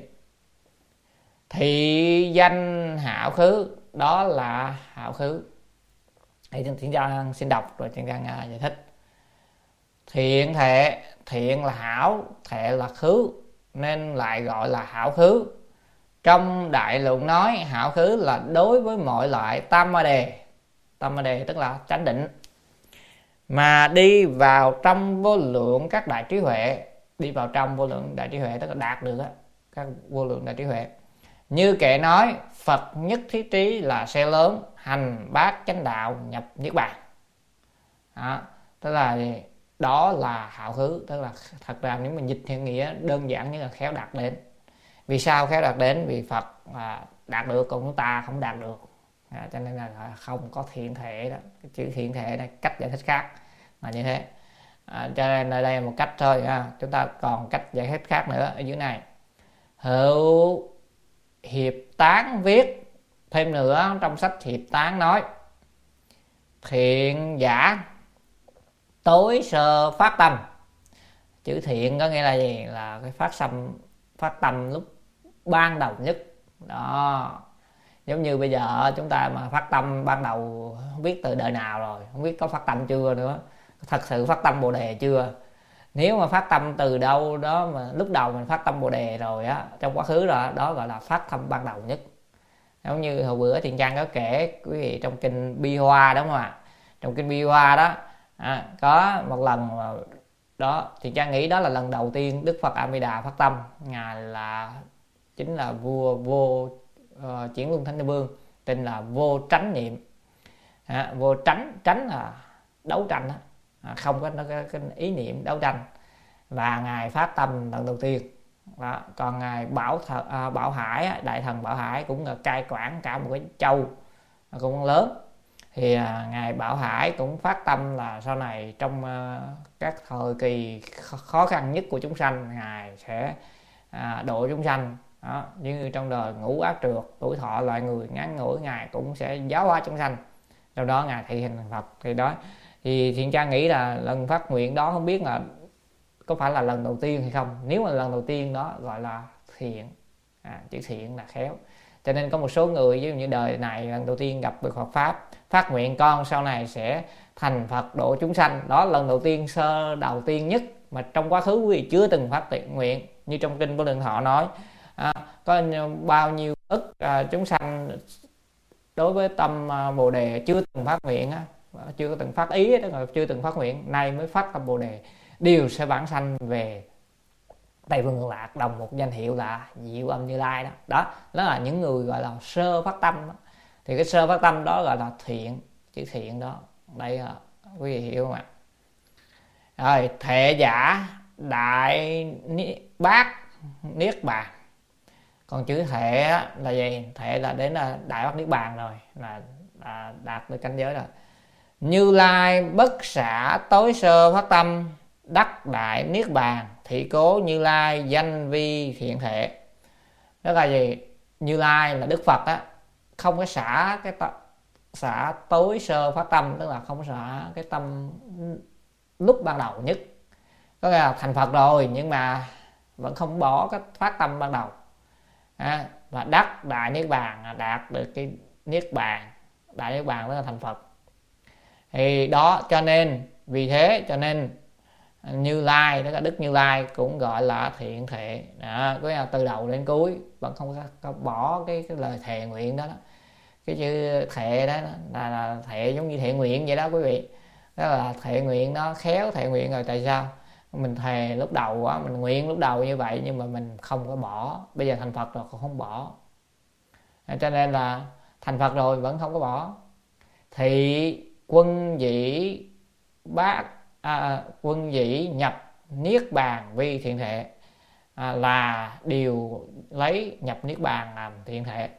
Thị danh hảo khứ, đó là hảo khứ. Thì Thiện Giang xin đọc rồi Thiện Giang giải thích. Thiện thệ, thiện là hảo, thệ là khứ, nên lại gọi là hảo khứ. Trong Đại Luận nói hảo khứ là đối với mọi loại tam ma đề. Tam ma đề tức là chánh định, mà đi vào trong vô lượng các đại trí huệ. Đi vào trong vô lượng đại trí huệ tức là đạt được các vô lượng đại trí huệ. Như kệ nói Phật nhất thiết trí là xe lớn, hành bát chánh đạo nhập niết bàn. Tức là đó là hảo khứ. Tức là thật ra nếu mình dịch theo nghĩa đơn giản như là khéo đạt đến. Vì sao khéo đạt đến? Vì Phật đạt được còn chúng ta không đạt được, cho nên là không có thiện thể đó. Cái chữ thiện thể này cách giải thích khác là như thế. Cho nên ở đây là một cách thôi. Chúng ta còn cách giải thích khác nữa ở dưới này. Hữu Hiệp Tán viết thêm nữa, trong sách Hiệp Tán nói thiện giả tối sơ phát tâm. Chữ thiện có nghĩa là gì? Là cái phát tâm lúc ban đầu nhất đó. Giống như bây giờ chúng ta mà phát tâm ban đầu không biết từ đời nào rồi, không biết có phát tâm chưa nữa, thật sự phát tâm Bồ Đề chưa. Nếu mà phát tâm từ đâu đó mà lúc đầu mình phát tâm Bồ Đề rồi á, trong quá khứ rồi đó gọi là phát tâm ban đầu nhất. Giống như hồi bữa Thiện Trang có kể quý vị trong kinh Bi Hoa đúng không ạ? Trong kinh Bi Hoa đó có một lần mà đó Thiện Trang nghĩ đó là lần đầu tiên Đức Phật A Di Đà phát tâm. Ngài chính là vua Chuyển Luân Thánh Vương, tên là Vô Tránh Niệm. Vô tránh là đấu tranh đó. Không có cái ý niệm đấu tranh. là ngài phát tâm lần đầu tiên đó. Còn ngài Bảo Hải, đại thần Bảo Hải cũng là cai quản cả một cái châu cũng lớn, thì ngài Bảo Hải cũng phát tâm là sau này trong các thời kỳ khó khăn nhất của chúng sanh, ngài sẽ độ chúng sanh đó. Như trong đời ngũ ác trượt, tuổi thọ loài người ngắn ngủi, ngài cũng sẽ giáo hóa chúng sanh, sau đó ngài thị hình thành Phật. Thì đó, thì Thiện Trang nghĩ là lần phát nguyện đó không biết là có phải là lần đầu tiên hay không. Nếu mà lần đầu tiên đó gọi là thiện, chữ thiện là khéo. Cho nên có một số người ví dụ như đời này lần đầu tiên gặp được Phật pháp, phát nguyện con sau này sẽ thành Phật độ chúng sanh, đó lần đầu tiên, đầu tiên nhất mà trong quá khứ quý vị chưa từng phát nguyện. Như trong kinh Vô Lượng Thọ nói, có bao nhiêu ức chúng sanh đối với tâm Bồ Đề chưa từng phát nguyện, chưa từng phát ý, tức là chưa từng phát nguyện, nay mới phát tâm Bồ Đề, đều sẽ vãng sanh về Tây Phương Cực Lạc, đồng một danh hiệu là Diệu Âm Như Lai đó. Đó là những người gọi là sơ phát tâm đó. Thì cái sơ phát tâm đó gọi là thiện, chữ thiện đó. Đây quý vị hiểu không ạ? Rồi thệ giả đại bát niết bàn. Còn chữ thệ là gì? Thệ là đến là đại bát niết bàn rồi, là đạt được cảnh giới rồi. Như Lai bất xả tối sơ phát tâm, đắc đại niết bàn, thị cố Như Lai danh vi thiện thệ. Đó là gì? Như Lai là Đức Phật á, không có xả tối sơ phát tâm, tức là không xả cái tâm lúc ban đầu nhất. Có nghĩa là thành Phật rồi nhưng mà vẫn không bỏ cái phát tâm ban đầu. Và đắc đại niết bàn, đạt được cái niết bàn, đại niết bàn tức là thành Phật. Thì đó, cho nên vì thế cho nên Như Lai, đó là Đức Như Lai cũng gọi là thiện thệ đó. Có nghĩa là từ đầu đến cuối vẫn không có bỏ cái lời thề nguyện đó. Cái chữ thệ đó là thệ giống như thệ nguyện vậy đó quý vị. Đó là thệ nguyện, nó khéo thệ nguyện rồi. Tại sao? Mình thề lúc đầu á, mình nguyện lúc đầu như vậy nhưng mà mình không có bỏ. Bây giờ thành Phật rồi còn không bỏ, cho nên là thành Phật rồi vẫn không có bỏ. Thì quân dĩ quân dĩ nhập niết bàn vi thiện thệ, là điều lấy nhập niết bàn làm thiện thệ.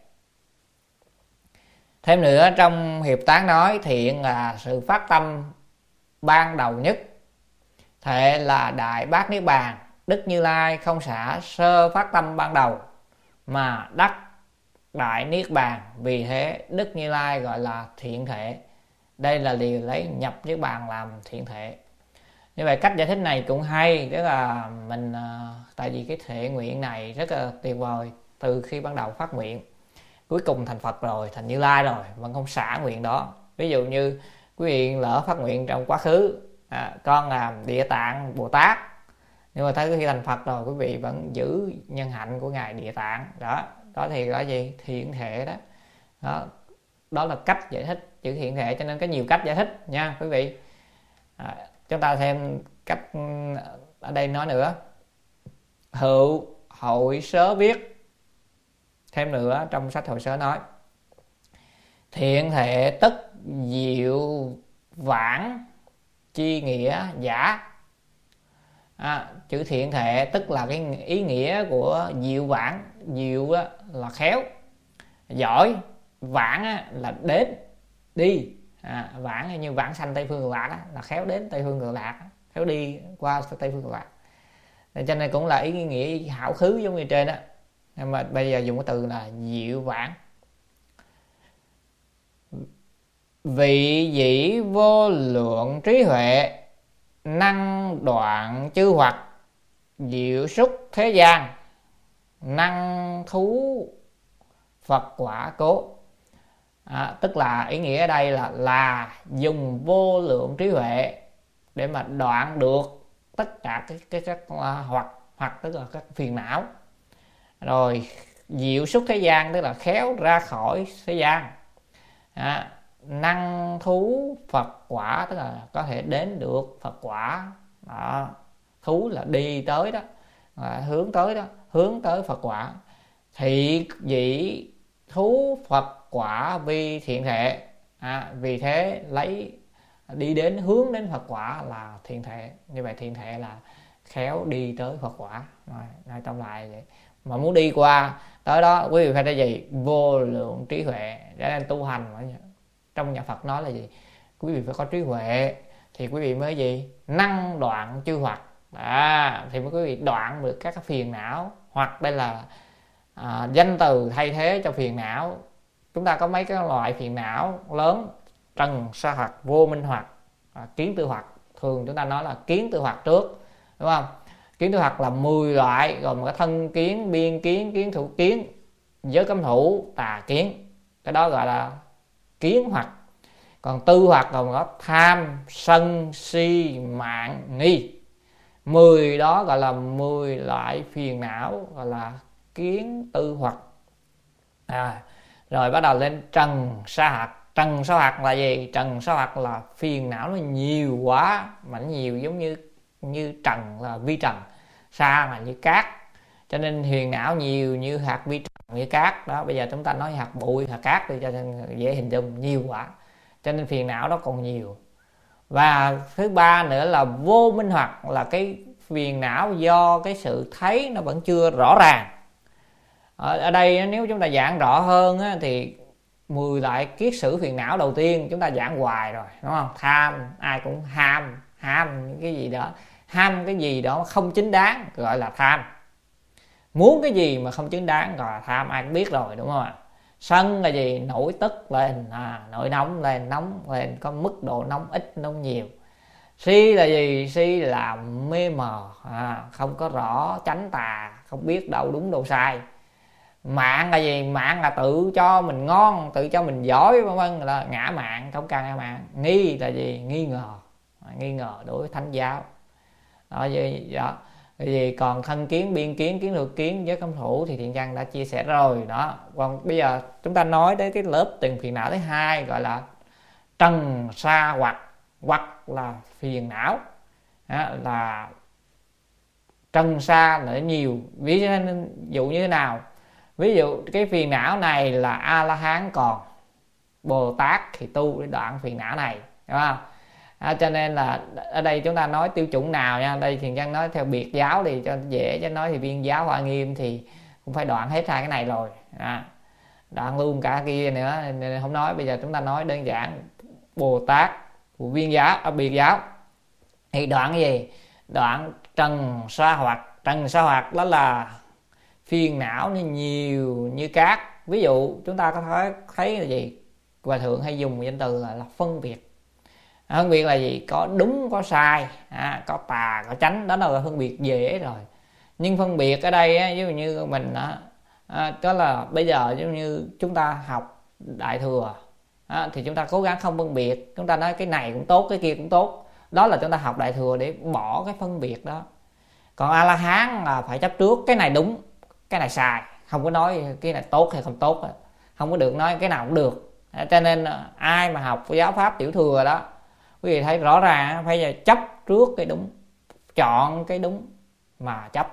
Thêm nữa trong Hiệp Tán nói thiện là sự phát tâm ban đầu nhất, thệ là đại bát niết bàn. Đức Như Lai không xả sơ phát tâm ban đầu mà đắc đại niết bàn, vì thế Đức Như Lai gọi là thiện thệ. Đây là điều lấy nhập niết bàn làm thiện thệ. Như vậy cách giải thích này cũng hay, tức là mình tại vì cái thệ nguyện này rất là tuyệt vời. Từ khi ban đầu phát nguyện, cuối cùng thành Phật rồi, thành Như Lai rồi, vẫn không xả nguyện đó. Ví dụ như quý vị lỡ phát nguyện trong quá khứ, con làm Địa Tạng Bồ Tát, nhưng mà tới khi thành Phật rồi quý vị vẫn giữ nhân hạnh của ngài Địa Tạng đó. Đó thì là gì? Thiện thệ đó. Đó là cách giải thích chữ thiện thệ, cho nên có nhiều cách giải thích nha quý vị. Chúng ta thêm cách ở đây nói nữa. Hữu Hội Sớ viết thêm nữa, trong sách Hội Sớ nói thiện thệ tức diệu vãng chi nghĩa giả. Chữ thiện thệ tức là cái ý nghĩa của diệu vãng. Diệu là khéo, giỏi, vãng là đến, đi. Vãng như vãng sanh Tây Phương Cực Lạc là khéo đến Tây Phương Cực Lạc, khéo đi qua Tây Phương Cực Lạc. Cho nên cũng là ý nghĩa hảo khứ giống như trên đó. Nhưng mà bây giờ dùng cái từ là diệu vãng. Vị dĩ vô lượng trí huệ, năng đoạn chư hoặc, diệu xúc thế gian, năng thú Phật quả cố. Tức là ý nghĩa ở đây là dùng vô lượng trí huệ để mà đoạn được tất cả các hoặc tức là các phiền não. Rồi diệu xúc thế gian tức là khéo ra khỏi thế gian. Năng thú Phật quả tức là có thể đến được Phật quả đó. Thú là đi tới đó, hướng tới đó, hướng tới Phật quả. Thị dĩ thú Phật quả vi thiện thệ, vì thế lấy đi đến hướng đến Phật quả là thiện thệ. Như vậy thiện thệ là khéo đi tới Phật quả. Nói tóm lại vậy. Mà muốn đi qua tới đó quý vị phải là gì? Vô lượng trí huệ. Cho nên tu hành trong nhà Phật nói là gì? Quý vị phải có trí huệ thì quý vị mới gì? Năng đoạn chư hoặc. Thì mới quý vị đoạn được các cái phiền não, hoặc đây là danh từ thay thế cho phiền não. Chúng ta có mấy cái loại phiền não lớn: trần sa hoặc, vô minh hoặc, kiến tư hoặc. Thường chúng ta nói là kiến tư hoặc trước, đúng không? Kiến tư hoặc là 10 loại, gồm có thân kiến, biên kiến, kiến thủ kiến, giới cấm thủ, tà kiến. Cái đó gọi là kiến hoặc. Còn tư hoặc gồm có tham, sân, si, mạng, nghi. 10 đó gọi là 10 loại phiền não, gọi là kiến tư hoặc. Rồi bắt đầu lên trần sa hoặc. Trần sa hoặc là gì? Trần sa hoặc là phiền não nó nhiều quá, mà nó nhiều giống như trần là vi trần, sa là như cát, cho nên phiền não nhiều như hạt vi trần, như cát đó. Bây giờ chúng ta nói hạt bụi, hạt cát thì cho nên dễ hình dung, nhiều quá, cho nên phiền não đó còn nhiều. Và thứ ba nữa là vô minh hoặc, là cái phiền não do cái sự thấy nó vẫn chưa rõ ràng. Ở đây nếu chúng ta giảng rõ hơn thì 10 loại kiết sử phiền não đầu tiên chúng ta giảng hoài rồi, đúng không? Tham, ai cũng ham cái gì đó, ham cái gì đó không chính đáng gọi là tham. Muốn cái gì mà không chính đáng gọi là tham, ai cũng biết rồi, đúng không ạ? Sân là gì? Nổi tức lên, nổi nóng lên, nóng lên, có mức độ nóng ít nóng nhiều. Si là gì? Si là mê mờ, không có rõ chánh tà, không biết đâu đúng đâu sai. Mạng là gì? Mạng là tự cho mình ngon, tự cho mình giỏi, vân vân, là ngã mạng, không cần ngã mạng. Nghi là gì? Nghi ngờ đối với thánh giáo đó, gì đó. Vì còn thân kiến, biên kiến, kiến lược kiến, giới cấm thủ thì Thiện Nhân đã chia sẻ rồi đó. Còn bây giờ chúng ta nói đến cái lớp từng phiền não thứ hai, gọi là trần sa hoặc là phiền não là trần sa là nhiều. Ví dụ như thế nào? Ví dụ cái phiền não này là A La Hán còn, Bồ Tát thì tu để đoạn phiền não này, đúng không? Cho nên là ở đây chúng ta nói tiêu chuẩn nào nha. Đây Thiền Nhân nói theo biệt giáo thì cho dễ, chứ nói thì Viên giáo Hoa Nghiêm thì cũng phải đoạn hết hai cái này rồi, đoạn luôn cả kia nữa nên không nói. Bây giờ chúng ta nói đơn giản Bồ Tát của Viên giáo, biệt giáo thì đoạn cái gì? Đoạn trần sa hoặc. Trần sa hoặc đó là phiền não nó nhiều như cát. Ví dụ chúng ta có thấy là gì? Hòa Thượng hay dùng danh từ là phân biệt. Phân biệt là gì? Có đúng có sai, có tà có chánh, đó là phân biệt dễ rồi. Nhưng phân biệt ở đây ví dụ như mình đó là bây giờ giống như chúng ta học Đại Thừa thì chúng ta cố gắng không phân biệt. Chúng ta nói cái này cũng tốt, cái kia cũng tốt, đó là chúng ta học Đại Thừa để bỏ cái phân biệt đó. Còn A La Hán là phải chấp trước cái này đúng, cái này sai, không có nói cái này tốt hay không tốt, không có được nói cái nào cũng được. Cho nên ai mà học giáo pháp Tiểu Thừa đó, quý vị thấy rõ ràng phải chấp trước cái đúng, chọn cái đúng mà chấp.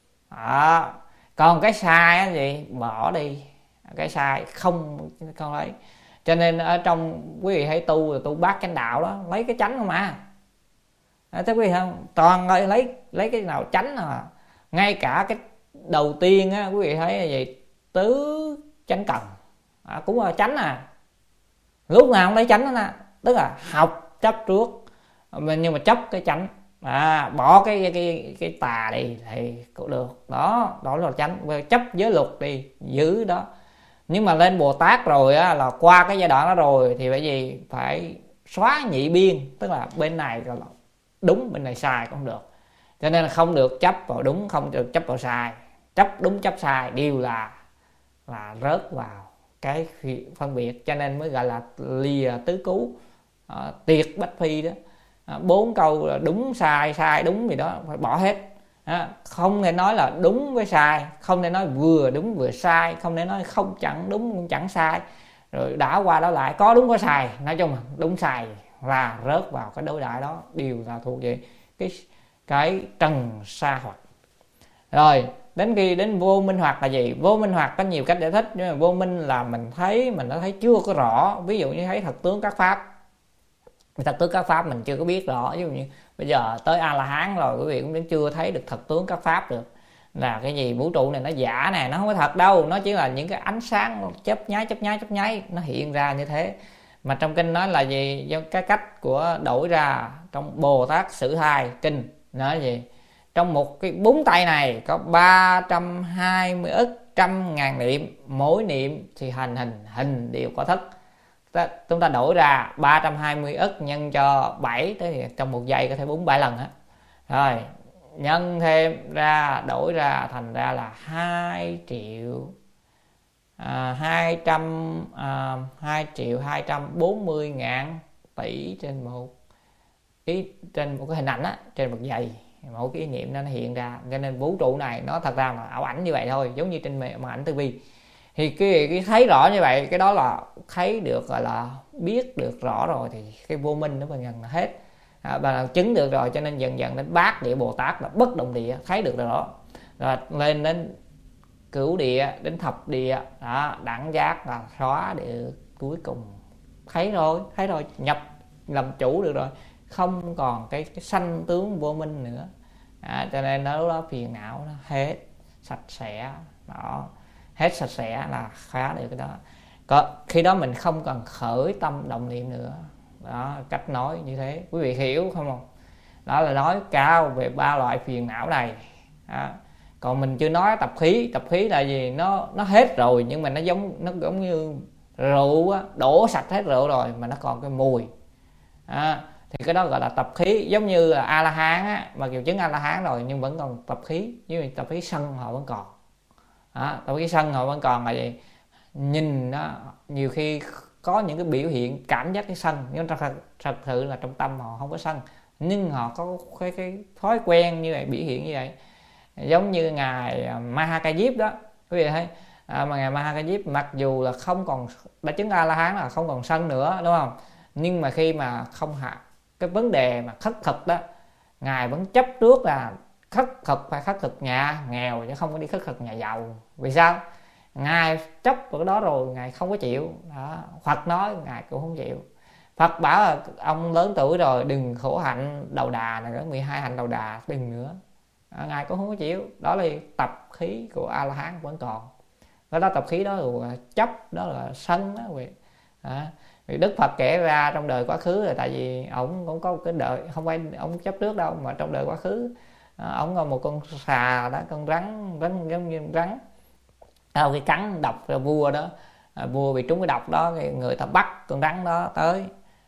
Còn cái sai á gì bỏ đi, cái sai không lấy. Cho nên ở trong quý vị thấy tu bát chánh đạo đó, lấy cái chánh không à. Thấy quý vị không? Toàn lấy cái nào chánh à. Ngay cả cái đầu tiên á, quý vị thấy là gì? Tứ chánh cần cũng là chánh lúc nào cũng lấy chánh đó, tức là học chấp trước nhưng mà chấp cái chánh, bỏ cái tà đi thì cũng được đó là chánh. Chấp giới luật đi, giữ đó. Nhưng mà lên Bồ Tát rồi là qua cái giai đoạn đó rồi thì phải gì? Phải xóa nhị biên, tức là bên này là đúng, bên này sai cũng không được. Cho nên là không được chấp vào đúng, không được chấp vào sai. Chấp đúng chấp sai đều là rớt vào cái phân biệt. Cho nên mới gọi là lìa tứ cứu, tiệt bách phi đó. 4 câu là đúng sai, sai đúng gì đó phải bỏ hết. Không thể nói là đúng với sai, không thể nói vừa đúng vừa sai, không thể nói không chẳng đúng cũng chẳng sai, rồi đã qua đó lại có đúng có sai. Nói chung là đúng sai là rớt vào cái đối đại đó, đều là thuộc về cái trần sa hoặc. Rồi đến khi đến vô minh hoặc là gì? Vô minh hoặc có nhiều cách giải thích, nhưng mà vô minh là mình đã thấy chưa có rõ. Ví dụ như thấy thật tướng các pháp, thật tướng các pháp mình chưa có biết rõ. Ví dụ như bây giờ tới A La Hán rồi quý vị cũng chưa thấy được thật tướng các pháp được, là cái gì vũ trụ này nó giả nè, nó không có thật đâu, nó chỉ là những cái ánh sáng chớp nháy nó hiện ra như thế. Mà trong kinh nói là gì? Do cái cách của đổi ra trong Bồ Tát Sử Thai kinh nói gì? Trong một cái búng tay này có 320 ức 100.000 niệm, mỗi niệm thì hình đều có thức. Chúng ta đổi ra 320 ức nhân cho 7, thì trong một giây có thể búng 7 lần á. Rồi nhân thêm ra, đổi ra thành ra là 2 triệu 240 ngàn tỷ trên một trên một cái hình ảnh á, trên một giây. Mỗi cái ý niệm nó hiện ra, cho nên vũ trụ này nó thật ra là ảo ảnh như vậy thôi, giống như trên màn ảnh tivi. Thì cái thấy rõ như vậy, cái đó là thấy được, gọi là biết được rõ rồi, thì cái vô minh nó bằng gần là hết. Và chứng được rồi, cho nên dần dần đến Bát Địa Bồ Tát là bất động địa, thấy được rõ. Rồi lên đến Cửu Địa, đến Thập Địa đó, đẳng giác là xóa được, cuối cùng thấy rồi nhập làm chủ được rồi, không còn cái sanh tướng vô minh nữa. Cho nên nó phiền não nó hết sạch sẽ đó, hết sạch sẽ là khá được cái đó. Khi đó mình không cần khởi tâm động niệm nữa đó, cách nói như thế quý vị hiểu không? Đó là nói cao về 3 loại phiền não này đó. Còn mình chưa nói tập khí là gì? Nó hết rồi, nhưng mà nó giống như rượu á, đổ sạch hết rượu rồi mà nó còn cái mùi thì cái đó gọi là tập khí. Giống như là A La Hán á, mà kiểu chứng A La Hán rồi nhưng vẫn còn tập khí, như tập khí sân họ vẫn còn tập khí sân họ vẫn còn là gì? Nhìn nó nhiều khi có những cái biểu hiện cảm giác cái sân, nhưng thật sự là trong tâm họ không có sân, nhưng họ có cái thói quen như vậy, biểu hiện như vậy. Giống như ngài Mahakajip đó quý vị thấy, mà ngài Mahakajip mặc dù là không còn đã chứng A La Hán là không còn sân nữa, đúng không? Nhưng mà khi mà không hạ cái vấn đề mà khất thực đó, ngài vẫn chấp trước là khất thực phải khất thực nhà nghèo chứ không có đi khất thực nhà giàu. Vì sao? Ngài chấp vào cái đó rồi, ngài không có chịu đó. Phật nói ngài cũng không chịu. Phật bảo là ông lớn tuổi rồi, đừng khổ hạnh đầu đà này, 12 hạnh đầu đà đừng nữa. Ngài cũng không có chịu. Đó là tập khí của A La Hán vẫn còn. Đó tập khí đó là chấp, đó là sân đó quý vị. Vì Đức Phật kể ra trong đời quá khứ là tại vì ông cũng có một cái đời, không phải ông chấp trước đâu, mà trong đời quá khứ ông có một con xà đó, con rắn giống như rắn cái cắn độc ra vua đó, vua bị trúng cái độc đó, người ta bắt con rắn đó tới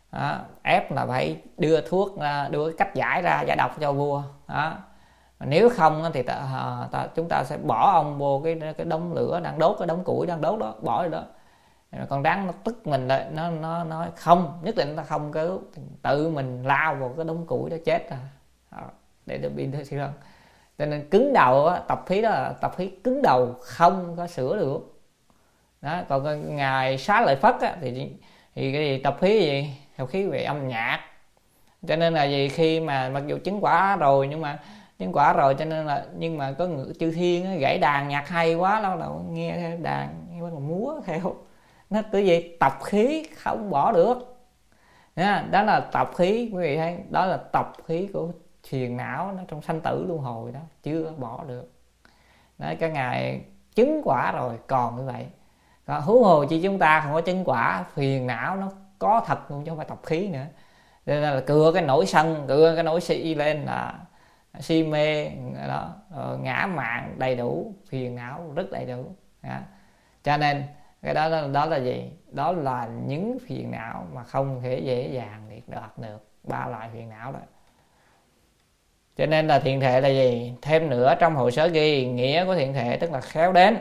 ép là phải đưa thuốc, đưa cái cách giải độc cho vua đó. Nếu không thì chúng ta sẽ bỏ ông vô cái đống lửa đang đốt, cái đống củi đang đốt đó, bỏ rồi đó. Con rắn nó tức mình lại, nó nói không, nhất định ta không cứu, tự mình lao vào cái đống củi đó chết rồi để được bin thế hơn. Cho nên cứng đầu á, tập khí đó là tập khí cứng đầu, không có sửa được đó. Còn ngài Xá Lợi Phất á, thì cái gì tập khí gì? Tập khí về âm nhạc. Cho nên là gì, khi mà mặc dù chứng quả rồi, nhưng mà chứng quả rồi cho nên là, nhưng mà có người chư thiên á, gãy đàn nhạc hay quá, lâu đầu nghe theo đàn, nghe bắt đầu múa theo, nó cái gì tập khí không bỏ được nha. Đó là tập khí, quý vị thấy, đó là tập khí của phiền não nó trong sanh tử luân hồi đó, chưa bỏ được. Đấy, cái ngày chứng quả rồi còn như vậy. Còn huống hồ chi chúng ta không có chứng quả, phiền não nó có thật luôn chứ không phải tập khí nữa. Nên là cưa cái nỗi sân, cưa cái nỗi si lên là si mê đó, ngã mạn đầy đủ, phiền não rất đầy đủ đó. Cho nên cái đó là gì? Đó là những phiền não mà không thể dễ dàng đạt được 3 loại phiền não đó. Cho nên là thiện thể là gì? Thêm nữa trong hồ sơ ghi nghĩa của thiện thể tức là khéo đến,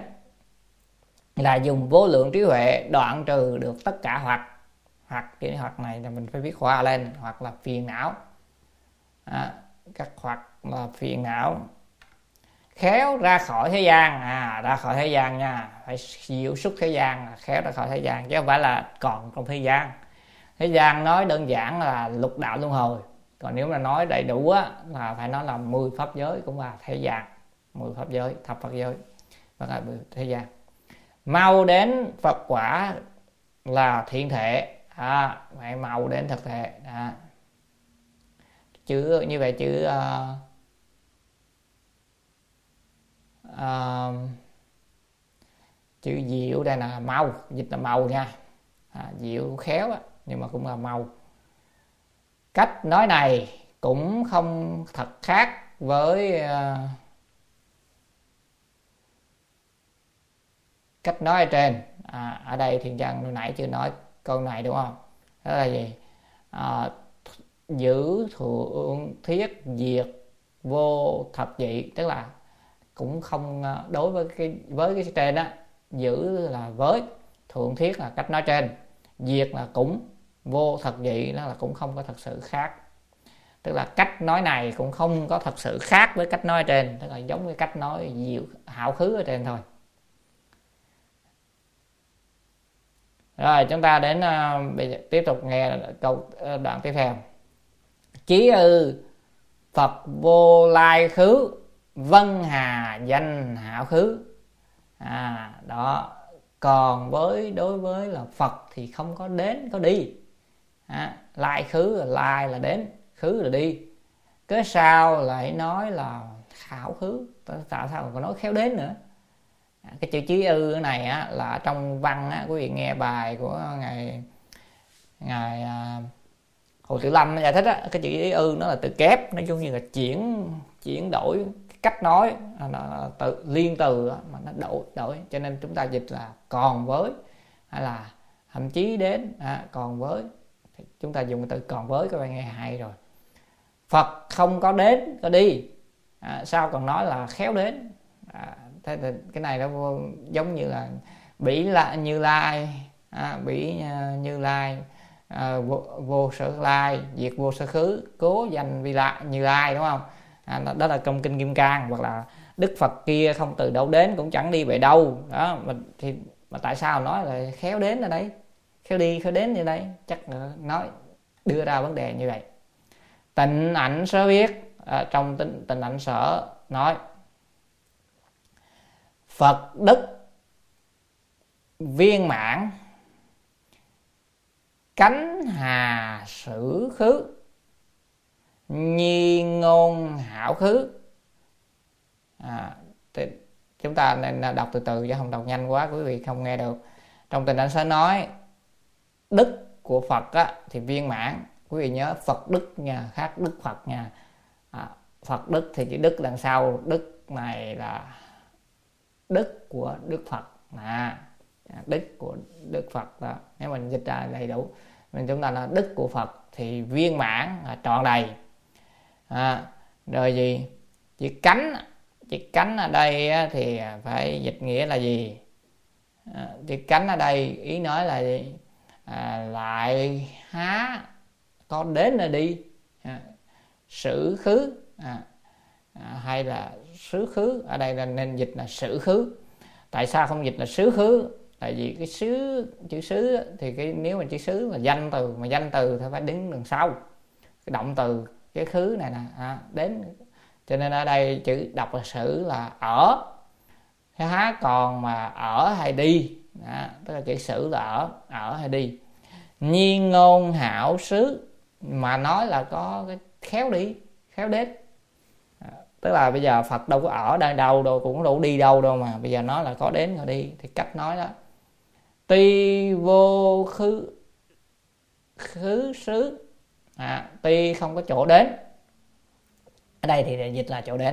là dùng vô lượng trí huệ đoạn trừ được tất cả hoặc cái hoặc này là mình phải viết khoa lên, hoặc là phiền não các hoặc là phiền não, khéo ra khỏi thế gian, ra khỏi thế gian nha, phải diệu xuất thế gian, khéo ra khỏi thế gian chứ không phải là còn trong thế gian. Thế gian nói đơn giản là lục đạo luân hồi, còn nếu mà nói đầy đủ á là phải nói là 10 pháp giới cũng là thế gian, 10 pháp giới, thập Phật giới và là thế gian. Mau đến Phật quả là thiện thể, phải màu đến thực thể đó. Chữ như vậy chữ chữ diệu đây là mau, dịch là màu nha, diệu khéo á, nhưng mà cũng là màu. Cách nói này cũng không thật khác với cách nói ở trên. Ở đây Thiện Chân hồi nãy chưa nói câu này đúng không? Đó là gì? Giữ thượng thiết diệt vô thập dị, tức là cũng không đối với cái trên á, giữ là với, thượng thiết là cách nói trên, diệt là cũng, vô thật dị đó là cũng không có thật sự khác. Tức là cách nói này cũng không có thật sự khác với cách nói ở trên, tức là giống cái cách nói diệu hảo khứ ở trên thôi. Rồi chúng ta đến bây giờ tiếp tục nghe câu đoạn tiếp theo. Chí ư Phật vô lai khứ, vân hà danh hảo khứ. Đó. Còn đối với là Phật thì không có đến có đi. Lai khứ là lai là đến, khứ là đi. Cái sao lại nói là hảo khứ, tại sao còn nói khéo đến nữa? Cái chữ chí ư này á, là trong văn á, quý vị nghe bài của ngài Hồ Tiểu Lâm giải thích á, cái chữ chí ư nó là từ kép, nói chung như là chuyển đổi cách nói, nó từ liên từ mà nó đổi, cho nên chúng ta dịch là còn với hay là thậm chí đến. Còn với thì chúng ta dùng từ còn với, các bạn nghe hay rồi. Phật không có đến có đi, sao còn nói là khéo đến? Thế thì cái này nó giống như là bỉ là Như Lai, bỉ Như Lai, vô sở lai, diệt vô sở khứ, cố danh vi lại Như Lai, đúng không? Đó là trong kinh Kim Cang. Hoặc là Đức Phật kia không từ đâu đến cũng chẳng đi về đâu đó, mà tại sao nói là khéo đến ở đây, khéo đi khéo đến như đây? Chắc là nói đưa ra vấn đề như vậy. Tịnh ảnh sở viết, trong tịnh ảnh sở nói Phật đức viên mãn, cánh hà sử khứ, nhi ngôn hảo khứ. Chúng ta nên đọc từ từ chứ không đọc nhanh quá quý vị không nghe được. Trong tịnh ảnh sở nói đức của Phật á, thì viên mãn. Quý vị nhớ Phật đức nha, khác đức Phật nha. Phật đức thì chữ đức đằng sau, đức này là đức của Đức Phật, đức của Đức Phật đó. Nếu mình dịch ra đầy đủ, chúng ta là đức của Phật thì viên mãn là trọn đầy. Rồi gì? Chữ cánh ở đây thì phải dịch nghĩa là gì? Chữ cánh ở đây ý nói là gì? Lại há có đến là đi, sử khứ, hay là xứ khứ. Ở đây là nên dịch là sử khứ. Tại sao không dịch là xứ khứ? Tại vì cái chữ xứ thì nếu mà chữ xứ là danh từ, mà danh từ thì phải đứng đằng sau cái động từ, cái khứ này nè, đến. Cho nên ở đây chữ đọc là sử là ở, cái há còn mà ở hay đi, tức là chữ sử là ở hay đi. Nhiên ngôn hảo xứ, mà nói là có cái khéo đi khéo đến. Tức là bây giờ Phật đâu có ở đây đâu, cũng đâu đi đâu mà bây giờ nói là có đến có đi, thì cách nói đó. Tuy vô khứ xứ, tuy không có chỗ đến, ở đây thì dịch là chỗ đến.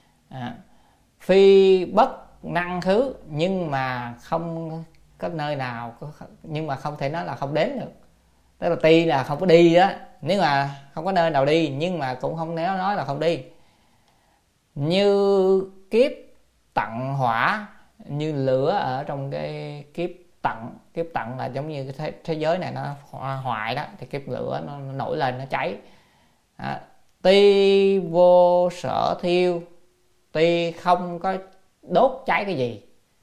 Phi bất năng khứ, nhưng mà không có nơi nào, nhưng mà không thể nói là không đến được. Tức là tuy là không có đi đó, nếu mà không có nơi nào đi, nhưng mà cũng không nếu nói là không đi. Như kiếp tận hỏa, như lửa ở trong cái kiếp tận là giống như cái thế giới này nó hoại đó, thì kiếp lửa nó nổi lên, nó cháy. Tuy vô sở thiêu, tuy không có đốt cháy cái gì.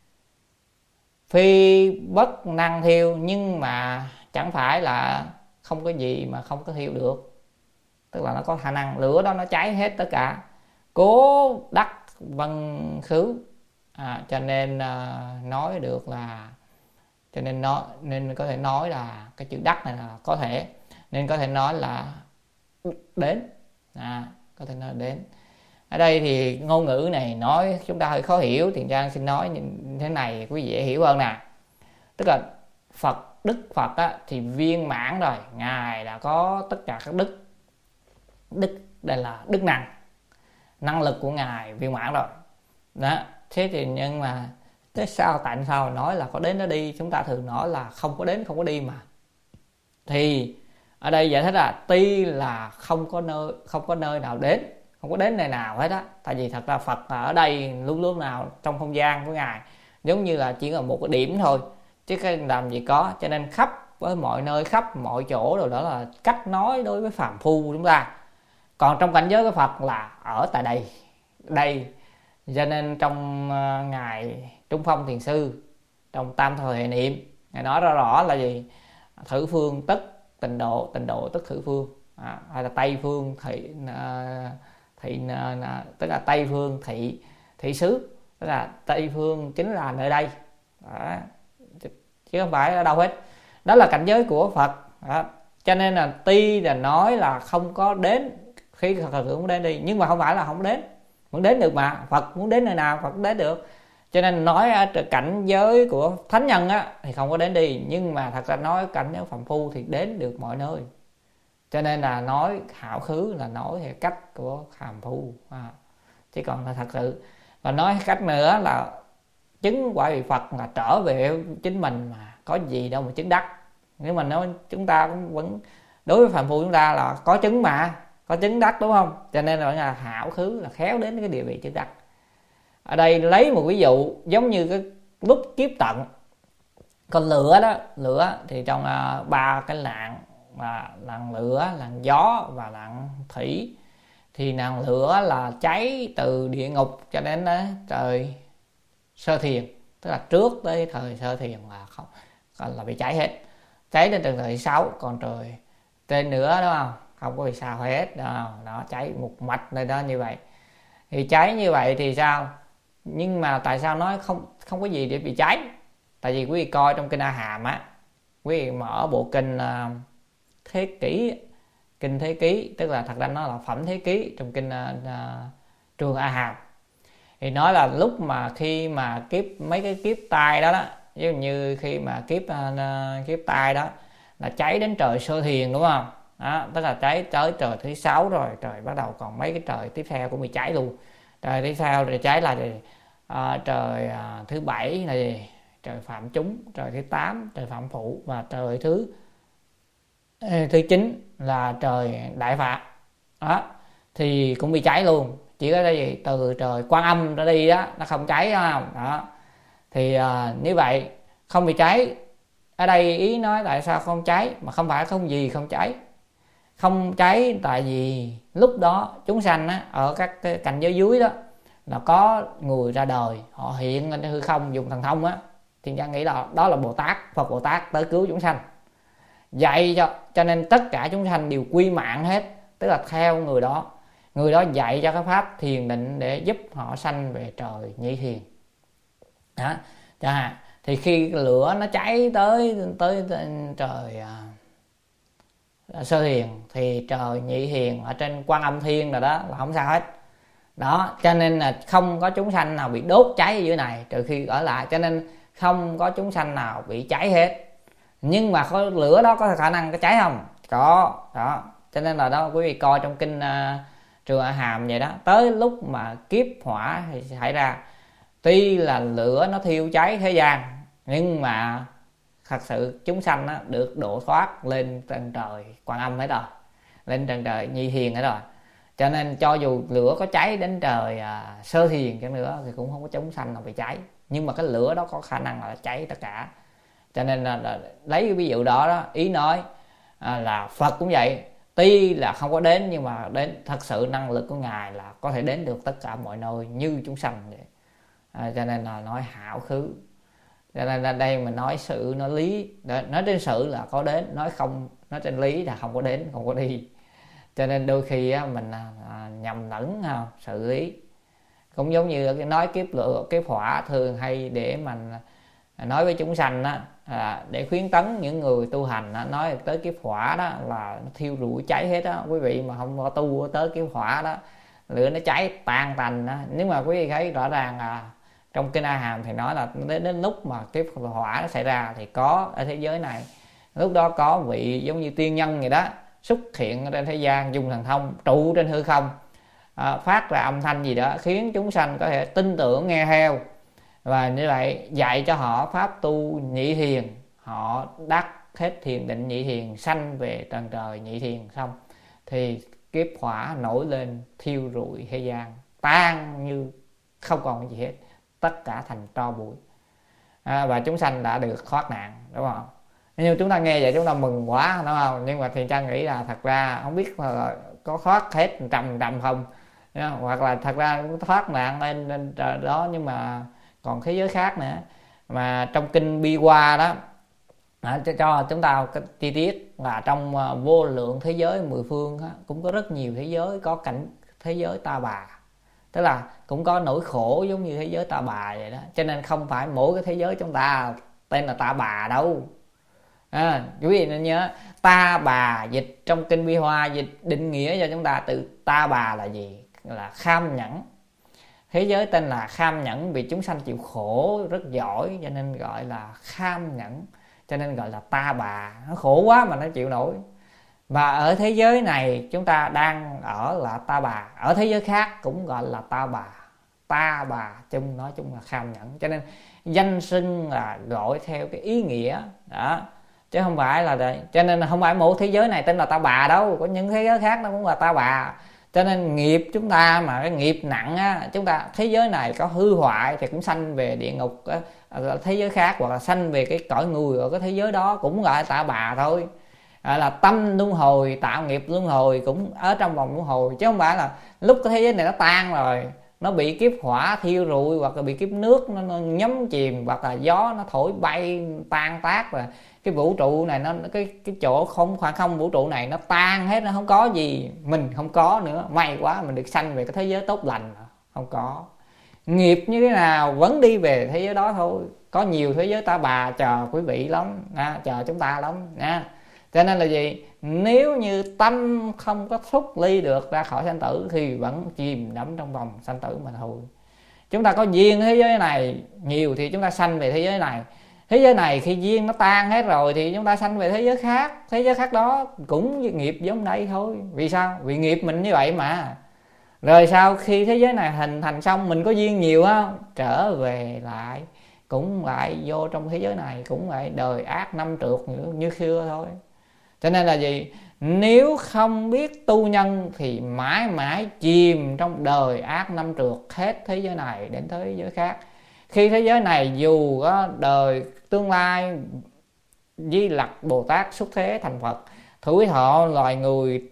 Phi bất năng thiêu, nhưng mà chẳng phải là không có gì mà không có thiêu được, tức là nó có khả năng, lửa đó nó cháy hết tất cả. Cố đắc vân khứ, cho nên nói được là cho nên có thể nói là cái chữ đắc này là có thể, nên có thể nói là đến, có thể nói đến. Ở đây thì ngôn ngữ này nói chúng ta hơi khó hiểu, Thiện Trang xin nói như thế này quý vị dễ hiểu hơn nè. Tức là Đức Phật á, thì viên mãn rồi, ngài đã có tất cả các đức đây là đức năng lực của ngài viên mãn rồi đó. Thế thì nhưng mà tại sao nói là có đến đó đi, chúng ta thường nói là không có đến không có đi mà. Thì ở đây giải thích là tuy là không có nơi nào đến, không có đến nơi nào hết á, tại vì thật ra Phật ở đây lúc nào trong không gian của ngài giống như là chỉ là một cái điểm thôi, chứ cái làm gì có, cho nên khắp với mọi nơi, khắp mọi chỗ rồi, đó là cách nói đối với phàm phu chúng ta. Còn trong cảnh giới của Phật là ở tại đây, cho nên trong ngài Trung Phong Thiền Sư trong Tam Thời Hệ Niệm, ngài nói rõ là gì? Thử phương tức tịnh độ, tịnh độ tức thử phương, hay là Tây phương tức là Tây phương thị xứ, tức là Tây phương chính là nơi đây đó, chứ không phải ở đâu hết. Đó là cảnh giới của Phật đó. Cho nên là tuy là nói là không có đến, khi Phật tử muốn đến đi, nhưng mà không phải là không đến, vẫn đến được mà. Phật muốn đến nơi nào Phật cũng đến được. Cho nên nói ở cảnh giới của thánh nhân á thì không có đến đi, nhưng mà thật ra nói cảnh giới phàm phu thì đến được mọi nơi. Cho nên là nói hảo khứ là nói theo cách của phàm phu, chứ còn là thật sự. Và nói cách nữa là chứng quả vị Phật là trở về chính mình mà, có gì đâu mà chứng đắc. Nếu mà nói chúng ta cũng vẫn đối với phàm phu chúng ta là có chứng mà, có chứng đắc đúng không? Cho nên là hảo khứ là khéo đến cái địa vị chứng đắc. Ở đây lấy một ví dụ giống như cái lúc kiếp tận, con lửa đó, lửa thì trong ba cái lạng, và làn lửa, làn gió và làn thủy. Thì làn lửa là cháy từ địa ngục cho đến trời Sơ Thiền, tức là trước tới thời Sơ Thiền là không, là bị cháy hết, cháy đến từ thời 6, còn trời trên nữa đúng không, không có bị sao hết đó, nó cháy một mạch nơi đó như vậy. Thì cháy như vậy thì sao? Nhưng mà tại sao nói không có gì để bị cháy? Tại vì quý vị coi trong kinh A Hàm á, quý vị mở bộ kinh Thế Kỷ, kinh Thế Ký, tức là thật ra nó là phẩm Thế Ký trong kinh Trường A Hàm, thì nói là lúc mà khi mà mấy cái kiếp tai đó, ví dụ như khi mà kiếp tai đó là cháy đến trời Sơ Thiền đúng không? Đó, tức là cháy tới trời thứ 6 rồi, trời bắt đầu còn mấy cái trời tiếp theo cũng bị cháy luôn. Trời tiếp theo rồi cháy là gì? Trời thứ 7 là gì? Trời Phạm Chúng, trời thứ 8 trời Phạm Phụ, và trời thứ 9 là trời Đại Phạm. Đó, thì cũng bị cháy luôn. Chỉ có cái gì từ trời Quan Âm ra đi đó, nó không cháy không? Đó. Thì như vậy không bị cháy. Ở đây ý nói tại sao không cháy, mà không phải không gì không cháy. Không cháy tại vì lúc đó chúng sanh á, ở các cái cảnh giới dưới đó là có người ra đời, họ hiện lên hư không dùng thần thông á, thì Trang nghĩ là đó là Bồ Tát, Phật Bồ Tát tới cứu chúng sanh, dạy cho nên tất cả chúng sanh đều quy mạng hết, tức là theo người đó dạy cho cái pháp thiền định để giúp họ sanh về trời Nhị Thiền đó. Thì khi lửa nó cháy tới trời Sơ Thiền thì trời Nhị Thiền ở trên Quan Âm Thiên rồi đó là không sao hết đó. Cho nên là không có chúng sanh nào bị đốt cháy ở dưới này trừ khi ở lại, cho nên không có chúng sanh nào bị cháy hết. Nhưng mà có lửa đó có khả năng có cháy không? Có đó. Cho nên là đó quý vị coi trong kinh Trường A Hàm vậy đó, tới lúc mà kiếp hỏa thì xảy ra, tuy là lửa nó thiêu cháy thế gian, nhưng mà thật sự chúng sanh á, được độ thoát lên trần trời Quan Âm hết rồi, lên trần trời Nhị Thiền hết rồi. Cho nên cho dù lửa có cháy đến trời Sơ Thiền chẳng nữa thì cũng không có chúng sanh nào bị cháy, nhưng mà cái lửa đó có khả năng là cháy tất cả. Cho nên là lấy cái ví dụ đó, ý nói là Phật cũng vậy, tuy là không có đến nhưng mà đến thật sự năng lực của ngài là có thể đến được tất cả mọi nơi như chúng sanh vậy. Cho nên là nói hảo khứ. Cho nên là đây mình nói sự nói lý, nói trên sự là có đến, nói trên lý là không có đến không có đi. Cho nên đôi khi mình nhầm lẫn sự lý. Cũng giống như nói kiếp lửa kiếp hỏa thường hay để mình nói với chúng sanh để khuyến tấn những người tu hành nói tới kiếp hỏa đó là nó thiêu rụi cháy hết đó. Quý vị mà không có tu tới kiếp hỏa đó, lửa nó cháy tan tành đó. Nếu mà quý vị thấy rõ ràng trong kinh A Hàm thì nói là đến lúc mà kiếp hỏa nó xảy ra thì có ở thế giới này, lúc đó có vị giống như tiên nhân vậy đó xuất hiện ở trên thế gian, dùng thần thông trụ trên hư không, phát ra âm thanh gì đó khiến chúng sanh có thể tin tưởng nghe theo, và như vậy dạy cho họ pháp tu nhị thiền, họ đắc hết thiền định nhị thiền, sanh về trần trời nhị thiền, xong thì kiếp hỏa nổi lên thiêu rụi thế gian, tan như không còn gì hết, tất cả thành tro bụi, và chúng sanh đã được thoát nạn, đúng không? Nhưng chúng ta nghe vậy chúng ta mừng quá, đúng không? Nhưng mà Thiền Trang nghĩ là thật ra không biết là có thoát hết 100% không, hoặc là thật ra thoát nạn lên trời đó, nhưng mà còn thế giới khác nữa. Mà trong kinh Bi Hoa đó cho chúng ta cái chi tiết là trong vô lượng thế giới mười phương cũng có rất nhiều thế giới có cảnh thế giới ta bà, tức là cũng có nỗi khổ giống như thế giới ta bà vậy đó. Cho nên không phải mỗi cái thế giới chúng ta tên là ta bà đâu. Quý vị nên nhớ, ta bà dịch trong kinh Bi Hoa dịch định nghĩa cho chúng ta từ ta bà là gì? Là kham nhẫn. Thế giới tên là kham nhẫn vì chúng sanh chịu khổ rất giỏi cho nên gọi là kham nhẫn, cho nên gọi là ta bà. Nó khổ quá mà nó chịu nổi. Và ở thế giới này chúng ta đang ở là ta bà, ở thế giới khác cũng gọi là ta bà. Ta bà chung nói chung là kham nhẫn, cho nên danh xưng là gọi theo cái ý nghĩa đó, chứ không phải là, cho nên không phải mỗi thế giới này tên là ta bà đâu, có những thế giới khác nó cũng là ta bà. Cho nên nghiệp chúng ta mà cái nghiệp nặng á, chúng ta thế giới này có hư hoại thì cũng sanh về địa ngục thế giới khác, hoặc là sanh về cái cõi người ở cái thế giới đó cũng gọi là ta bà thôi. Là tâm luân hồi, tạo nghiệp luân hồi cũng ở trong vòng luân hồi, chứ không phải là lúc cái thế giới này nó tan rồi, nó bị kiếp hỏa thiêu rụi, hoặc là bị kiếp nước nó nhấn chìm, hoặc là gió nó thổi bay tan tác, và cái vũ trụ này nó cái chỗ không khoảng không vũ trụ này nó tan hết, nó không có gì, mình không có nữa, may quá mình được sanh về cái thế giới tốt lành. Không có, nghiệp như thế nào vẫn đi về thế giới đó thôi. Có nhiều thế giới ta bà chờ quý vị lắm, chờ chúng ta lắm nha. Cho nên là gì, nếu như tâm không có thúc ly được ra khỏi sanh tử thì vẫn chìm đắm trong vòng sanh tử mà thôi. Chúng ta có duyên thế giới này nhiều thì chúng ta sanh về thế giới này. Thế giới này khi duyên nó tan hết rồi thì chúng ta sanh về thế giới khác. Thế giới khác đó cũng nghiệp giống đây thôi. Vì sao? Vì nghiệp mình như vậy mà. Rồi sau khi thế giới này hình thành xong, mình có duyên nhiều á, trở về lại cũng lại vô trong thế giới này, cũng lại đời ác năm trượt như xưa thôi. Cho nên là gì, nếu không biết tu nhân thì mãi mãi chìm trong đời ác năm trượt, hết thế giới này đến thế giới khác. Khi thế giới này dù có đời tương lai Di Lặc Bồ Tát xuất thế thành Phật, tuổi thọ loài người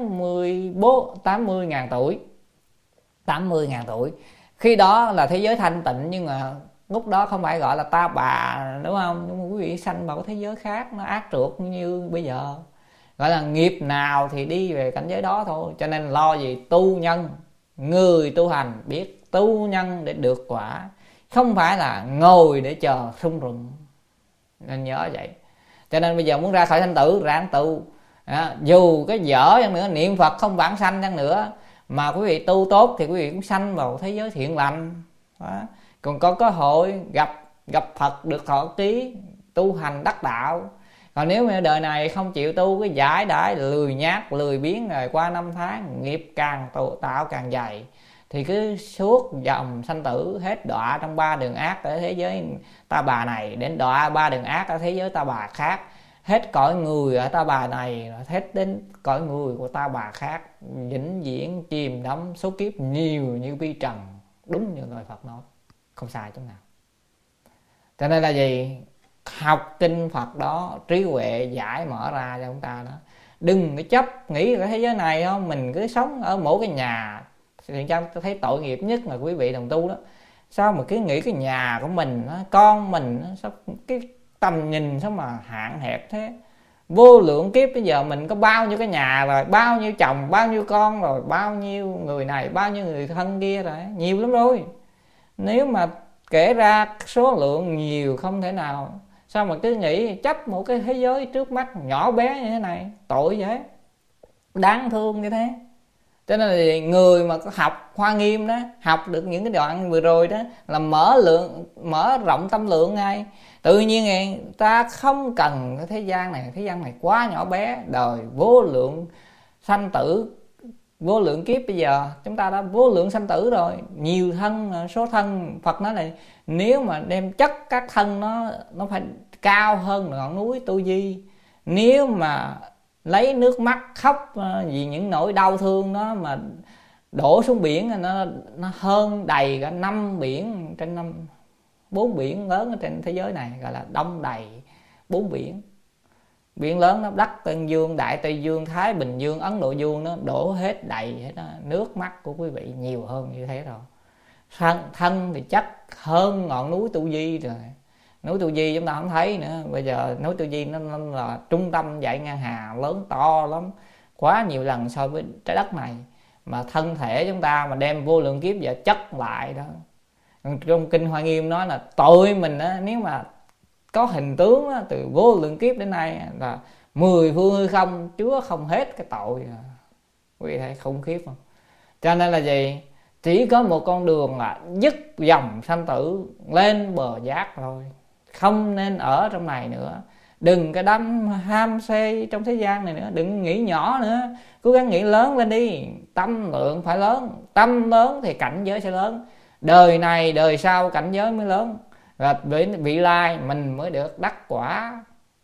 80.000 tuổi, 80.000 tuổi, khi đó là thế giới thanh tịnh, nhưng mà lúc đó không phải gọi là ta bà, đúng không? Nhưng mà quý vị sanh vào thế giới khác nó ác trượt như bây giờ, gọi là nghiệp nào thì đi về cảnh giới đó thôi. Cho nên lo gì tu nhân, người tu hành biết tu nhân để được quả, không phải là ngồi để chờ sung rụng, nên nhớ vậy. Cho nên bây giờ muốn ra khỏi sanh tử ráng tu, dù cái dở chăng nữa, niệm Phật không vãng sanh chăng nữa, mà quý vị tu tốt thì quý vị cũng sanh vào thế giới thiện lành đó. Còn có cơ hội gặp Phật được thọ ký, tu hành đắc đạo. Còn nếu mà đời này không chịu tu, cái giải đãi lười nhác lười biếng, rồi qua năm tháng nghiệp càng tạo càng dày, thì cứ suốt dòng sanh tử, hết đọa trong 3 đường ác ở thế giới ta bà này, đến đọa 3 đường ác ở thế giới ta bà khác, hết cõi người ở ta bà này, hết đến cõi người của ta bà khác, vĩnh viễn chìm đắm số kiếp nhiều như vi trần, đúng như lời Phật nói, không sai chỗ nào. Cho nên là gì, học kinh Phật đó, trí huệ giải mở ra cho chúng ta đó. Đừng có chấp nghĩ là thế giới này không, mình cứ sống ở mỗi cái nhà. Thì tôi thấy tội nghiệp nhất là quý vị đồng tu đó, sao mà cứ nghĩ cái nhà của mình, con mình, sao cái tầm nhìn sao mà hạn hẹp thế. Vô lượng kiếp bây giờ mình có bao nhiêu cái nhà rồi, bao nhiêu chồng, bao nhiêu con rồi, bao nhiêu người này, bao nhiêu người thân kia rồi, nhiều lắm rồi. Nếu mà kể ra số lượng nhiều không thể nào Sao mà cứ nghĩ chấp một cái thế giới trước mắt nhỏ bé như thế này, tội vậy, đáng thương như thế. Cho nên là người mà có học Hoa Nghiêm đó, học được những cái đoạn vừa rồi đó là mở rộng tâm lượng ngay. Tự nhiên ta không cần cái thế gian này quá nhỏ bé, đời vô lượng sanh tử, vô lượng kiếp, bây giờ chúng ta đã vô lượng sanh tử rồi, nhiều thân, số thân. Phật nói là nếu mà đem chất các thân nó phải cao hơn ngọn núi Tu Di. Nếu mà lấy nước mắt khóc vì những nỗi đau thương đó mà đổ xuống biển, nó hơn đầy cả 5 biển trên 4 biển lớn ở trên thế giới này, gọi là đông đầy 4 biển. Biển lớn đó, Bắc Tân Dương, Đại Tây Dương, Thái Bình Dương, Ấn Độ Dương, nó đổ hết đầy hết đó. Nước mắt của quý vị nhiều hơn như thế rồi. Thân thì chắc hơn ngọn núi Tu Di rồi. Núi Tu Di chúng ta không thấy nữa. Bây giờ núi Tu Di nó là trung tâm dải ngang hà, lớn to lắm, quá nhiều lần so với trái đất này. Mà thân thể chúng ta mà đem vô lượng kiếp giờ chất lại đó. Trong Kinh Hoa Nghiêm nói là tội mình đó, nếu mà có hình tướng đó, từ vô lượng kiếp đến nay là 10 phương hư không chứa không hết cái tội. Quý vị thấy khủng khiếp không? Cho nên là gì? Chỉ có một con đường là dứt dòng sanh tử, lên bờ giác thôi. Không nên ở trong này nữa. Đừng cái đâm ham say trong thế gian này nữa. Đừng nghĩ nhỏ nữa. Cố gắng nghĩ lớn lên đi. Tâm lượng phải lớn. Tâm lớn thì cảnh giới sẽ lớn. Đời này đời sau cảnh giới mới lớn. Và vị lai mình mới được đắc quả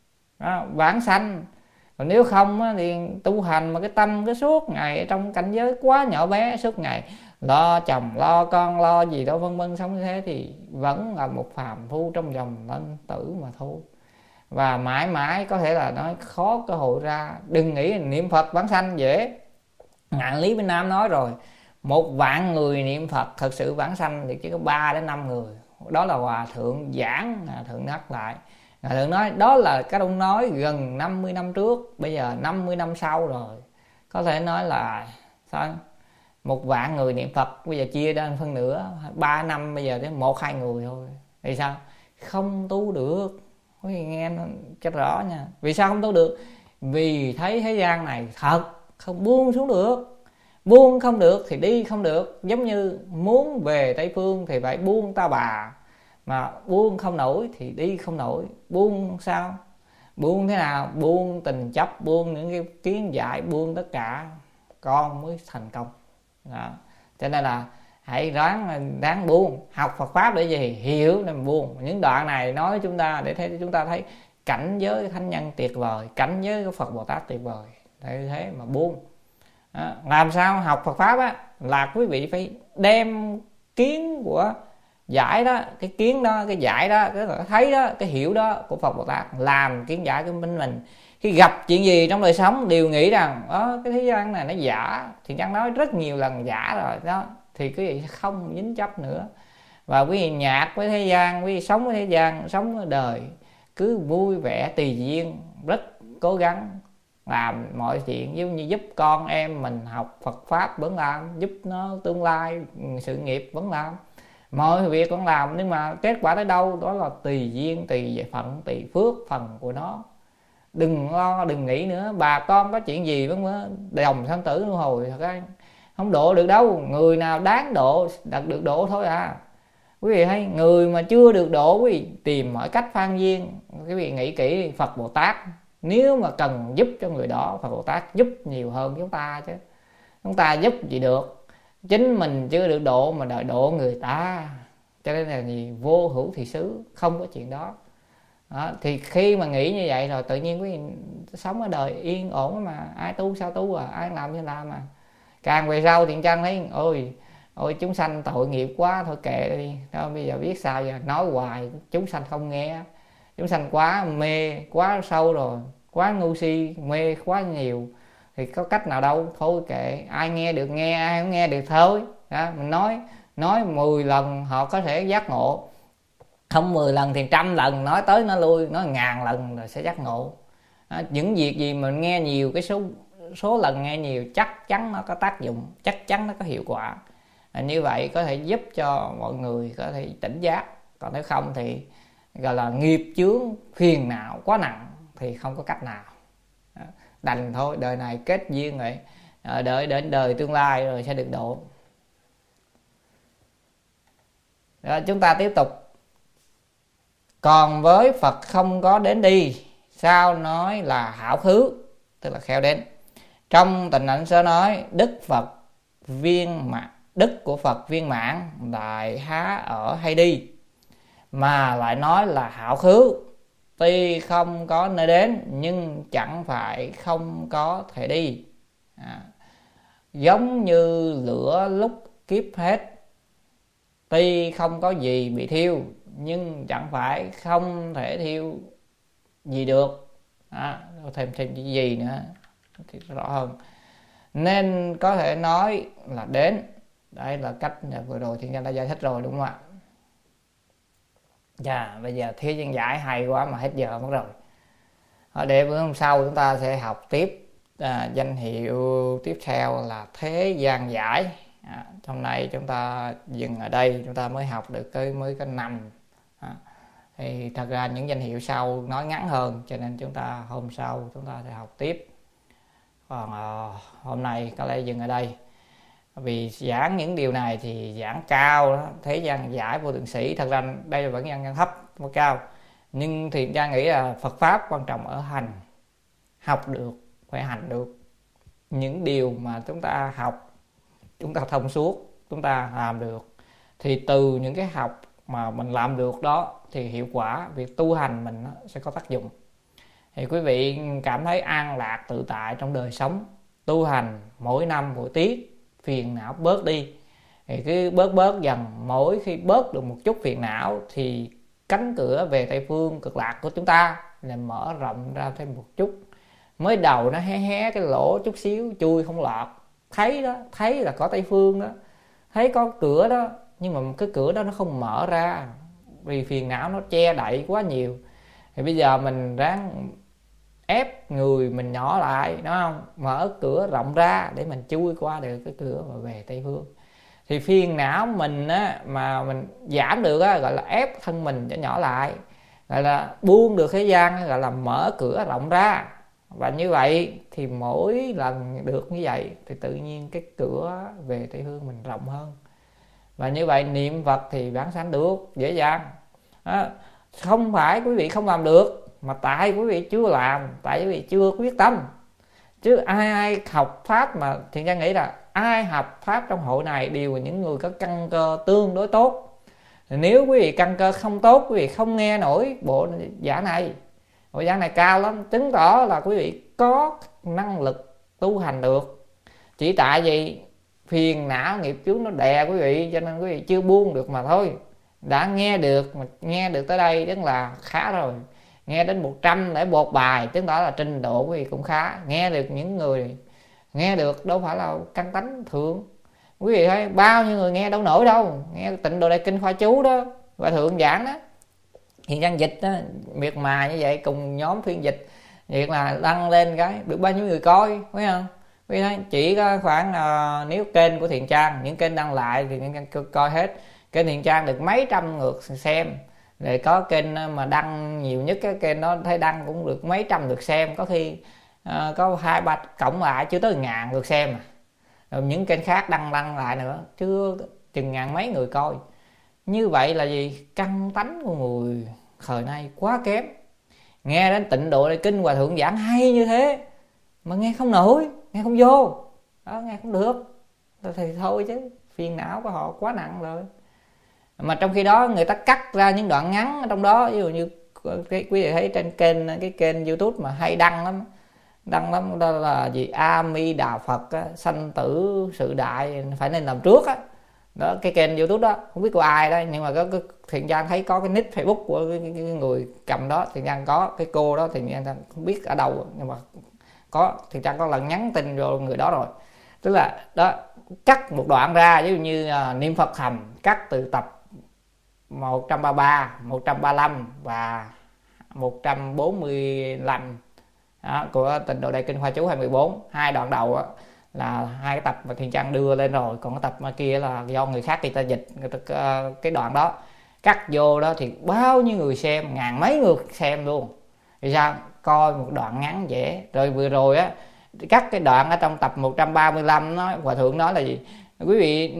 vãng sanh. Còn nếu không thì tu hành mà cái tâm cứ suốt ngày ở trong cảnh giới quá nhỏ bé, suốt ngày lo chồng lo con lo gì đó vân vân, sống như thế thì vẫn là một phàm phu trong dòng sinh tử mà thôi. Và mãi mãi có thể là nói khó cơ hội ra. Đừng nghĩ niệm Phật vãng sanh dễ. Ngạn Lý Bên Nam nói rồi, 1.000.000 người niệm Phật thật sự vãng sanh thì chỉ có 3 đến 5 người. Đó là Hòa Thượng giảng, Thượng nhắc lại. Hòa Thượng nói đó là cái ông nói gần 50 năm trước, bây giờ 50 năm sau rồi. Có thể nói là sao 1.000.000 người niệm Phật bây giờ chia ra phân nửa, 3 năm bây giờ tới 1-2 người thôi. Vì sao? Không tu được. Quý vị nghe nó cho rõ nha. Vì sao không tu được? Vì thấy thế gian này thật không buông xuống được. Buông không được thì đi không được. Giống như muốn về Tây Phương thì phải buông Ta Bà. Mà buông không nổi thì đi không nổi. Buông sao? Buông thế nào? Buông tình chấp, buông những cái kiến dại, buông tất cả, con mới thành công. Đó. Cho nên là hãy ráng buông. Học Phật Pháp để gì? Hiểu nên buông. Những đoạn này nói chúng ta để chúng ta thấy cảnh giới thánh nhân tuyệt vời, cảnh giới của Phật Bồ Tát tuyệt vời. Thế mà buông. Làm sao học Phật Pháp á, là quý vị phải đem kiến của giải đó, cái kiến đó, cái giải đó, cái thấy đó, cái hiểu đó của Phật Bồ Tát làm kiến giải của mình. Khi gặp chuyện gì trong đời sống đều nghĩ rằng cái thế gian này nó giả. Thì Trang nói rất nhiều lần giả rồi đó, thì quý vị không dính chấp nữa. Và quý vị nhạc với thế gian, quý vị sống với thế gian, sống với đời cứ vui vẻ tùy duyên, rất cố gắng làm mọi chuyện, giống như giúp con em mình học Phật Pháp vẫn làm, giúp nó tương lai sự nghiệp vẫn làm, mọi việc vẫn làm. Nhưng mà kết quả tới đâu đó là tùy duyên, tùy phận, tùy phước phần của nó. Đừng lo, đừng nghĩ nữa. Bà con có chuyện gì vẫn đồng sanh tử luân hồi, thật ra không độ được đâu. Người nào đáng độ được độ thôi à. Quý vị thấy người mà chưa được độ, quý vị tìm mọi cách phan duyên. Quý vị nghĩ kỹ, Phật Bồ Tát nếu mà cần giúp cho người đó, Phật Bồ Tát giúp nhiều hơn chúng ta chứ. Chúng ta giúp gì được, chính mình chưa được độ mà đợi độ người ta. Cho nên là gì? Vô hữu thì xứ, không có chuyện đó. Thì khi mà nghĩ như vậy rồi tự nhiên quý vị sống ở đời yên ổn mà. Ai tu sao tu à, ai làm như làm à. Càng về sau thì Trang thấy ôi chúng sanh tội nghiệp quá, thôi kệ đi đó, bây giờ biết sao giờ, nói hoài chúng sanh không nghe. Chúng sanh quá mê, quá sâu rồi, quá ngu si, mê quá nhiều thì có cách nào đâu, thôi kệ. Ai nghe được nghe, ai không nghe được thôi đó. Mình nói 10 lần họ có thể giác ngộ, không 10 lần thì 100 lần, nói tới nói lui, nói 1000 lần rồi sẽ giác ngộ. Những việc gì mình nghe nhiều, cái số lần nghe nhiều chắc chắn nó có tác dụng, chắc chắn nó có hiệu quả. Như vậy có thể giúp cho mọi người có thể tỉnh giác. Còn nếu không thì gọi là nghiệp chướng phiền não quá nặng thì không có cách nào, đành thôi, đời này kết duyên vậy, đợi đến đời tương lai rồi sẽ được độ. Rồi chúng ta tiếp tục. Còn với Phật không có đến đi, sao nói là hảo khứ, tức là khéo đến. Trong Tịnh Ảnh Sớ nói đức của Phật viên mãn lại há ở hay đi, mà lại nói là hảo khứ. Tuy không có nơi đến nhưng chẳng phải không có thể đi. Giống như lửa lúc kiếp hết, tuy không có gì bị thiêu nhưng chẳng phải không thể thiêu gì được. Thêm cái gì nữa thì rõ hơn. Nên có thể nói là đến. Đây là cách vừa rồi Thiện Nhân đã giải thích rồi, đúng không ạ? Bây giờ thế gian giải hay quá mà hết giờ mất rồi. Để bữa hôm sau chúng ta sẽ học tiếp danh hiệu tiếp theo là thế gian giải. Hôm nay chúng ta dừng ở đây, chúng ta mới học được cái 5. Thì thật ra những danh hiệu sau nói ngắn hơn, cho nên chúng ta hôm sau chúng ta sẽ học tiếp. Còn hôm nay có lẽ dừng ở đây. Vì giảng những điều này thì giảng cao đó, thế gian giải vô thượng sĩ, thật ra đây vẫn nhân thấp không cao. Nhưng thì cha nghĩ là Phật pháp quan trọng ở hành, học được phải hành được. Những điều mà chúng ta học, chúng ta thông suốt, chúng ta làm được, thì từ những cái học mà mình làm được đó thì hiệu quả việc tu hành mình sẽ có tác dụng. Thì quý vị cảm thấy an lạc tự tại trong đời sống, tu hành mỗi năm mỗi tiết, phiền não bớt đi, thì cứ bớt dần. Mỗi khi bớt được một chút phiền não thì cánh cửa về Tây Phương cực lạc của chúng ta là mở rộng ra thêm một chút. Mới đầu nó hé cái lỗ chút xíu, chui không lọt, thấy đó, thấy là có Tây Phương đó, thấy có cửa đó, nhưng mà cái cửa đó nó không mở ra vì phiền não nó che đậy quá nhiều. Thì bây giờ mình ráng ép người mình nhỏ lại, đúng không? Mở cửa rộng ra để mình chui qua được cái cửa và về Tây Phương. Thì phiền não mình á, mà mình giảm được á, gọi là ép thân mình cho nhỏ lại, gọi là buông được thế gian, gọi là mở cửa rộng ra. Và như vậy thì mỗi lần được như vậy thì tự nhiên cái cửa về Tây Phương mình rộng hơn. Và như vậy niệm Phật thì vãng sanh được dễ dàng. Không phải quý vị không làm được, mà tại quý vị chưa làm, tại quý vị chưa quyết tâm. Chứ ai học pháp, mà Thiện Nhân nghĩ là ai học pháp trong hội này đều là những người có căn cơ tương đối tốt. Nếu quý vị căn cơ không tốt, quý vị không nghe nổi bộ giảng này. Bộ giảng này cao lắm, chứng tỏ là quý vị có năng lực tu hành được. Chỉ tại vì phiền não nghiệp chướng nó đè quý vị, cho nên quý vị chưa buông được mà thôi. Đã nghe được, mà nghe được tới đây tức là khá rồi. Nghe đến 100 để một bài chứng tỏ là trình độ quý vị cũng khá. Nghe được những người nghe được đâu phải là căn tánh thượng. Quý vị thấy bao nhiêu người nghe đâu nổi đâu. Nghe Tịnh Độ Đại Kinh Khoa Chú đó, và thượng giảng đó, Thiện Nhân dịch đó, miệt mài như vậy cùng nhóm phiên dịch, việc là đăng lên cái được bao nhiêu người coi, phải không? Vì thế chỉ có khoảng nếu kênh của Thiện Trang, những kênh đăng lại thì Thiện Trang coi hết. Kênh Thiện Trang được mấy trăm lượt xem, rồi có kênh mà đăng nhiều nhất, cái kênh đó thấy đăng cũng được mấy trăm lượt xem, có khi có 2-3 cộng lại chưa tới 1000 lượt xem. Rồi những kênh khác đăng lại nữa chưa chừng ngàn mấy người coi. Như vậy là gì? Căn tánh của người thời nay quá kém. Nghe đến Tịnh Độ Đại Kinh Hòa Thượng giảng hay như thế mà nghe không nổi, nghe không vô đó, nghe không được thì thôi, chứ phiền não của họ quá nặng rồi. Mà trong khi đó người ta cắt ra những đoạn ngắn ở trong đó, ví dụ như cái quý vị thấy trên cái kênh YouTube mà hay đăng lắm đó là gì? A Mi Đà Phật á, sanh tử sự đại phải nên làm trước á. Đó, cái kênh YouTube đó không biết của ai đó, nhưng mà có Thiện Trang thấy có cái nick Facebook của cái người cầm đó. Thiện Trang có cái cô đó, Thiện Trang không biết ở đâu, nhưng mà có Thiện Trang có lần nhắn tin vô người đó rồi. Tức là đó, cắt một đoạn ra, ví dụ như niệm Phật Thầm, cắt từ tập 133, 135 và 145 đó, của Tịnh Độ Đại Kinh Khoa Chú 214. Hai đoạn đầu đó, là hai cái tập mà Thiện Trang đưa lên rồi, còn cái tập mà kia là do người khác người ta dịch cái đoạn đó. cắt vô đó thì bao nhiêu người xem, ngàn mấy người xem luôn. Thì sao? Coi một đoạn ngắn dễ. Rồi vừa rồi á, cắt cái đoạn ở trong tập 135 nói Hòa Thượng nói là gì? Quý vị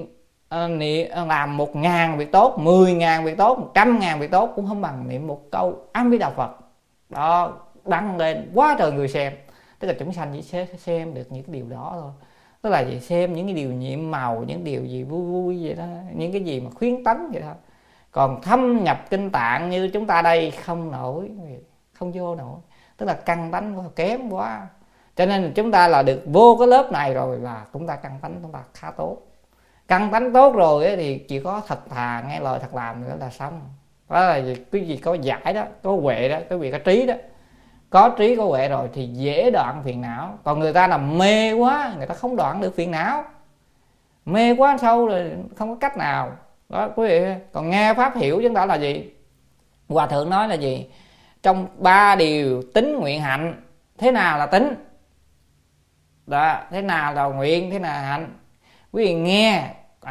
làm 1.000 việc tốt, 10.000 việc tốt, 100.000 việc tốt cũng không bằng niệm một câu A Di Đà Phật. Đó, đăng lên quá trời người xem. Tức là chúng sanh chỉ xem được những cái điều đó thôi. Tức là gì? Xem những cái điều nhiệm màu, những điều gì vui vui vậy đó, những cái gì mà khuyến tấn vậy thôi. Còn thâm nhập kinh tạng như chúng ta đây không nổi, không vô nổi. Tức là căn tánh kém quá. Cho nên chúng ta là được vô cái lớp này rồi là chúng ta căn tánh chúng ta khá tốt. Căn tánh tốt rồi ấy, thì chỉ có thật thà nghe lời thật làm nữa là xong. Đó là cái gì có giải đó, có huệ đó, cái vị có trí đó. Có trí có huệ rồi thì dễ đoạn phiền não. Còn người ta là mê quá, người ta không đoạn được phiền não. Mê quá sâu rồi không có cách nào. Đó quý vị. Còn nghe pháp hiểu chúng ta là gì? Hòa Thượng nói là gì? Trong 3 điều tín nguyện hạnh. Thế nào là tín? Đó, thế nào là nguyện, thế nào là hạnh? Quý vị nghe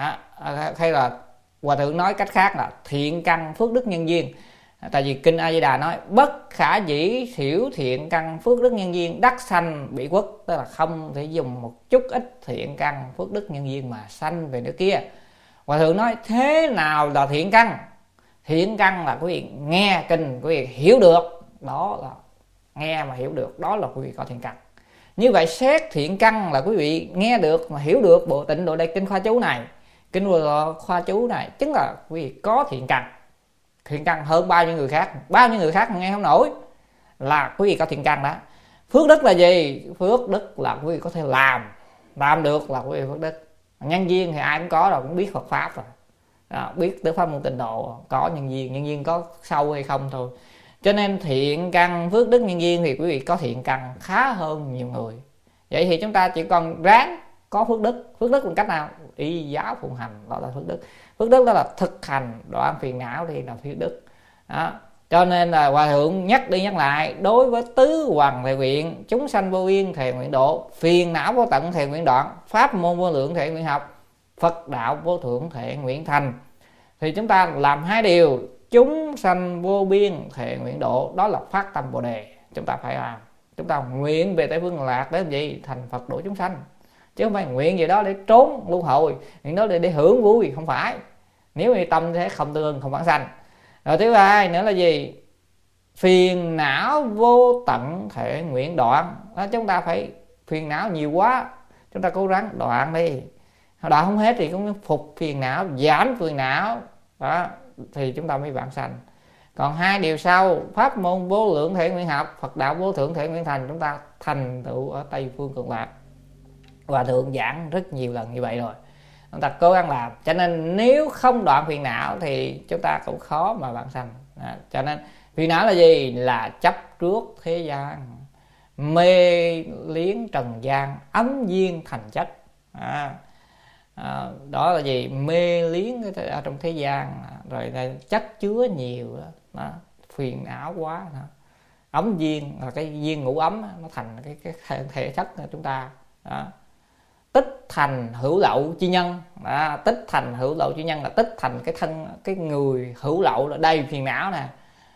hay là Hòa Thượng nói cách khác là thiện căn phước đức nhân duyên. Tại vì kinh A Di Đà nói bất khả dĩ thiểu thiện căn phước đức nhân duyên đắc sanh bị quốc. Tức là không thể dùng một chút ít thiện căn phước đức nhân duyên mà sanh về nước kia. Hòa Thượng nói thế nào là thiện căn? Thiện căn là quý vị nghe kinh, quý vị hiểu được, đó là nghe mà hiểu được, đó là quý vị có thiện căn. Như vậy xét thiện căn là quý vị nghe được mà hiểu được bộ Tịnh Độ Đại Kinh khoa chú này, kinh khoa chú này, chứng là quý vị có thiện căn. Thiện căn hơn bao nhiêu người khác, bao nhiêu người khác nghe không nổi, là quý vị có thiện căn đó. Phước đức là gì? Phước đức là quý vị có thể làm được là quý vị phước đức. Nhân duyên thì ai cũng có rồi, cũng biết Phật pháp rồi. Đó, biết tới pháp môn Tịnh Độ có nhân duyên có sâu hay không thôi. Cho nên thiện căn phước đức nhân duyên thì quý vị có thiện căn khá hơn nhiều người. Vậy thì chúng ta chỉ còn ráng có phước đức. Phước đức bằng cách nào? Y giáo phụng hành, đó là phước đức. Phước đức đó là thực hành đoạn phiền não thì là phước đức. Đó. Cho nên là Hòa Thượng nhắc đi nhắc lại, đối với tứ hoằng thệ nguyện, chúng sanh vô biên thệ nguyện độ, phiền não vô tận thệ nguyện đoạn, pháp môn vô lượng thệ nguyện học, Phật đạo vô thượng thệ nguyện thành. Thì chúng ta làm 2 điều, chúng sanh vô biên thệ nguyện độ, đó là phát tâm Bồ Đề. Chúng ta phải làm. Chúng ta nguyện về Tây Phương Cực Lạc để làm gì? Thành Phật độ chúng sanh. Chứ không phải nguyện gì đó để trốn luân hồi, nguyện đó để hưởng vui, không phải. Nếu như tâm thế không tương, không vãng sanh. Rồi thứ hai nữa là gì? Phiền não vô tận thể nguyện đoạn. Đó, chúng ta phải phiền não nhiều quá, chúng ta cố gắng đoạn đi. Đoạn không hết thì cũng phục phiền não, giảm phiền não. Đó, thì chúng ta mới vãng sanh. Còn 2 điều sau, pháp môn vô lượng thể nguyện học, Phật đạo vô thượng thể nguyện thành, chúng ta thành tựu ở Tây Phương Cực Lạc. Hòa Thượng giảng rất nhiều lần như vậy rồi, chúng ta cố gắng làm. Cho nên nếu không đoạn phiền não thì chúng ta cũng khó mà vãng sanh. Cho nên phiền não là gì? Là chấp trước thế gian, mê liếng trần gian, ấm duyên thành chất. Đó là gì? Mê liếng ở trong thế gian, rồi là chất chứa nhiều đó. Phiền não quá đó. Ấm duyên là cái duyên ngũ ấm, nó thành cái thể chất của chúng ta đó. Tích thành hữu lậu chi nhân. Tích thành hữu lậu chi nhân là tích thành cái thân, cái người hữu lậu là đầy phiền não nè.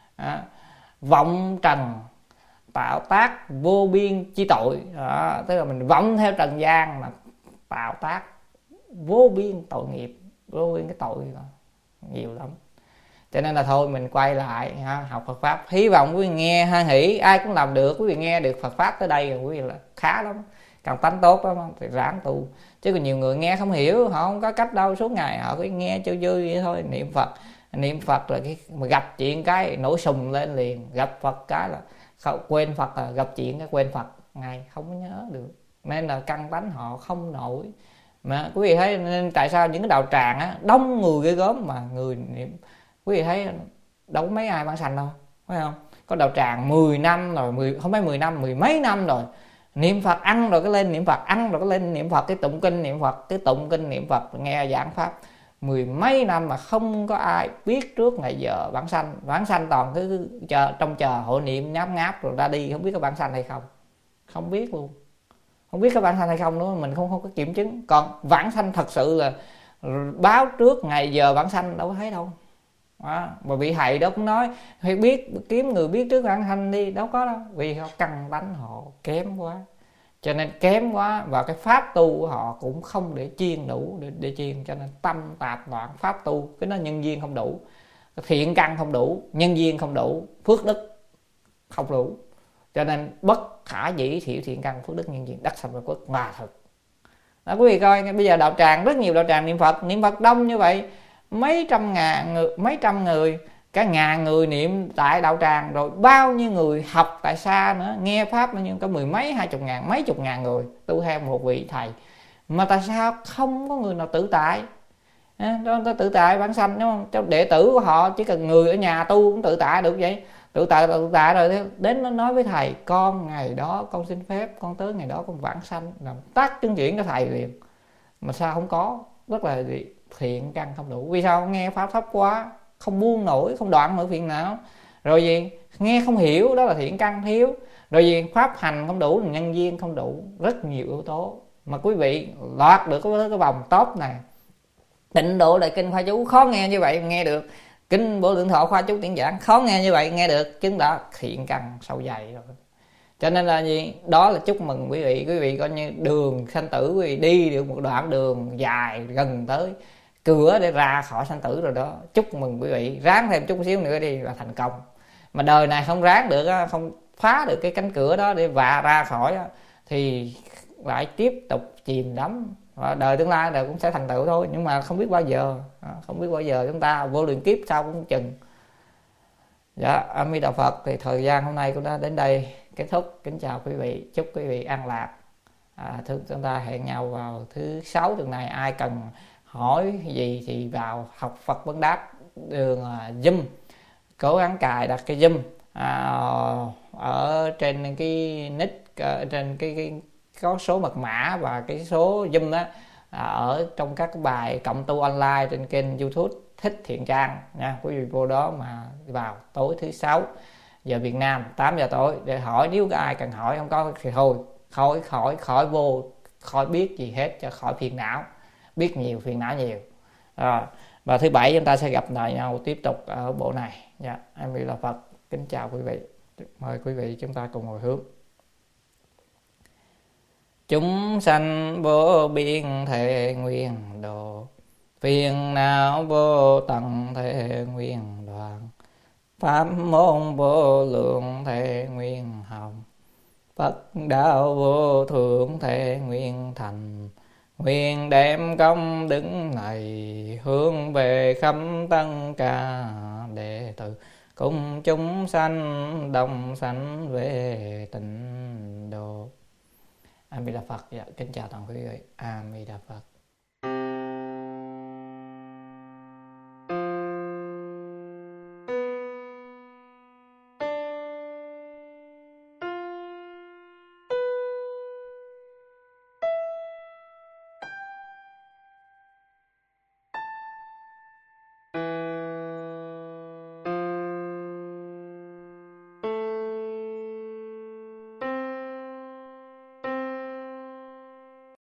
Vọng trần tạo tác vô biên chi tội. Tức là mình vọng theo trần gian mà tạo tác vô biên tội nghiệp, vô biên cái tội nhiều lắm. Cho nên là thôi mình quay lại học Phật pháp. Hy vọng quý vị nghe hoan hỷ, ai cũng làm được. Quý vị nghe được Phật pháp tới đây rồi quý vị là khá lắm, càng tánh tốt lắm thì ráng tu. Chứ còn nhiều người nghe không hiểu, họ không có cách đâu, suốt ngày họ cứ nghe chơi vui vậy thôi. Niệm Phật là cái mà gặp chuyện cái nổi sùng lên liền, gặp Phật cái là quên Phật, là gặp chuyện cái quên Phật, ngày không có nhớ được. Nên là căn tánh họ không nổi. Mà quý vị thấy nên tại sao những cái đạo tràng á đông người ghê gớm mà người niệm, quý vị thấy đâu có mấy ai vãng sanh đâu, phải không? Có đạo tràng 10 năm rồi, không phải 10 năm, 10 mấy năm rồi, niệm Phật ăn rồi cái lên niệm Phật, ăn rồi cái lên niệm Phật, cái tụng kinh niệm Phật, cái tụng kinh niệm Phật, nghe giảng pháp 10 mấy năm mà không có ai biết trước ngày giờ vãng sanh. Vãng sanh toàn cứ chờ hội niệm ngáp ngáp rồi ra đi, không biết có vãng sanh hay không, không biết luôn, không biết có vãng sanh hay không nữa, mình không có kiểm chứng. Còn vãng sanh thật sự là báo trước ngày giờ vãng sanh đâu có thấy đâu, đó. Mà vị thầy đó cũng nói phải biết kiếm người biết trước vãng sanh đi, đâu có đâu, vì họ căn tánh họ kém quá, cho nên kém quá, và cái pháp tu của họ cũng không để chiên đủ để chiên, cho nên tâm tạp loạn pháp tu, cái đó nhân duyên không đủ, thiện căn không đủ, nhân duyên không đủ, phước đức không đủ, cho nên bất khả dĩ thiểu thiện căn phước đức nhân duyên đắc sanh Phật hòa thực. Đó, quý vị coi bây giờ đạo tràng rất nhiều đạo tràng niệm Phật đông như vậy, mấy trăm người, cả ngàn người niệm tại đạo tràng, rồi bao nhiêu người học tại xa nữa, nghe pháp bao nhiêu, có mười mấy 20 ngàn, mấy chục ngàn người tu theo một vị thầy, mà tại sao không có người nào tự tại? Đó, tự tại vãng sanh, đúng không? Cho đệ tử của họ chỉ cần người ở nhà tu cũng tự tại được vậy, tự tại rồi đến nó nói với thầy, con ngày đó con xin phép con tới ngày đó con vãng sanh, làm tác chứng chuyển cho thầy liền. Mà sao không có? Rất là thiện căn không đủ. Vì sao? Nghe pháp thấp quá, không buông nổi, không đoạn nổi phiền não. Rồi gì? Nghe không hiểu, đó là thiện căn thiếu. Rồi gì? Pháp hành không đủ, nhân duyên không đủ, rất nhiều yếu tố. Mà quý vị lọt được cái vòng top này. Tịnh độ đại kinh khoa chú khó nghe như vậy nghe được, kinh Vô Lượng Thọ khoa chú tiễn giảng khó nghe như vậy nghe được, chứng tỏ thiện căn sâu dày rồi. Cho nên là gì? Đó là chúc mừng quý vị coi như đường sanh tử quý vị đi được một đoạn đường dài gần tới cửa để ra khỏi sanh tử rồi đó. Chúc mừng quý vị, ráng thêm chút xíu nữa đi là thành công. Mà đời này không ráng được, không phá được cái cánh cửa đó để và ra khỏi, thì lại tiếp tục chìm đắm, và đời tương lai đời cũng sẽ thành tựu thôi, nhưng mà không biết bao giờ, chúng ta vô lượng kiếp sau cũng chừng. Dạ, A Di Đà Phật. Thì thời gian hôm nay cũng đã đến đây kết thúc. Kính chào quý vị, chúc quý vị an lạc. Chúng ta hẹn nhau vào thứ 6 tuần này. Ai cần hỏi gì thì vào Học Phật Vấn Đáp đường Zoom, cố gắng cài đặt cái Zoom ở trên cái nick, trên cái có số mật mã và cái số Zoom đó ở trong các bài cộng tu online trên kênh YouTube Thích Thiện Trang nha. Quý vị vô đó mà vào tối thứ 6 giờ Việt Nam 8 giờ tối để hỏi, nếu có ai cần hỏi không có thì thôi khỏi vô, khỏi biết gì hết, cho khỏi phiền não, biết nhiều phiền não nhiều. Và thứ Bảy chúng ta sẽ gặp lại nhau tiếp tục ở bộ này nha. Em là Phật, kính chào quý vị, mời quý vị chúng ta cùng hồi hướng. Chúng sanh vô biên thể nguyện độ, phiền não vô tận thể nguyện đoạn, pháp môn vô lượng thể nguyện học, Phật đạo vô thượng thể nguyện thành. Nguyện đem công đức này hướng về khắp tất cả đệ tử, cùng chúng sanh đồng sanh về tịnh độ. A Di Đà Phật. Dạ, kính chào toàn quý vị. A Di Đà Phật.